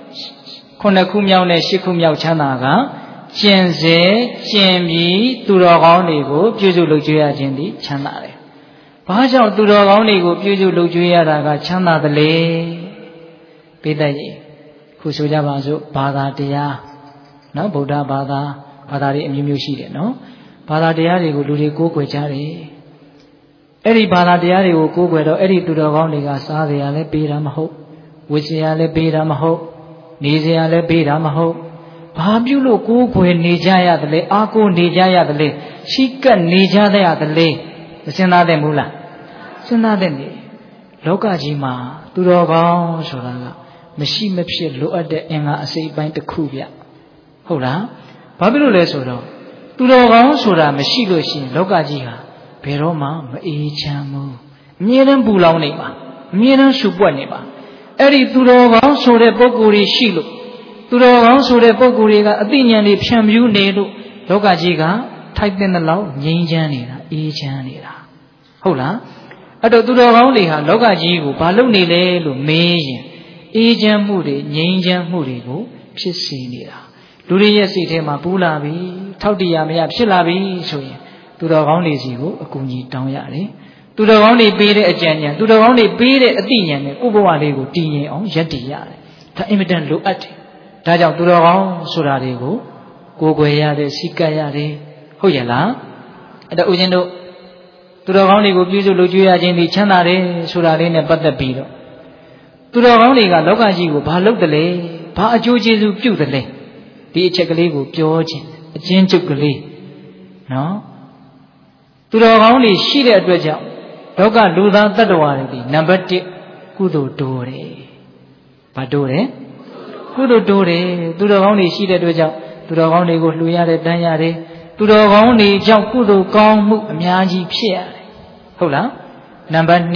9ခုမြောက်နဲ့10ခုမြောက်ချမ်းသာကကျင့်စေကျင့်ပြီးသူတော်ကောင်းတွေကိုပြုစုလုပ်ကြွေးရခြင်းသည်ချမ်းသာတယ်။ဘာကြောင့်သူတော်ကောင်းတွေကိုပြုစုလုပ်ကြွေးရတာကချမ်းသာသလဲ။ပိဋကကြီးခုဆိုကြပါစို့ဘာသာတရားနော်ဗုဒ္ဓဘာသာတွေအမျိုးမျိုးရှိတယ်နော်။ဘာသာတရားတွေကိုလူတွေကိုးကွယ်ကြတယ်။အဲ့ဒီဘာသာတရားတွေကိုကိုးကွယ်တော့အဲ့ဒီသူတော်ကောင်းတွေကစားစရာလည်းပေးတာမဟုတ်ဝတ်စရာလည်းပေးတာမဟုတ်နေစရာလည်းပေးတာမဟုတ်ဘာပြုလို့ကိုးကွယ်နေကြရတယ်လဲအားကိုးနေကြရတယ်လဲရှိကပ်နေကြရတယ်လဲမစဉ်းစားသင့်ဘူးလားစဉ်းစားသင့်တယ်လောကကြီးမှာသူတော်ကောင်းဆိုတာကမရှိမဖြစ်လိုအပ်တဲ့အင်္ဂါအစိတ်ပိုင်းတစ်ခုဗျဟုတ်လားဘာဖြစ်လို့လဲဆိုတော့သူတော်ကောင်းဆိုတာမရှိလို့ရှိရင်လောကကြီးဟာဘယ်တော့မှမအေးချမ်းဘူးအမြဲတမ်းပူလောင်နေပါအမြဲတမ်းရှုပ်ပွက်နေပါအဲ့ဒီသူတော်ကောင်းဆိုတဲ့ပုဂ္ဂိုလ်တွေရှိလို့သူတော်ကောင်းဆိုတဲ့ပုဂ္ဂိုလ်တွေကအသိဉာဏ်တွေဖြန့်ဖြူးနေလို့လောကကြီးကထိုက်တဲ့လောက်ငြိမ်းချမ်းနေတာအေးချမ်းနေတာဟုတ်လားအဲ့တော့သူတော်ကောင်းတွေဟာလောကကြီးကိုဘာလုပ်နေလဲလို့မေးရင်အေးချမ်းမှုတွေငြိမ်းချမ်းမှုတွေကိုဖြစ်စေနေတာလူတွေရဲ့စိတ်ထဲမှာပူလာပြီထောက်တရားမရဖြစ်လာပြီဆိုရင်သူတော်ကောင်းတွေစီကိုအကူအညီတောင်းရတယ်သူတော်ကောင်းတွေပေးတဲ့အကြံဉာဏ်သူတော်ကောင်းတွေပေးတဲ့အသိဉာဏ်နဲ့ကိုယ့်ဘဝလေးကိုတည်ငြိမ်အောင်ရပ်တည်ရတယ်ဒါအင်မတန်လိုအပ်တယ်ဒါကြောင့်သူတော်ကောင်းဆိုတာတွေကိုကိုယ်ွယ်ရတယ်စိတ်ကပ်ရတယ်ဟုတ်ရဲ့လားအဲ့တော့ဦးဇင်းတို့သူတော်ကောင်းတွေကိုပြုစုလုပ်ကြွေးရခြင်းဒီချမ်းသာတယ်ဆိုတာလေးနဲ့ပတ်သက်ပြီးတော့သူတော်ကောင်းတွေကလောကကြီးကိုဘာလုပ်တယ်လဲဘာအကျိုးကျေးဇူးပြုတယ်လဲဒီအချက်ကလေးကိုပြောခြင်းအချင်းချုပ်ကလေးနော်သူတော်ကောင်းတွေရှိတဲ့အတွက်ကြောင့်လောကလူသားတ attva တွေဒီနံပါတ်1ကုသိုလ်တိုးတယ်ဘာတိုးတယ်ကုသိုလ်တိုးတယ်သူတော်ကောင်းတွေရှိတဲ့အတွက်ကြောင့်သူတော်ကောင်းတွေကိုလှူရတဲ့တန်းရတယ်သူတော်ကောင်းတွေကြောင့်ကုသိုလ်ကောင်းမှုအများကြီးဖြစ်ရတယ်ဟုတ်လားနံပါတ်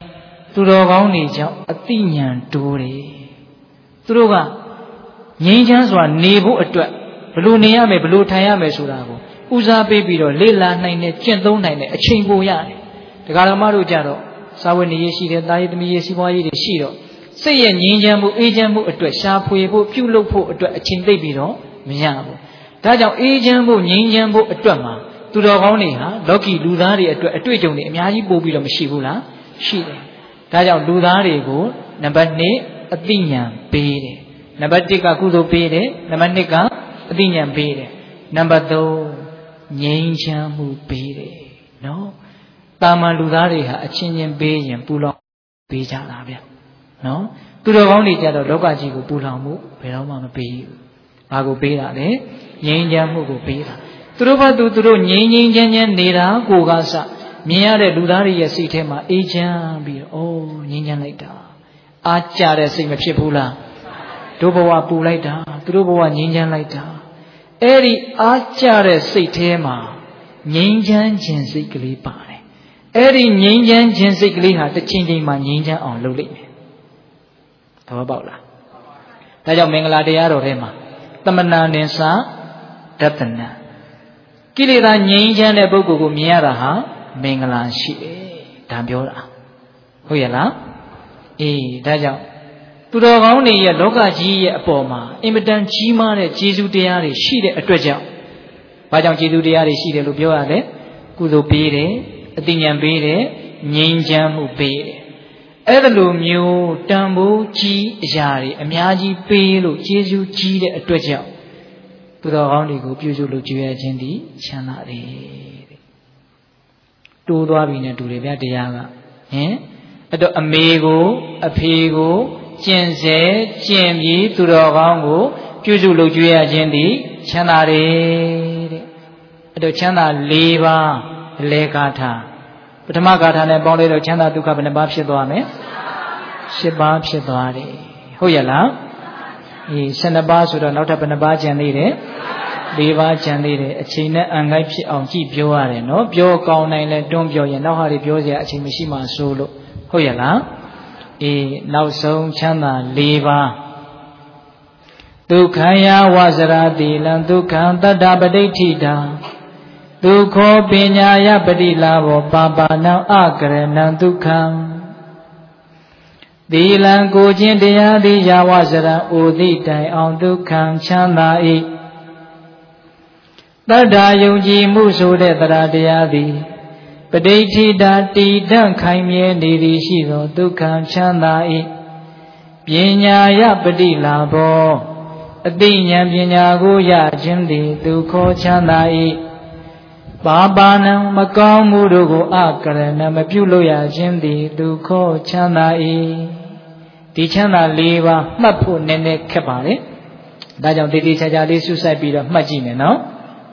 2သူတော်ကောင်းတွေကြောင့်အသိဉာဏ်တိုးတယ်သူတို့ကငြိမ်းချမ်းစွာနေဖို့အတွက်ဘယ်လိုနေရမယ်ဘယ်လိုထိုင်ရမယ်ဆိုတာကိုဦးစားပေးပြီးတော့လေ့လာနိုင်တဲ့ကျင့်သုံးနိုင်တဲ့အချိန်ပိုရတယ်ဒကာတော်မတို့ကြတော့စာဝတ်နေရေးရှိတယ်တာရေးသမီးရေးစီးပွားရေးတွေရှိတော့စိတ်ရဲ့ငြိမ်းချမ်းမှုအေးချမ်းမှုအတွက်ရှားဖွေဖို့ပြုလုပ်ဖို့အတွက်အချိန်သိပ်ပြီးတော့မရဘူးဒါကြောင့်အေးချမ်းဖို့ငြိမ်းချမ်းဖို့အတွက်မှာသူတော်ကောင်းတွေဟာလောကီလူသားတွေအတွက်အတွေ့အကြုံတွေအများကြီးပို့ပြီးတော့မရှိဘူးလားရှိတယ်ဒါကြောင့်လူသားတွေကိုနံပါတ်1အသိဉာဏ်ပေးတယ်နံပါတ်1ကကုသိုလ်ပေးတယ်နံပါတ်2ကအသိဉာဏ်ပေးတယ်နံပါတ်3ငြိမ်းချမ်းမှုပေးတယ်နော်တာမန်လူသားတွေဟာအချင်းချင်းပေးရင်ပူလောင်ပေးကြတာဗျနော်သူတော်ကောင်းတွေကြတော့လောကကြီးကိုပူလောင်မှုဘယ်တော့မှမပေးဘူးဘာကိုပေးတာလဲငြိမ်းချမ်းမှုကိုပေးတာသူတို့ဘာသူတို့ငြိမ်းငြိမ်းချမ်းချမ်းနေတာကိုကစမြင်ရတဲ့လူသားတွေရဲ့စိတ်ထဲမှာအေးချမ်းပြီးတော့ငြိမ်းချမ်းလိုက်တာအားကြတဲ့စိတ်မဖြစ်ဘူးလားတို့ဘဝပူလိုက်တာသူတို့ဘဝငြိမ်းချမ်းလိုက်တာအဲ့ဒီအားကြတဲ့စိတ်ထဲမှာငြိမ်းချမ်းခြင်းစိတ်ကလေးပါတယ်အဲ့ဒီငြိမ်းချမ်းခြင်းစိတ်ကလေးဟာတစ်ချိန်ချိန်မှာငြိမ်းချမ်းအောင်လုပ်လိုက်မယ်သဘောပေါက်လားဒါကြောင့်မင်္ဂလာတရားတော်ထဲမှာသမဏနိသဒတနာကိလေသာငြိမ်းချမ်းတဲ့ပုဂ္ဂိုလ်ကိုမြင်ရတာဟာမင်္ဂလာရှိတယ်ဒါပြောတာဟုတ်ရဲ့လားဒါကြောင့်သူတော်ကောင်းတွေရဲ့လောကကြီးရဲ့အပေါ်မှာအင်မတန်ကြီးမားတဲ့ကျေးဇူးတရားတွေရှိတဲ့အတွက်ကြောင့်ဘာကြောင့်ကျေးဇူးတရားတွေရှိတယ်လို့ပြောရလဲကုသိုလ်ပေးတယ်အသိဉာဏ်ပေးတယ်ငြိမ်းချမ်းမှုပေးတယ်အဲ့ဒါလိုမျိုးတန်ဖိုးကြီးအရာတွေအများကြီးပေးလို့ကျေးဇူးကြီးတဲ့အတွက်ကြောင့်သူတော်ကောင်းတွေကိုပြုစုလို့ကြွေးရခြင်းသည်ချမ်းသာတယ်တဲ့တိုးသွားပြီနဲ့တူတယ်ဗျတရားကအဲ့တော့အမေကိုအဖေကိုကျင့်စေကျင့်ပြီးသူတော်ကောင်းကိုပြုစုလုပ်ကြွေးရခြင်းသည်ချမ်းသာတယ်တဲ့အဲ့တော့ချမ်းသာ၄ပါးအလဲဂါထာပထမဂါထာနဲ့ပေါင်းလိုက်တော့ချမ်းသာဒုက္ခဘယ်နှပါးဖြစ်သွားမလဲ၈ပါးဖြစ်သွားတယ်ဟုတ်ရဲ့လား12ပါးဆိုတော့နောက်ထပ်ဘယ်နှပါးကျန်သေးတယ်၄ပါးကျန်သေးတယ်အချိန်နဲ့အန်ကိုက်ဖြစ်အောင်ကြည့်ပြောရတယ်နော်ပြောကောင်းနိုင်လဲတွန်းပြောရင်နောက်ဟာတွေပြောစရာအချိန်မရှိမှဆိုလို့ဟုတ်ရဲ့လားနောက်ဆုံးချမ်းသာ၄ပါးဒုက္ခယဝဇရာတိလံဒုက္ခံတတ္တပဋိဋ္ဌိတာဒုက္ခောပညာယပတိလာဘောပါပါဏံအကရဏံဒုက္ခံသီလံကိုခြင်းတရားသည်ယဝဇရံဩတိတိုင်အောင်ဒုက္ခံချမ်းသာ၏တတ္ထာယုံကြည်မှုဆိုတဲ့တရားတရားသည်ပဋိဋ္ဌိတာတည်တံ့ခိုင်မြဲနေသည်ရှိသောဒုက္ခံချမ်းသာ၏ပညာယပတိလာဘောအသိဉာဏ်ပညာကိုရခြင်းသည်ဒုက္ခောချမ်းသာ၏ပါပါဏံမကောင်းမှုတို့ကိုအကရဏမပြုလို့ရခြင်းသည်ဒုက္ခောချမ်းသာ၏ဒီချမ်းသာ၄ပါးမှတ်ဖို့နည်းနည်းခက်ပါလေဒါကြောင့်တေတေချာချာလေးစုစိုက်ပြီးတော့မှတ်ကြည့်မယ်နော်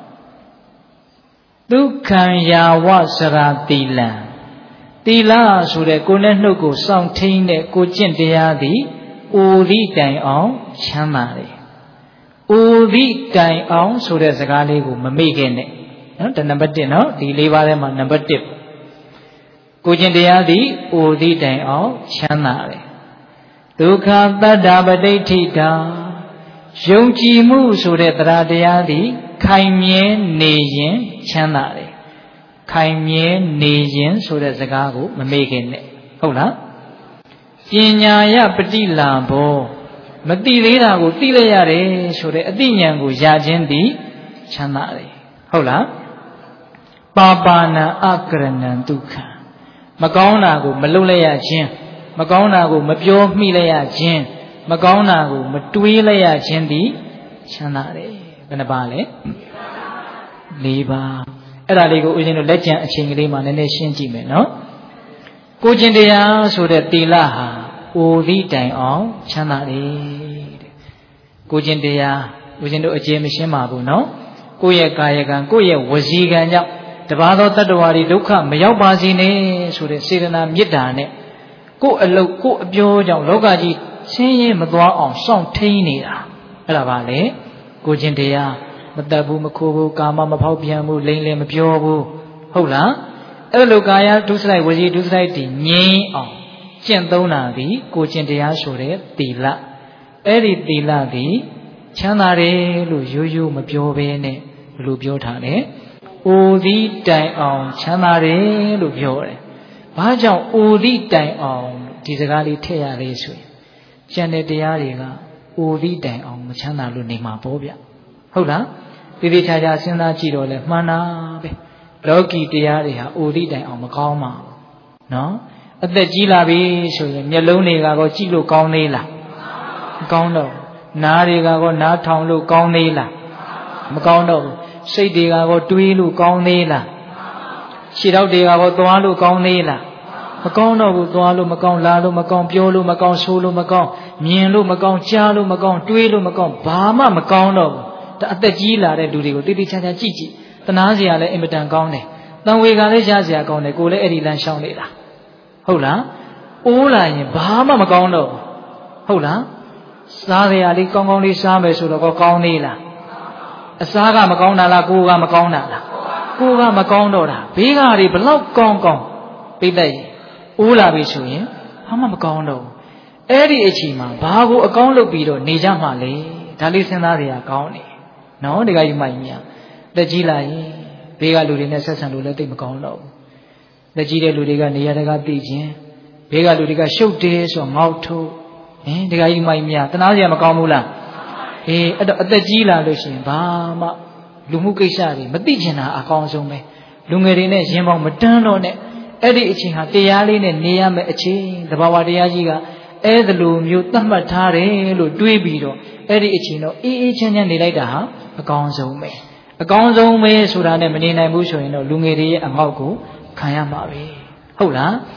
ဒုက္ခံယာဝစရာတိလံတိလဆိုတဲ့ကိုယ်နဲ့နှုတ်ကိုစောင့်ထိန်တဲ့ကိုကျင့်တရားသည်ဩရိတိုင်အောင်ချမ်းသာတယ်ဩရိတိုင်အောင်ဆိုတဲ့စကားလေးကိုမမေ့ခဲ့နဲ့နော်ဒါနံပါတ်1နော်ဒီ၄ပါးထဲမှာနံပါတ်1ကိုကျင့်တရားသည်ဩရိတိုင်အောင်ချမ်းသာတယ်ဒုက္ခတတ္တပဋိဋ္ဌိတာယုံကြည်မှုဆိုတဲ့တရားတရားသည်ခိုင်မြဲနေရင်ချမ်းသာတယ်ခိုင်မြဲနေရင်ဆိုတဲ့စကားကိုမမေ့ခင်နဲ့ဟုတ်လားပညာယပတိလာဘောမသိသေးတာကိုသိလိုက်ရတယ်ဆိုတဲ့အသိဉာဏ်ကိုရခြင်းသည်ချမ်းသာတယ်ဟုတ်လားပါပါဏံအကရဏံဒုက္ခမကောင်းတာကိုမလုပ်လိုက်ရခြင်းမကောင်းတာကိုမပြောမိလိုက်ရခြင်းမကောင်းတာကိုမတွေးလိုက်ရခြင်းသည်ချမ်းသာတယ်ဘယ်နှပါလဲ၄ပါးအဲ့ဒါလေးကိုဦးဇင်းတို့လက်ကျန်အချိန်ကလေးမှာနည်းနည်းရှင်းကြည့်မယ်နော်ကိုကျင့်တရားဆိုတဲ့သီလဟာဩရိတိုင်အောင်ချမ်းသာတယ်တဲ့ကိုကျင့်တရားဦးဇင်းတို့အကျေမရှင်းပါဘူးနော်ကိုယ့်ရဲ့ကာယကံကိုယ့်ရဲ့ဝစီကံကြောင့်တပါးသောတတ္တဝါတွေဒုက္ခမရောက်ပါစေနဲ့ဆိုတဲ့စေတနာမေတ္တာနဲ့ကိုယ့်အလုပ်ကိုယ့်အပြောကြောင့်လောကကြီးဆင်းရဲမသွားအောင်စောင့်ထိန်နေတာအဲ့ဒါပါလေကိုကျင့်တရားမတတ်ဘူးမခိုးဘူးကာမမဖောက်ပြန်ဘူးလိမ့်လည်းမပြောဘူးဟုတ်လားအဲ့လိုကာယဒုစရိုက်ဝစီဒုစရိုက်တည်ငြိမ်းအောင်ကျင့်သုံးတာဒီကိုကျင့်တရားဆိုတဲ့သီလအဲ့ဒီသီလဒီချမ်းသာတယ်လို့ရိုးရိုးမပြောဘဲနဲ့ဘယ်လိုပြောထားလဲဩဒီတိုင်အောင်ချမ်းသာတယ်လို့ပြောတယ်ဘာကြောင့်ဩဒီတိုင်အောင်ဒီစကားလေးထည့်ရလေဆိုရင်ကျန်တဲ့တရားတွေကဩဒီတိုင်အောင်မချမ်းသာလို့နေမှာပေါ့ဗျဟုတ်လားဒီဒီချာချာစဉ်းစားကြည့်တော့လဲမှန်တာပဲလောကီတရားတွေဟာဩဒီတိုင်အောင်မကောင်းပါဘူးနော်အသက်ကြီးလာပြီဆိုရင်မျက်လုံးတွေကကောကြည့်လို့ကောင်းသေးလားမကောင်းတော့နားတွေကကောနားထောင်လို့ကောင်းသေးလားမကောင်းတော့ဘူးစိတ်တွေကကောတွေးလို့ကောင်းသေးလားခြေထောက်တွေကကောသွားလို့ကောင်းသေးလားမကောင်းတော့ဘူးသွားလို့မကောင်းလာလို့မကောင်းပြောလို့မကောင်းဆိုးလို့မကောင်းမြင်လို့မကောင်းကြားလို့မကောင်းတွေးလို့မကောင်းဘာမှမကောင်းတော့ဘူးဒါအသက်ကြီးလာတဲ့လူတွေကိုတိတိကျကျကြည့်ကြည့်တနာစရာလည်းအင်မတန်ကောင်းတယ်တန်ဝေကလည်းရစရာကောင်းတယ်ကိုယ်လည်းအဲ့ဒီလမ်းရှောင်နေတာဟုတ်လားအိုးလာရင်ဘာမှမကောင်းတော့ဘူးဟုတ်လားစားစရာလေးကောင်းကောင်းလေးစားမယ်ဆိုတော့ကောင်းသေးလားအစားကမကောင်းတာလားကိုယ်ကမကောင်းတာလားကိုယ်ကမကောင်းတော့တာဘေးကတွေဘလောက်ကောင်းကောင်းပြိတ္တရင်အိုးလာပြီဆိုရင်ဘာမှမကောင်းတော့ဘူးအဲ့ဒီအချိန်မှာဘာကိုအကောင်းလုပ်ပြီးတော့နေကြမှာလဲဒါလေးစဉ်းစားစရာကောင်းတယ်နော်ဒီကကြီးမိုက်မြတက်ကြီးလာရင်ဘေးကလူတွေနဲ့ဆက်ဆံလို့လည်းသိမကောင်းတော့ဘူးလက်ကြီးတဲ့လူတွေကနေရာတကာသိခြင်းဘေးကလူတွေကရှုပ်တယ်ဆိုငေါက်ထုတ်ဒီကကြီးမိုက်မြတနာစရာမကောင်းဘူးလားအဲ့တော့အသက်ကြီးလာလို့ရှိရင်ဘာမှလူမှုကိစ္စတွေမသိချင်တာအကောင်းဆုံးပဲလူငယ်တွေနဲ့ရင်ပေါင်းမတန်းတော့နဲ့အဲ့ဒီအချိန်ဟာတရားလေးနဲ့နေရမယ်အချိန်တဘာဝတရားကြီးကအဲ့ဒီလိုမျိုးသတ်မှတ်ထားတယ်လို့တွေးပြီးတော့အဲ့ဒီအချိန်တော့အေးအေးချမ်းချမ်းနေလိုက်တာဟာအကောင်းဆုံးပဲအကောင်းဆုံးပဲဆိုတာနဲ့မနေနိုင်ဘူးဆိုရင်တော့လူငယ်တွေရဲ့အငေါက်ကိုခံရမှာပဲဟုတ်လား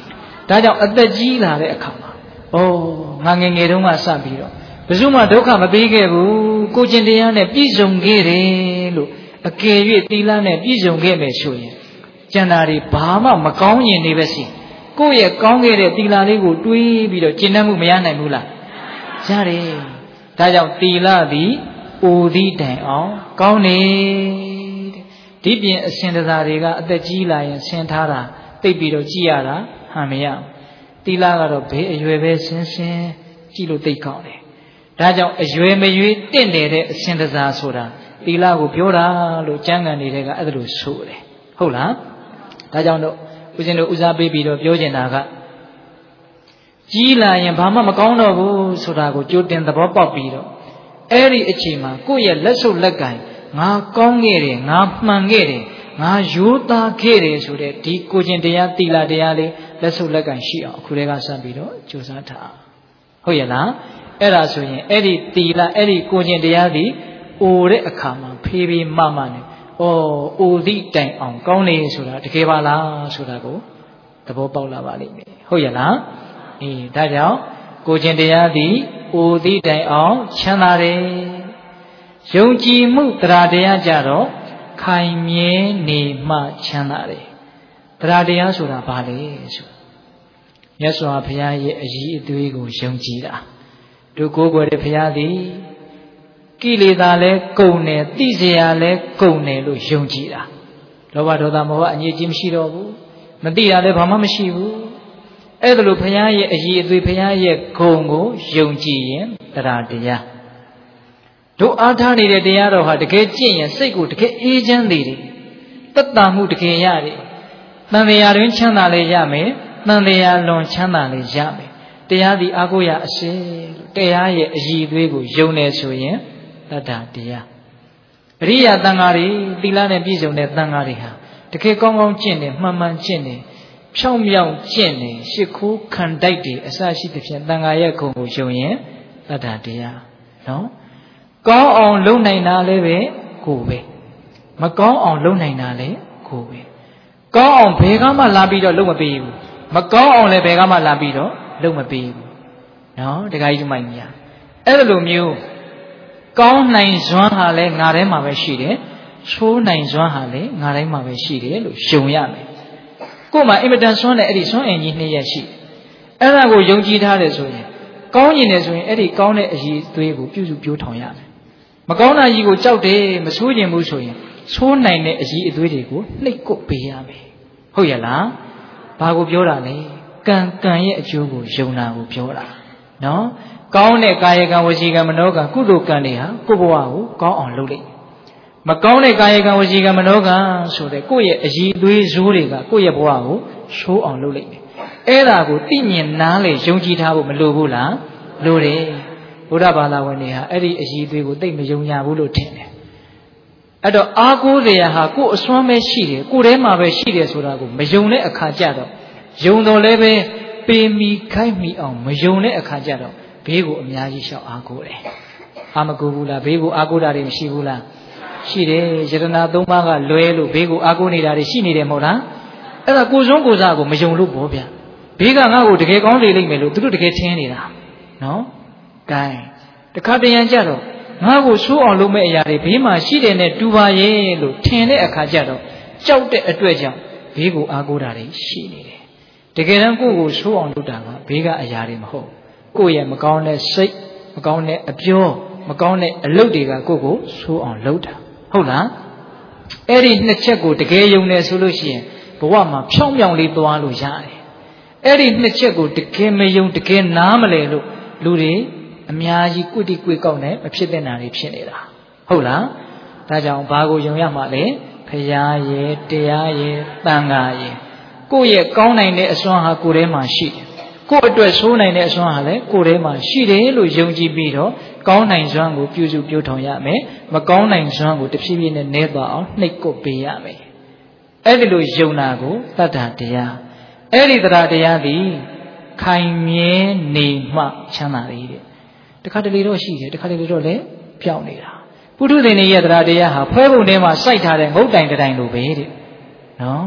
ဒါကြောင့်အသက်ကြီးလာတဲ့အခါမှာငါငယ်ငယ်တုန်းကစပြီးတော့ဘယ်သူမှဒုက္ခမပေးခဲ့ဘူးကိုကျင့်တရားနဲ့ပြည့်စုံခဲ့တယ်လို့အကယ်၍သီလနဲ့ပြည့်စုံခဲ့မယ်ဆိုရင်ကျန်တာတွေဘာမှမကောင်းရင်နေပဲစီကိုယ့်ရဲ့ကောင်းခဲ့တဲ့သီလလေးကိုတွေးပြီးတော့ကျင့်တတ်မှုမရနိုင်ဘူးလားရတယ်ဒါကြောင့်သီလသည်အိုသည့်တိုင်အောင်ကောင်းနေဒီပြင်အစဉ်တစားတွေကအသက်ကြီးလာရင်ဆင်ထားတာသိပြီးတော့ကြည်ရတာဟန်မရသီလကတော့ဘေးအရွယ်ပဲဆင်းကြည့်လို့သိကောင်းတယ်ဒါကြောင့်အရွယ်မရွေးတင့်တယ်တဲ့အစဉ်တစားဆိုတာသီလကိုပြောတာလို့ကျမ်းဂန်တွေကအဲ့ဒါလို့ဆိုတယ်ဟုတ်လားဒါကြောင့်တော့ဦးဇင်းတို့ဦးစားပေးပြီးတော့ပြောချင်တာကကြီးလာရင်ဘာမှမကောင်းတော့ဘူးဆိုတာကိုကြိုတင်သဘောပေါက်ပြီးတော့အဲ့ဒီအချိန်မှာကိုယ့်ရဲ့လက်ဆုပ်လက်ကင်ငါကောင်းခဲ့တယ်ငါမှန်ခဲ့တယ်ငါရိုးသားခဲ့တယ်ဆိုတဲ့ဒီကိုကျင့်တရားသီလတရားလေးလက်ဆုပ်လက်ကင်ရှိအောင်အခုတည်းကစပြီးတော့ကြိုးစားထားဟုတ်ရဲ့လားအဲ့ဒါဆိုရင်အဲ့ဒီသီလအဲ့ဒီကိုကျင့်တရားသည်အိုတဲ့အခါမှာဖေးဖေးမမနဲ့အိုသည့်တိုင်အောင်ကောင်းနေဆိုတာတကယ်ပါလားဆိုတာကိုသဘောပေါက်လာပါလိမ့်မယ်ဟုတ်ရဲ့လားဒါကြောင့်ကိုကျင့်တရားသည်အိုသည့်တိုင်အောင်ချမ်းသာတယ်ယုံကြည်မှုတရားတရားကြတော့ခိုင်မြဲနေမှချမ်းသာတယ်တရားတရားဆိုတာဘာလဲဆိုမြတ်စွာဘုရားရဲ့အကြီးအသွေးကိုယုံကြည်တာတို့ကိုယ်ကိုယ်တဲ့ဘုရားသည်ကိလေသာလဲကုန်တယ်သိเสียလဲကုန်တယ်လို့ယုံကြည်တာလောဘဒေါသမောဟအငြိကြီးမရှိတော့ဘူးမသိတာလဲဘာမှမရှိဘူးအဲ့ဒါလို့ဘုရားရဲ့အကြီးအသွေးဘုရားရဲ့ဂုဏ်ကိုယုံကြည်ရင်တရားတရားတို့အားထားနေတဲ့တရားတော်ဟာတကယ်ကျင့်ရင်စိတ်ကိုတကယ်အေးချမ်းသေးတယ်သက်သာမှုတကယ်ရတယ်တန်တရားတွင်ချမ်းသာလေရမယ်တန်တရားလွန်ချမ်းသာလေရမယ်တရားသည်အာကိုရအစေတရားရဲ့အည်အသွေးကိုယုံနေဆိုရင်တတ္တတရားအရိယာသံဃာတွေသီလနဲ့ပြည့်စုံတဲ့သံဃာတွေဟာတကယ်ကောင်းကောင်းကျင့်တယ်မှန်မှန်ကျင့်တယ်ဖြောင်းမြောင်းကျင့်တယ်ရှ िख ိုးခံတိုက်တယ်အစရှိသဖြင့်သံဃာရဲ့ဂုဏ်ကိုယုံရင်တတ္တတရားနော်ကောင်းအောင်လုပ်နိုင်တာလည်းပဲကိုပဲမကောင်းအောင်လုပ်နိုင်တာလည်းကိုပဲကောင်းအောင်ဘယ်ကမှလာပြီးတော့လုပ်မပေးဘူးမကောင်းအောင်လည်းဘယ်ကမှလာပြီးတော့လုပ်မပေးဘူးနော်တခါကြီးဒီမိုင်းကြီးအဲ့လိုမျိုးကောင်းနိုင်စွမ်းဟာလည်းငါထဲမှာပဲရှိတယ်ချိုးနိုင်စွမ်းဟာလည်းငါတိုင်းမှာပဲရှိတယ်လို့ယုံရမယ်ကို့မှာအင်မတန်စွမ်းတဲ့အဲ့ဒီစွမ်းအင်ကြီးနှစ်ရက်ရှိအဲ့ဒါကိုယုံကြည်ထားတယ်ဆိုရင်ကောင်းရင်လည်းဆိုရင်အဲ့ဒီကောင်းတဲ့အရေးသွေးကိုပြုစုပြောထောင်ရမယ်မကောင်းတာကြီးကိုကြောက်တယ်မဆိုးခြင်းဘူးဆိုရင်ဆိုးနိုင်တဲ့အရေးအသွေးတွေကိုနှိပ်ကွပ်ပေးရမယ်ဟုတ်ရဲ့လားဘာကိုပြောတာလဲကံရဲ့အကျိုးကိုယုံတာကိုပြောတာနော်ကောင်းတဲ့ကာယကံဝစီကံမနောကံကုသိုလ်ကံတွေဟာကိုယ့်ဘဝကိုကောင်းအောင်လုပ်လိမ့်မကောင်းတဲ့ကာယကံဝစီကံမနောကံဆိုတဲ့ကိုယ့်ရဲ့အည်အသွေးဇိုးတွေကကိုယ့်ရဲ့ဘဝကိုရှိုးအောင်လုပ်လိမ့်မယ်အဲ့ဒါကိုသိမြင်နားလေယုံကြည်ထားဖို့မလိုဘူးလားလိုတယ်ဘုရားဘာသာဝင်တွေဟာအဲ့ဒီအည်အသွေးကိုသိမယုံညာဘူးလို့ထင်တယ်အဲ့တော့အာကိုးတရားဟာကိုယ်အစွမ်းပဲရှိတယ်ကိုယ်ထဲမှာပဲရှိတယ်ဆိုတာကိုမယုံတဲ့အခါကျတော့ယုံတော်လည်းပဲပေမီခိုက်မိအောင်မယုံတဲ့အခါကျတော့ဘေးကိုအများကြီးရှောက်အားကိုးတယ်အာမကိုးဘူးလားဘေးကိုအားကိုးတာတွေမရှိဘူးလားရှိတယ်ယတနာ၃ပါးကလွဲလို့ဘေးကိုအားကိုးနေတာတွေရှိနေတယ်မဟုတ်လားအဲ့ဒါကိုယ်စွန်းကိုယ်စားကိုမယုံလို့ပေါ့ဗျဘေးကငါ့ကိုတကယ်ကောင်းလေလိမ့်မယ်လို့သူတို့တကယ်ထင်နေတာနော်ကဲတခါတရံကြတော့ငါ့ကိုဆိုးအောင်လုပ်မဲ့အရာတွေဘေးမှာရှိတယ်နဲ့တူပါရဲ့လို့ထင်တဲ့အခါကျတော့ကြောက်တဲ့အတွက်ကြောင့်ဘေးကိုအားကိုးတာတွေရှိနေတယ်တကယ်တမ်းကိုယ့်ကိုဆိုးအောင်လုပ်တာကဘေးကအရာတွေမဟုတ်ကိုယ့်ရဲ့မကောင်းတဲ့စိတ်မကောင်းတဲ့အပြောမကောင်းတဲ့အလုပ်တွေကကိုယ့်ကိုဆိုးအောင်လုပ်တာဟုတ်လားအဲ့ဒီနှစ်ချက်ကိုတကယ်ယုံနေဆိုလို့ရှိရင်ဘဝမှာဖြောင်းပြောင်းလေးသွားလို့ရတယ်အဲ့ဒီနှစ်ချက်ကိုတကယ်မယုံတကယ်နားမလဲလို့လူတွေအများကြီးကွတိကွေကောက်နေမဖြစ်တဲ့နာတွေဖြစ်နေတာဟုတ်လားဒါကြောင့်ဘာကိုယုံရမှာလဲဖရာရဲ့တရားရဲ့တန်ခါရဲ့ကိုယ့်ရဲ့ကောင်းနိုင်တဲ့အစွမ်းဟာကိုယ်ထဲမှာရှိတယ်ကိုယ့်အတွက်ဆိုးနိုင်တဲ့အစွမ်းဟာလည်းကိုယ်ထဲမှာရှိတယ်လို့ယုံကြည်ပြီးတော့ကောင်းနိုင်စွမ်းကိုပြုစုပြောထောင်ရမယ်မကောင်းနိုင်စွမ်းကိုတဖြည်းဖြည်းနဲ့နည်းသွားအောင်နှိပ်ကွပ်ပေးရမယ်အဲ့ဒီလိုယုံတာကိုတတ္တတရားအဲ့ဒီတရားတရားသည်ခိုင်မြဲနေမှချမ်းသာလေတဲ့တခါတလေတော့ရှိတယ်တခါတလေတော့လည်းပြောင်းနေတာပုထုဇဉ်ရဲ့တရားတရားဟာဖွဲပုံထဲမှာစိုက်ထားတဲ့ငုတ်တိုင်တိုင်လိုပဲတဲ့နော်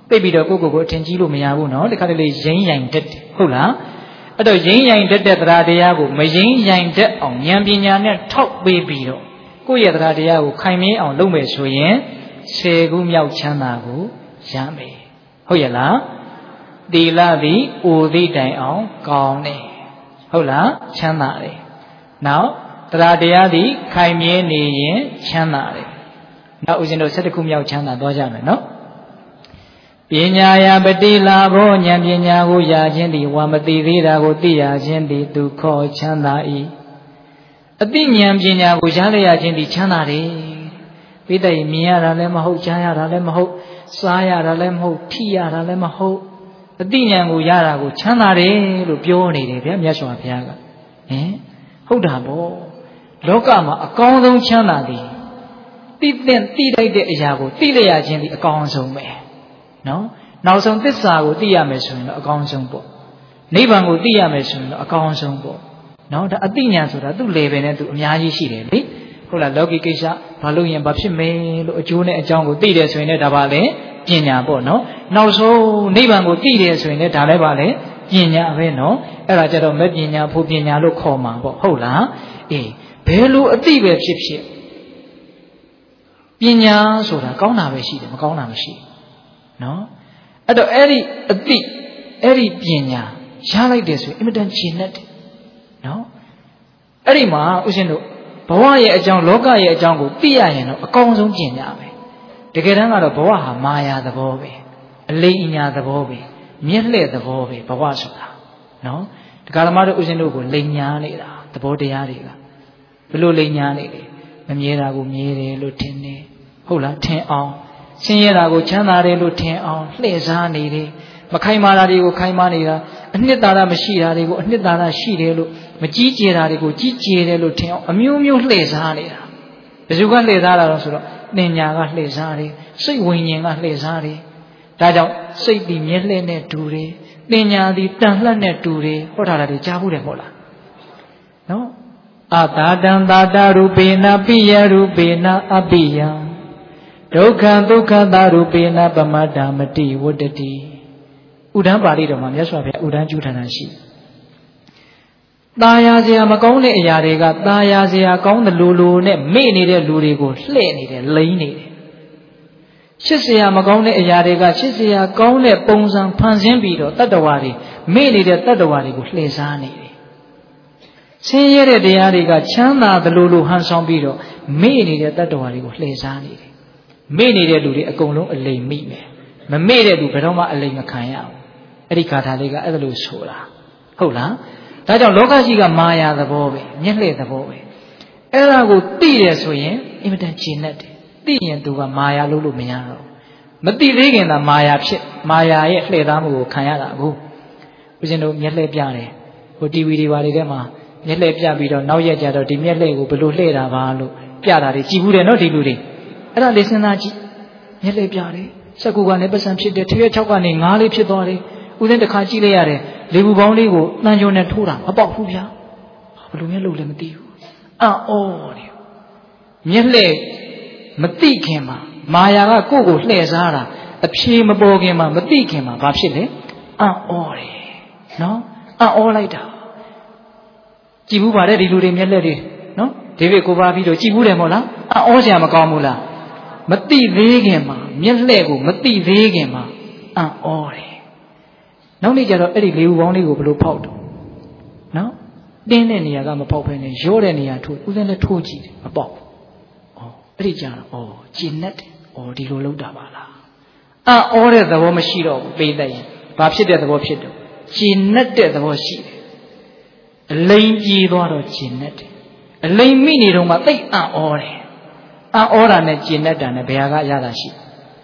သိပြီးတော့ကိုအထင်ကြီးလို့မရဘူးနော်တခါတလေရင်းရိုင်တတ်တယ်ဟုတ်လားအဲ့တော့ရင်းရိုင်တတ်တဲ့တရားတရားကိုမရင်းရိုင်တတ်အောင်ဉာဏ်ပညာနဲ့ထောက်ပေးပြီးတော့ကိုယ့်ရဲ့တရားတရားကိုခိုင်မြဲအောင်လုပ်မယ်ဆိုရင်10ခုမြောက်ချမ်းသာကိုရမယ်ဟုတ်ရဲ့လားသီလသည်အိုသည့်တိုင်အောင်ကောင်းတယ်ဟုတ်လားချမ်းသာတယ်နောက်တရားတရားသည်ခိုင်မြဲနေရင်ချမ်းသာတယ်နောက်ဦးဇင်းတို့7ခုမြောက်ချမ်းသာသွားကြမယ်နော်ပညာယပတိလာဘောဉာဏ်ပညာကိုရခြင်းသည်ဝါမသိသေးတာကိုသိရခြင်းသည်ဒုက္ခချမ်းသာ၏အသိဉာဏ်ပညာကိုရလျက်ခြင်းသည်ချမ်းသာတယ်ပိဋကမြင်ရတာလည်းမဟုတ်ကြားရတာလည်းမဟုတ်စားရတာလည်းမဟုတ်ထိရတာလည်းမဟုတ်အသိဉာဏ်ကိုရတာကိုချမ်းသာတယ်လို့ပြောနေတယ်ဗျာမြတ်စွာဘုရားကဟုတ်တာပေါ့လောကမှာအကောင်းဆုံးချမ်းသာသည်သိလိုက်တဲ့အရာကိုသိလျက်ခြင်းသည်အကောင်းဆုံးပဲနော်နောက်ဆုံးသစ္စာကိုသိရမယ်ဆိုရင်တော့အကောင်းဆုံးပေါ့နိဗ္ဗာန်ကိုသိရမယ်ဆိုရင်တော့အကောင်းဆုံးပေါ့နော်ဒါအသိဉာဏ်ဆိုတာသူ့ level နဲ့သူအများကြီးရှိတယ်လေဟုတ်လားလောကီကိစ္စဘာလို့ရင်ဘာဖြစ်မယ်လို့အကျိုးနဲ့အကြောင်းကိုသိတယ်ဆိုရင်လည်းဒါပါလေပညာပေါ့နော်နောက်ဆုံးနိဗ္ဗာန်ကိုသိတယ်ဆိုရင်လည်းဒါလည်းပါလေပညာပဲနော်အဲ့ဒါကြတော့မဲ့ပညာဖို့ပညာလို့ခေါ်မှာပေါ့ဟုတ်လားအေးဘယ်လိုအသိပဲဖြစ်ဖြစ်ပညာဆိုတာကောင်းတာပဲရှိတယ်မကောင်းတာမရှိနော်အဲ့တော့အဲ့ဒီအသိအဲ့ဒီပညာရလိုက်တယ်ဆိုရင်အင်မတန်ရှင်းတတ်တယ်နော်အဲ့ဒီမှာဥရှင်တို့ဘဝရဲ့အကြောင်းလောကရဲ့အကြောင်းကိုသိရရင်တော့အကောင်းဆုံးပညာပဲတကယ်တမ်းကတော့ဘဝဟာမာယာသဘောပဲအလိမ်အညာသဘောပဲမျက်လှည့်သဘောပဲဘဝဆိုတာနော်တရားဓမ္မတို့ဥရှင်တို့ကိုလိမ်ညာနေတာသဘောတရားတွေကဘယ်လိုလိမ်ညာနေလဲမမြဲတာကိုမြဲတယ်လို့ထင်တယ်ဟုတ်လားထင်အောင်ဆင်းရဲတာကိုချမ်းသာတယ်လို့ထင်အောင်လှည့်စားနေတယ်မခိုင်မာတာတွေကိုခိုင်မာနေတာအနှစ်သာရမရှိတာတွေကိုအနှစ်သာရရှိတယ်လို့မကြီးကျယ်တာတွေကိုကြီးကျယ်တယ်လို့ထင်အောင်အမျိုးမျိုးလှည့်စားနေတာဘယ်သူကလှည့်စားတာလဲဆိုတော့ပညာကလှည့်စားတယ်စိတ်ဝိညာဉ်ကလှည့်စားတယ်ဒါကြောင့်စိတ်ဒီမျက်လှည့်နဲ့တူတယ်ပညာဒီတန်လှက်နဲ့တူတယ်ဟောထားတာတွေကြားဘူးတယ်မဟုတ်လားနော်အတာတံတာတရူပေနပိယရူပေနအပိယံဒုက္ခဒုက္ခတာရူပေနပမတ္တမတိဝတ္တတိဥဒ္ဒံပါဠိတော်မှာမြတ်စွာဘုရားဥဒ္ဒံကျူးထာတာရှိตาယာစရာမကောင်းတဲ့အရာတွေကตาယာစရာကောင်းတဲ့လူနဲ့မေ့နေတဲ့လူတွေကိုလှည့်နေတယ်လိမ့်နေတယ်ချစ်စရာမကောင်းတဲ့အရာတွေကချစ်စရာကောင်းတဲ့ပုံစံဖန်ဆင်းပြီးတော့တတ္တဝါတွေမေ့နေတဲ့တတ္တဝါတွေကိုလှည့်စားနေတယ်ဆင်းရဲတဲ့တရားတွေကချမ်းသာတယ်လို့ဟန်ဆောင်ပြီးတော့မေ့နေတဲ့တတ္တဝါတွေကိုလှည့်စားနေတယ်မေ့နေတဲ့လူတွေအကုန်လုံးအလိမ်မိမယ်မမေ့တဲ့လူဘယ်တော့မှအလိမ်မခံရဘူးအဲ့ဒီဂါထာလေးကအဲ့ဒါလို့ဆိုတာဟုတ်လားဒါကြောင့်လောကကြီးကမာယာသဘောပဲမျက်လှည့်သဘောပဲအဲ့ဒါကိုသိတယ်ဆိုရင်အင်မတန်ကျဉ်တ်တယ်သိရင်သူကမာယာလို့မရတော့မသိသေးခင်သာမာယာဖြစ်မာယာရဲ့လှည့်သားမှုကိုခံရတာအခုဦးဇင်းတို့မျက်လှည့်ပြတယ်ဟို TV တွေဘာတွေထဲမှာမျက်လှည့်ပြပြီးတော့နောက်ရက်ကျတော့ဒီမျက်လှည့်ကိုဘယ်လိုလှည့်တာပါလို့ပြတာတွေကြည်ဘူးတယ်နော်ဒီလူတွေအဲ့ဒါလေးစဉ်းစားကြည့်မျက်လှည့်ပြတယ်စက်ကူကနေပတ်စံဖြစ်တယ်ထရွက်6ကနေ9လေးဖြစ်သွားတယ်ဦးဇင်းတစ်ခါကြည့်လိုက်ရတယ်လေဘူးပေါင်းလေးကိုတန်ကြုံနဲ့ထိုးတာမပေါက်ဘူးဗျာဘယ်လိုမျိုးလုပ်လဲမသိဘူးအော်တယ်မျက်လှည့်မသိခင်မှာမာယာကကိုယ့်ကိုလှည့်စားတာအဖြေမပေါ်ခင်မှာမသိခင်မှာဘာဖြစ်လဲအော်တယ်နော်အော်လိုက်တာကြည်ဘူးပါတယ်ဒီလူတွေမျက်လှည့်တွေနော်ဒေးဗစ်ကိုပါပြီးတော့ကြည်ဘူးတယ်မဟုတ်လားအော်စရာမကောင်းဘူးလားမသိသေးခင်မှာမျက်လှည့်ကိုမသိသေးခင်မှာအော်တယ်နောက်နေ့ကျတော့အဲ့ဒီလေဦးပေါင်းလေးကိုဘယ်လိုဖောက်တော့နော်တင်းတဲ့နေရာကမပေါက်ဘဲနဲ့ရောတဲ့နေရာထိုးဦးစင်းလည်းထိုးကြည့်တယ်မပေါက်အဲ့ဒီကျတော့ကျင်နဲ့တယ်ဒီလိုလုပ်တာပါလားအော်တဲ့သဘောမရှိတော့ဘူးပေးလိုက်ရင်ဘာဖြစ်တဲ့သဘောဖြစ်တော့ကျင်နဲ့တဲ့သဘောရှိတယ်အလိမ်ပြေသွားတော့ကျင်နဲ့တယ်အလိမ်မိနေတော့မှသိအော်တယ်အော်တာနဲ့ကျင်နဲ့တာနဲ့ဘယ်ဟာကရတာရှိ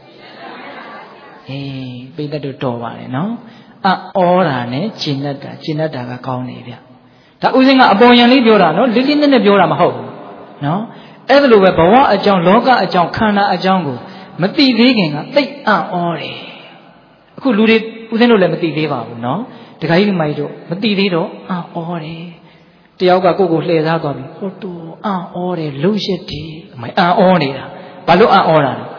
ပေးတတ်တော့တော်ပါတယ်နော်အော်တာနဲ့ကျင်နဲ့တာကကောင်းနေဗျဒါဥစဉ်ကအပေါ်ယံလေးပြောတာနော်လေးလေးနက်နက်ပြောတာမဟုတ်ဘူးနော်အဲ့ဒါလိုပဲဘဝအကြောင်းလောကအကြောင်းခန္ဓာအကြောင်းကိုမသိသေးခင်ကသိအော်တယ်အခုလူတွေဥစဉ်တို့လည်းမသိသေးပါဘူးနော်တခါကြီးဒီမိုက်တို့မသိသေးတော့အော်တယ်တယောက်ကကိုယ့်ကိုလှည့်စားသွားပြီဟိုတူအော်တယ်လှုပ်ရှက်တယ်အမိုက်အော်နေတာဘာလို့အော်တာလဲ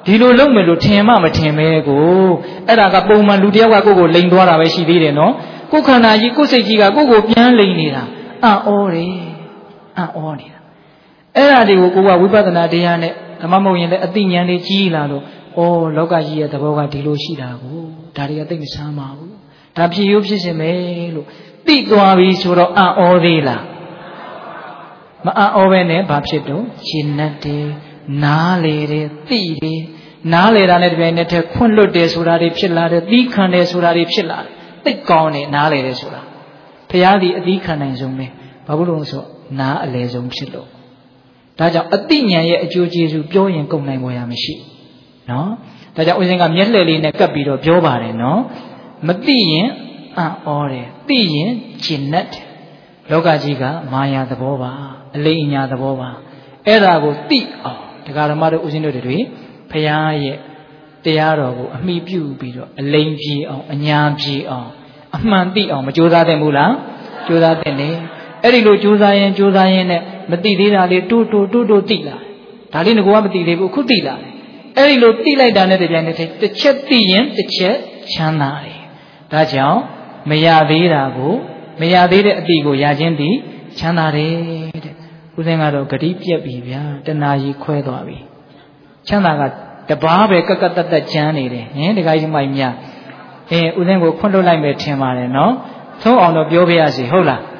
ဒီလိုလုပ်မယ်လို့ထင်မှမထင်ပဲကိုအဲ့ဒါကပုံမှန်လူတယောက်ကကိုယ်လိန်သွားတာပဲရှိသေးတယ်နော်ကိုယ်ခန္ဓာကြီးကိုယ်စိတ်ကြီးကကိုယ်ပြန်လိန်နေတာအံ့ဩတယ်အံ့ဩနေတာအဲ့ဒါတွေကိုကိုကဝိပဿနာတရားနဲ့ဓမ္မမဟုတ်ရင်လည်းအသိဉာဏ်လေးကြီးလာလို့ဩလောကကြီးရဲ့သဘောကဒီလိုရှိတာကိုဒါတွေကသိမဆမ်းပါဘူးဒါဖြစ်ရိုးဖြစ်ရှင်ပဲလို့သိသွားပြီဆိုတော့အံ့ဩသေးလားမအံ့ဩပဲနဲ့ဘာဖြစ်တော့ရှင်နဲ့တယ်နားလေတယ်သိတယ်နားလေတာနဲ့တပြိုင်နက်တည်းခွန့်လွတ်တယ်ဆိုတာတွေဖြစ်လာတယ်သီးခံတယ်ဆိုတာတွေဖြစ်လာတယ်သိကောင်းတယ်နားလေတယ်ဆိုတာဘုရားဒီအသီးခံနိုင်ဆုံးပဲဘာလို့လဲဆိုနားအလေဆုံးဖြစ်လို့ဒါကြောင့်အတိညာရဲ့အကျိုးကျေးဇူးပြောရင်ကုန်နိုင်ပေါ်ရမရှိနော်ဒါကြောင့်ဦးဇင်းကမျက်လှည့်လေးနဲ့ကပ်ပြီးတော့ပြောပါတယ်နော်မသိရင်အံ့ဩတယ်သိရင်ကျင်납တယ်လောကကြီးကမာယာသဘောပါအလိမ်အညာသဘောပါအဲ့ဒါကိုသိအောင်တရားဓမ္မတို့ဦးဇင်းတို့တွေဘုရားရဲ့တရားတော်ကိုအမိပြုပြီးတော့အလိမ်ပြေအောင်အညာပြေအောင်အမှန်သိအောင်မကြိုးစားသင့်ဘူးလားကြိုးစားသင့်တယ်အဲ့ဒီလိုကြိုးစားရင်နဲ့မသိသေးတာလေးတိုးသိလာဒါလေးငါကမသိသေးဘူးအခုသိလာတယ်အဲ့ဒီလိုသိလိုက်တာနဲ့တပြိုင်နက်တည်းတစ်ချက်သိရင်တစ်ချက်ချမ်းသာတယ်ဒါကြောင့်မရသေးတာကိုမရသေးတဲ့အတိကိုရခြင်းသည်ချမ်းသာတယ်တဲ့ဦးဇင်းကတော့ဂတိပြက်ပြီဗျာတဏှာကြီးခွဲသွားပြီချမ်းသာကတပားပဲကကတကျမ်းနေတယ်ဟင်တခါကြီးမိုက်မြဦးဇင်းကိုခွန့်လွတ်လိုက်မယ်ထင်ပါတယ်နော်သုံးအောင်တော့ပြောပြရစီဟုတ်လား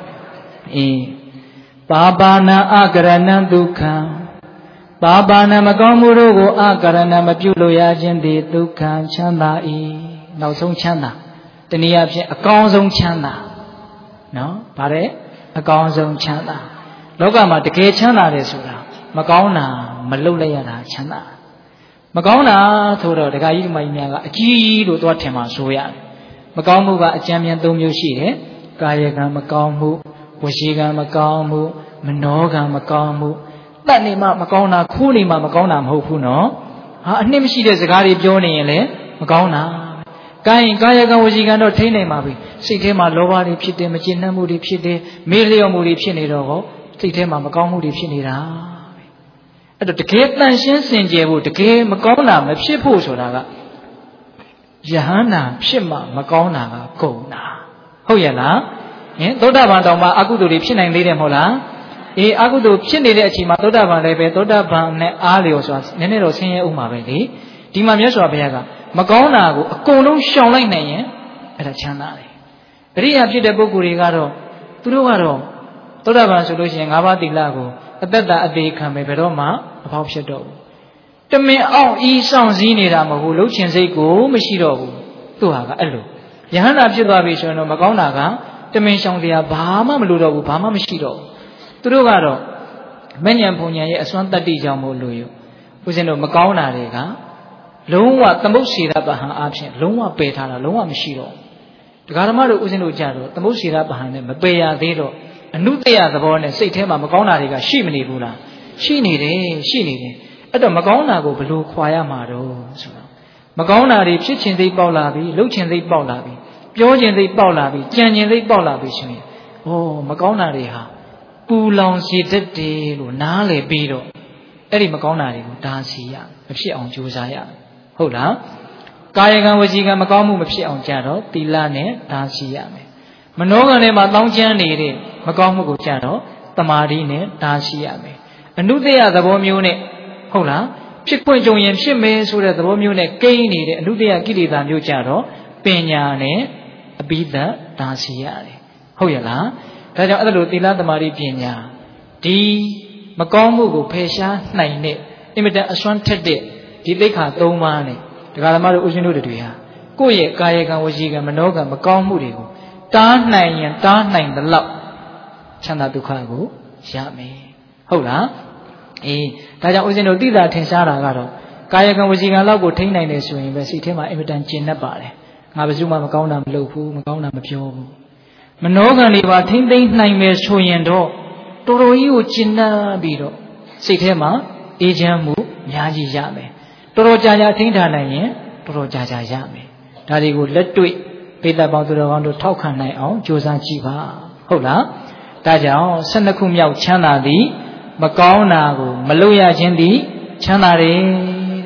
ပါပါဏအကရဏံဒုက္ခံပါပါဏမကောင်းမှုတို့ကိုအကရဏမပြုလို့ရခြင်းသည်ဒုက္ခံချမ်းသာ၏နောက်ဆုံးချမ်းသာတနည်းအားဖြင့်အကောင်းဆုံးချမ်းသာနော်ဗါတဲ့အကောင်းဆုံးချမ်းသာလောကမှာတကယ်ချမ်းသာတယ်ဆိုတာမကောင်းတာမလုပ်လိုက်ရတာချမ်းသာမကောင်းတာဆိုတော့ဒကာကြီးဒီမကြီးများကအကြီးလို့သွားထင်မှဆိုရတယ်မကောင်းမှုကအကျဉ်းပြန်၃မျိုးရှိတယ်ကာယကံမကောင်းမှုဝစီကံမကောင်းမှုမနောကံမကောင်းမှုတတ်နေမှမကောင်းတာခိုးနေမှမကောင်းတာမဟုတ်ဘူးနော်ဟာအနှစ်မရှိတဲ့စကားတွေပြောနေရင်လည်းမကောင်းတာကာယကံဝစီကံတော့ထိနေမှာပြီစိတ်ထဲမှာလောဘတွေဖြစ်တယ်မကျေနပ်မှုတွေဖြစ်တယ်မေ့လျော့မှုတွေဖြစ်နေတော့စိတ်ထဲမှာမကောင်းမှုတွေဖြစ်နေတာအဲ့တော့တကယ်တန်ရှင်းစင်ကြယ်ဖို့တကယ်မကောင်းတာမဖြစ်ဖို့ဆိုတာကယဟန္တာဖြစ်မှမကောင်းတာကကုန်တာဟုတ်ရဲ့လားသောတာပန်တောင်မှအကုသိုလ်တွေဖြစ်နိုင်သေးတယ်မဟုတ်လားအကုသိုလ်ဖြစ်နေတဲ့အချိန်မှာသောတာပန်လည်းပဲသောတာပန်နဲ့အားလျော်ဆိုတာနည်းနည်းတော့ဆင်းရဲဥမှာပဲလေဒီမှာမြတ်စွာဘုရားကမကောင်းတာကိုအကုန်လုံးရှောင်လိုက်နိုင်ရင်အဲ့ဒါချမ်းသာတယ်အရိယာဖြစ်တဲ့ပုဂ္ဂိုလ်တွေကတော့သူတို့ကတော့သောတာပန်ဆိုလို့ရှိရင်၅ပါးသီလကိုအသက်တာအသေးခံပဲဘယ်တော့မှမဖောက်ဖြစ်တော့ဘူးတမင်အောင်ဤဆောင်စည်းနေတာမဟုတ်ဘူးလှုပ်ချင်စိတ်ကိုမရှိတော့ဘူးသူဟာကအဲ့လိုယဟန္တာဖြစ်သွားပြီဆိုရင်တော့မကောင်းတာကတမင်ရှောင်တရားဘာမှမလိုတော့ဘူးဘာမှမရှိတော့ဘူးသူတို့ကတော့မဉ္ဇဉ်ဘုံဉာဏ်ရဲ့အစွမ်းတတ္တိကြောင့်မို့လို့ဦးဇင်းတို့မကောင်းတာတွေကလုံးဝသမုတ်စေရပဟံအဖြစ်လုံးဝပယ်ထားတာလုံးဝမရှိတော့ဘူးတရားဓမ္မတို့ဦးဇင်းတို့ကြတော့သမုတ်စေရပဟံနဲ့မပယ်ရသေးတော့အနုတ္တယသဘောနဲ့စိတ်ထဲမှာမကောင်းတာတွေကရှိမနေဘူးလားရှိနေတယ်အဲ့တော့မကောင်းတာကိုဘယ်လိုခွာရမှာတော့ဆိုတော့မကောင်းတာတွေဖြစ်ခြင်းသိပေါက်လာပြီလှုပ်ခြင်းသိပေါက်လာပြီပြောခြင်းသိပေါက်လာပြီကြံခြင်းသိပေါက်လာပြီရှင်မကောင်းတာတွေဟာပူလောင်စေတတ်တယ်လို့နားလည်ပြီးတော့အဲ့ဒီမကောင်းတာတွေကိုဒါစီရမဖြစ်အောင်ကြိုးစားရဟုတ်လားကာယကံဝစီကံမကောင်းမှုမဖြစ်အောင်ကြတော့သီလနဲ့ဒါစီရမယ်မနောကံထဲမှာတောင်းချမ်းနေတဲ့မကောင်းမှုကိုကြတော့တမာတိနဲ့ဒါရှိရမယ်အနုတ္တယသဘောမျိုးနဲ့ဟုတ်လားဖြစ်ခွင့်ကြုံရင်ဖြစ်မယ်ဆိုတဲ့သဘောမျိုးနဲ့ကိန်းနေတဲ့အနုတ္တယကိလေသာမျိုးကြတော့ပညာနဲ့အပိဓာဒါရှိရတယ်ဟုတ်ရဲ့လားဒါကြောင့်အဲ့လိုသီလသမာဓိပညာဒီမကောင်းမှုကိုဖယ်ရှားနိုင်တဲ့အင်မတန်အစွမ်းထက်တဲ့ဒီသိက္ခာ၃ပါးနဲ့ဒကာဓမ္မတို့ဦးဇင်းတို့တွေဟာကိုယ့်ရဲ့ကာယကံဝစီကံမနောကံမကောင်းမှုတွေကိုတားနိုင်ရင်တားနိုင်တဲ့လောက်ချမ်းသာဒုက္ခကိုရမယ်ဟုတ်လားဒါကြောင့်ဦးဇင်းတို့သိတာထင်ရှားတာကတော့ကာယကံဝစီကံလောက်ကိုထိန်းနိုင်တယ်ဆိုရင်ပဲစိတ်ထဲမှာအင်မတန်ကျဉ်တတ်ပါတယ်ငါဘယ်သူမှမကောင်းတာမလုပ်ဘူးမကောင်းတာမပြောဘူးမနောကံတွေပါထိမ့်သိမ့်နိုင်မယ်ဆိုရင်တော့တော်တော်ကြီးကိုကျဉ်တတ်ပြီးတော့စိတ်ထဲမှာအေးချမ်းမှုအများကြီးရမယ်တော်တော်ကြာကြာထိန်းထားနိုင်ရင်တော်တော်ကြာကြာရမယ်ဒါတွေကိုလက်တွေ့ပိဋကပေါင်းသူတော်ကောင်းတို့ထောက်ခံနိုင်အောင်ကြိုးစားကြည့်ပါဟုတ်လားဒါကြောင့်12ခုမြောက်ချမ်းသာသည်မကောင်းတာကိုမလုပ်ရခြင်းသည်ချမ်းသာတယ်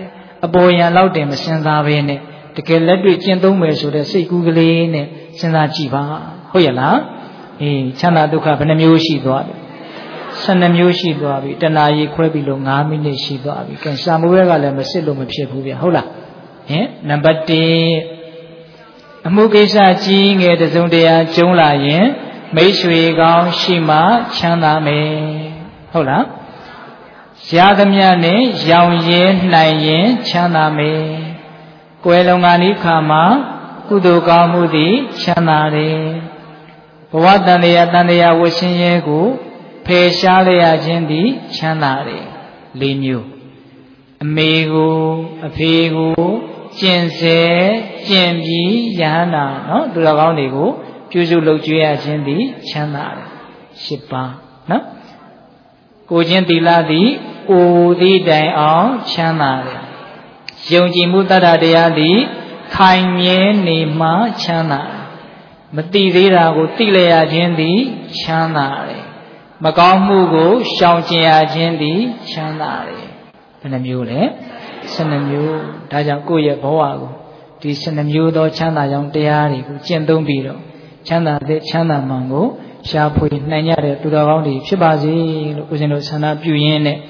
အပေါ်ယံလောက်တင်မစင်စားပဲနဲ့တကယ်လက်တွေ့ကျင့်သုံးမယ်ဆိုတဲ့စိတ်ကူးကလေးနဲ့စဉ်းစားကြည့်ပါဟုတ်ရဲ့လားချမ်းသာဒုက္ခဘယ်နှမျိုးရှိသွားပြီ12မျိုးရှိသွားပြီတဏှာကြီးခွဲပြီးလို့9မိနစ်ရှိသွားပြီကဲစာမိုးရဲကလည်းမစစ်လို့မဖြစ်ဘူးဗျဟုတ်လားနံပါတ်1အမှုကိစ္စကြီးငယ်တစုံတရာကျုံးလာရင်မိတ်ဆွေကောင်းရှိမှချမ်းသာမယ်ဟုတ်လားရသမျှနဲ့ရောင်ရဲနိုင်ရင်ချမ်းသာမယ်ကွယ်လွန်ကနိခါမှာကုသိုလ်ကောင်းမှုသည်ချမ်းသာတယ်ဘဝတန်တရားဝဆင်းရဲကိုဖယ်ရှားရခြင်းသည်ချမ်းသာတယ်၄မျိုးအမေကိုအဖေကိုကျင့်စေကျင့်ပြီးယဟန္တာနော်သူတော်ကောင်းတွေကိုပြုစုလုပ်ကြွေးရခြင်းသည်ချမ်းသာတယ်၈ပါးနော်ကိုချင်းသီလသည်အိုသည်တိုင်အောင်ချမ်းသာတယ်ယုံကြည်မှုတတ္တတရားသည်ခိုင်မြဲနေမှချမ်းသာတယ်မသိသေးတာကိုသိလျက်ခြင်းသည်ချမ်းသာတယ်မကောင်းမှုကိုရှောင်ကျင်ရခြင်းသည်ချမ်းသာတယ်ဘယ်နှမျိုးလဲ12မျိုးဒါကြောင့်ကိုယ့်ရဲ့ဘဝကိုဒီ12မျိုးသောချမ်းသာကြောင်းတရားတွေကိုကျင့်သုံးပြီးတော့ချမ်းသာတဲ့ချမ်းသာမှန်ကိုရှားဖွေနိုင်ကြတဲ့သူတော်ကောင်းတွေဖြစ်ပါစေလို့ဦးဇင်းတို့ဆန္ဒပြုရင်းနဲ့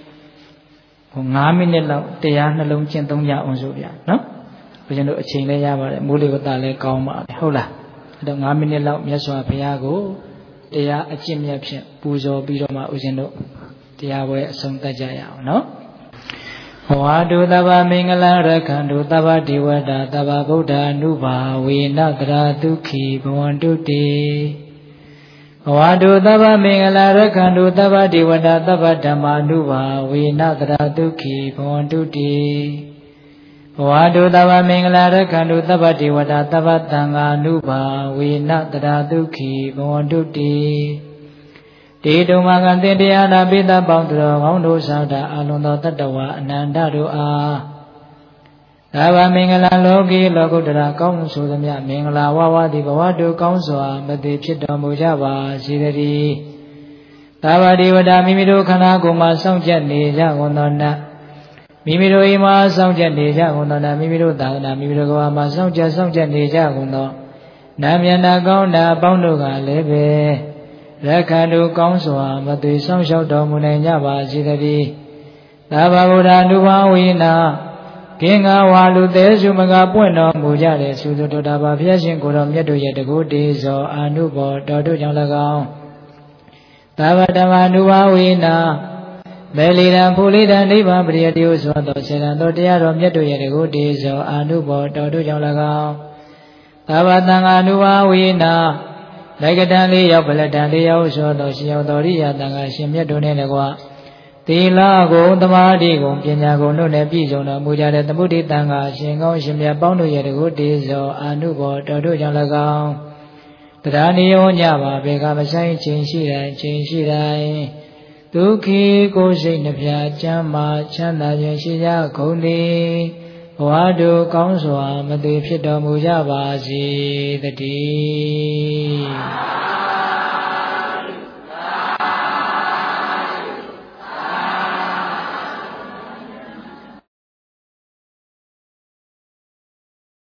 9မိနစ်လောက်တရားနှလုံးကျင့်သုံးကြအောင်ဆိုဗျာနော်ဦးဇင်းတို့အချိန်လည်းရပါတယ်မိုးလေဝသလည်းကောင်းပါပဲဟုတ်လားအဲ့တော့9မိနစ်လောက်မြတ်စွာဘုရားကိုတရားအကျင့်မြတ်ဖြင့်ပူဇော်ပြီးတော့မှဦးဇင်းတို့တရားပွဲအဆုံးသတ်ကြရအောင်နော်ဝါဒုသဗ္ဗမင်္ဂလရခန္တုသဗ္ဗဒေဝတာသဗ္ဗဗုဒ္ဓ ानु ဘာဝေနတရာဒုက္ခိဘဝန္တုတေဝါဒုသဗ္ဗမင်္ဂလရခန္တုသဗ္ဗဒေဝတာသဗ္ဗဓမ္မာ ानु ဘာဝေနတရာဒုက္ခိဘဝန္တုတေဝါဒုသဗ္ဗမင်္ဂလရခန္တုသဗ္ဗဒေဝတာသဗ္ဗသံဃာ ानु ဘာဝေနတရာဒုက္ခိဘဝန္တုတေတေတုံမကံတေတရားနာပိသပေါင်းသူတော်ကောင်းတို့ဆောက်တာအလုံးသောတတ္တဝါအနန္တတို့အားသာဝမင်္ဂလာလောကီလောကုတ္တရာကောင်းဆိုသမျှမင်္ဂလာဝဝသည်ဘဝတို့ကောင်းစွာမသိဖြစ်တော်မူကြပါစေတည်းသာဝတိဝဒမိမိတို့ခန္ဓာကိုယ်မှာစောင့်ကြနေကြကုန်သောနတ်မိမိတို့အိမ်မှာစောင့်ကြနေကြကုန်သောနတ်မိမိတို့သာသနာမိမိတို့ကမှာစောင့်ကြနေကြကုန်သောနာမျက်နှာကောင်းတာအပေါင်းတို့ကလည်းပဲရခန္တုကောင်းစွာမသွေဆောင်လျှောက်တော်မူနိုင်ကြပါစေတည်းသာဘဗုဒ္ဓ ानु ဘာဝေနာကင်္ဂဝါလူသေးစုမကပွင့်တော်မူကြတဲ့သုတ္တတာဘာဘုရားရှင်ကိုယ်တော်မြတ်တို့ရဲ့တကုတေဇောအာနုဘောတော်တို့ကြောင့်၎င်းသာဝတ္တမ ानु ဘာဝေနာမေလီရန်ဖူလိတံနိဗ္ဗာန်ပရိယတိဟုဆိုသောစေတံတော်တရားတော်မြတ်တို့ရဲ့တကုတေဇောအာနုဘောတော်တို့ကြောင့်၎င်းသာဝတ္တံ ानु ဘာဝေနာလိုက်ကတန်လေးရောက်ပလတန်လေးရောက်ဆိုသောရှင်ရောက်တော်ရိယတန်ခါရှင်မြတ်တို့နဲ့လည်းကွာသီလကိုသမာဓိကိုပညာကိုတို့နဲ့ပြည့်စုံတော်မူကြတဲ့သမုဒိတန်ခါရှင်ကောင်းရှင်မြတ်ပေါင်းတို့ရဲ့တကုတေဇောအာနုဘောတော်တို့ကြောင့်၎င်းတရားနိယောညပါဘေကမဆိုင်ခြင်းရှိတိုင်းဒုက္ခိကိုစိတ်နှပြချမ်းမာချမ်းသာခြင်းရှိကြကုန်သည်ဘဝတို့ကောင်းစွာမသွေဖြစ်တော်မူကြပါစေတည်း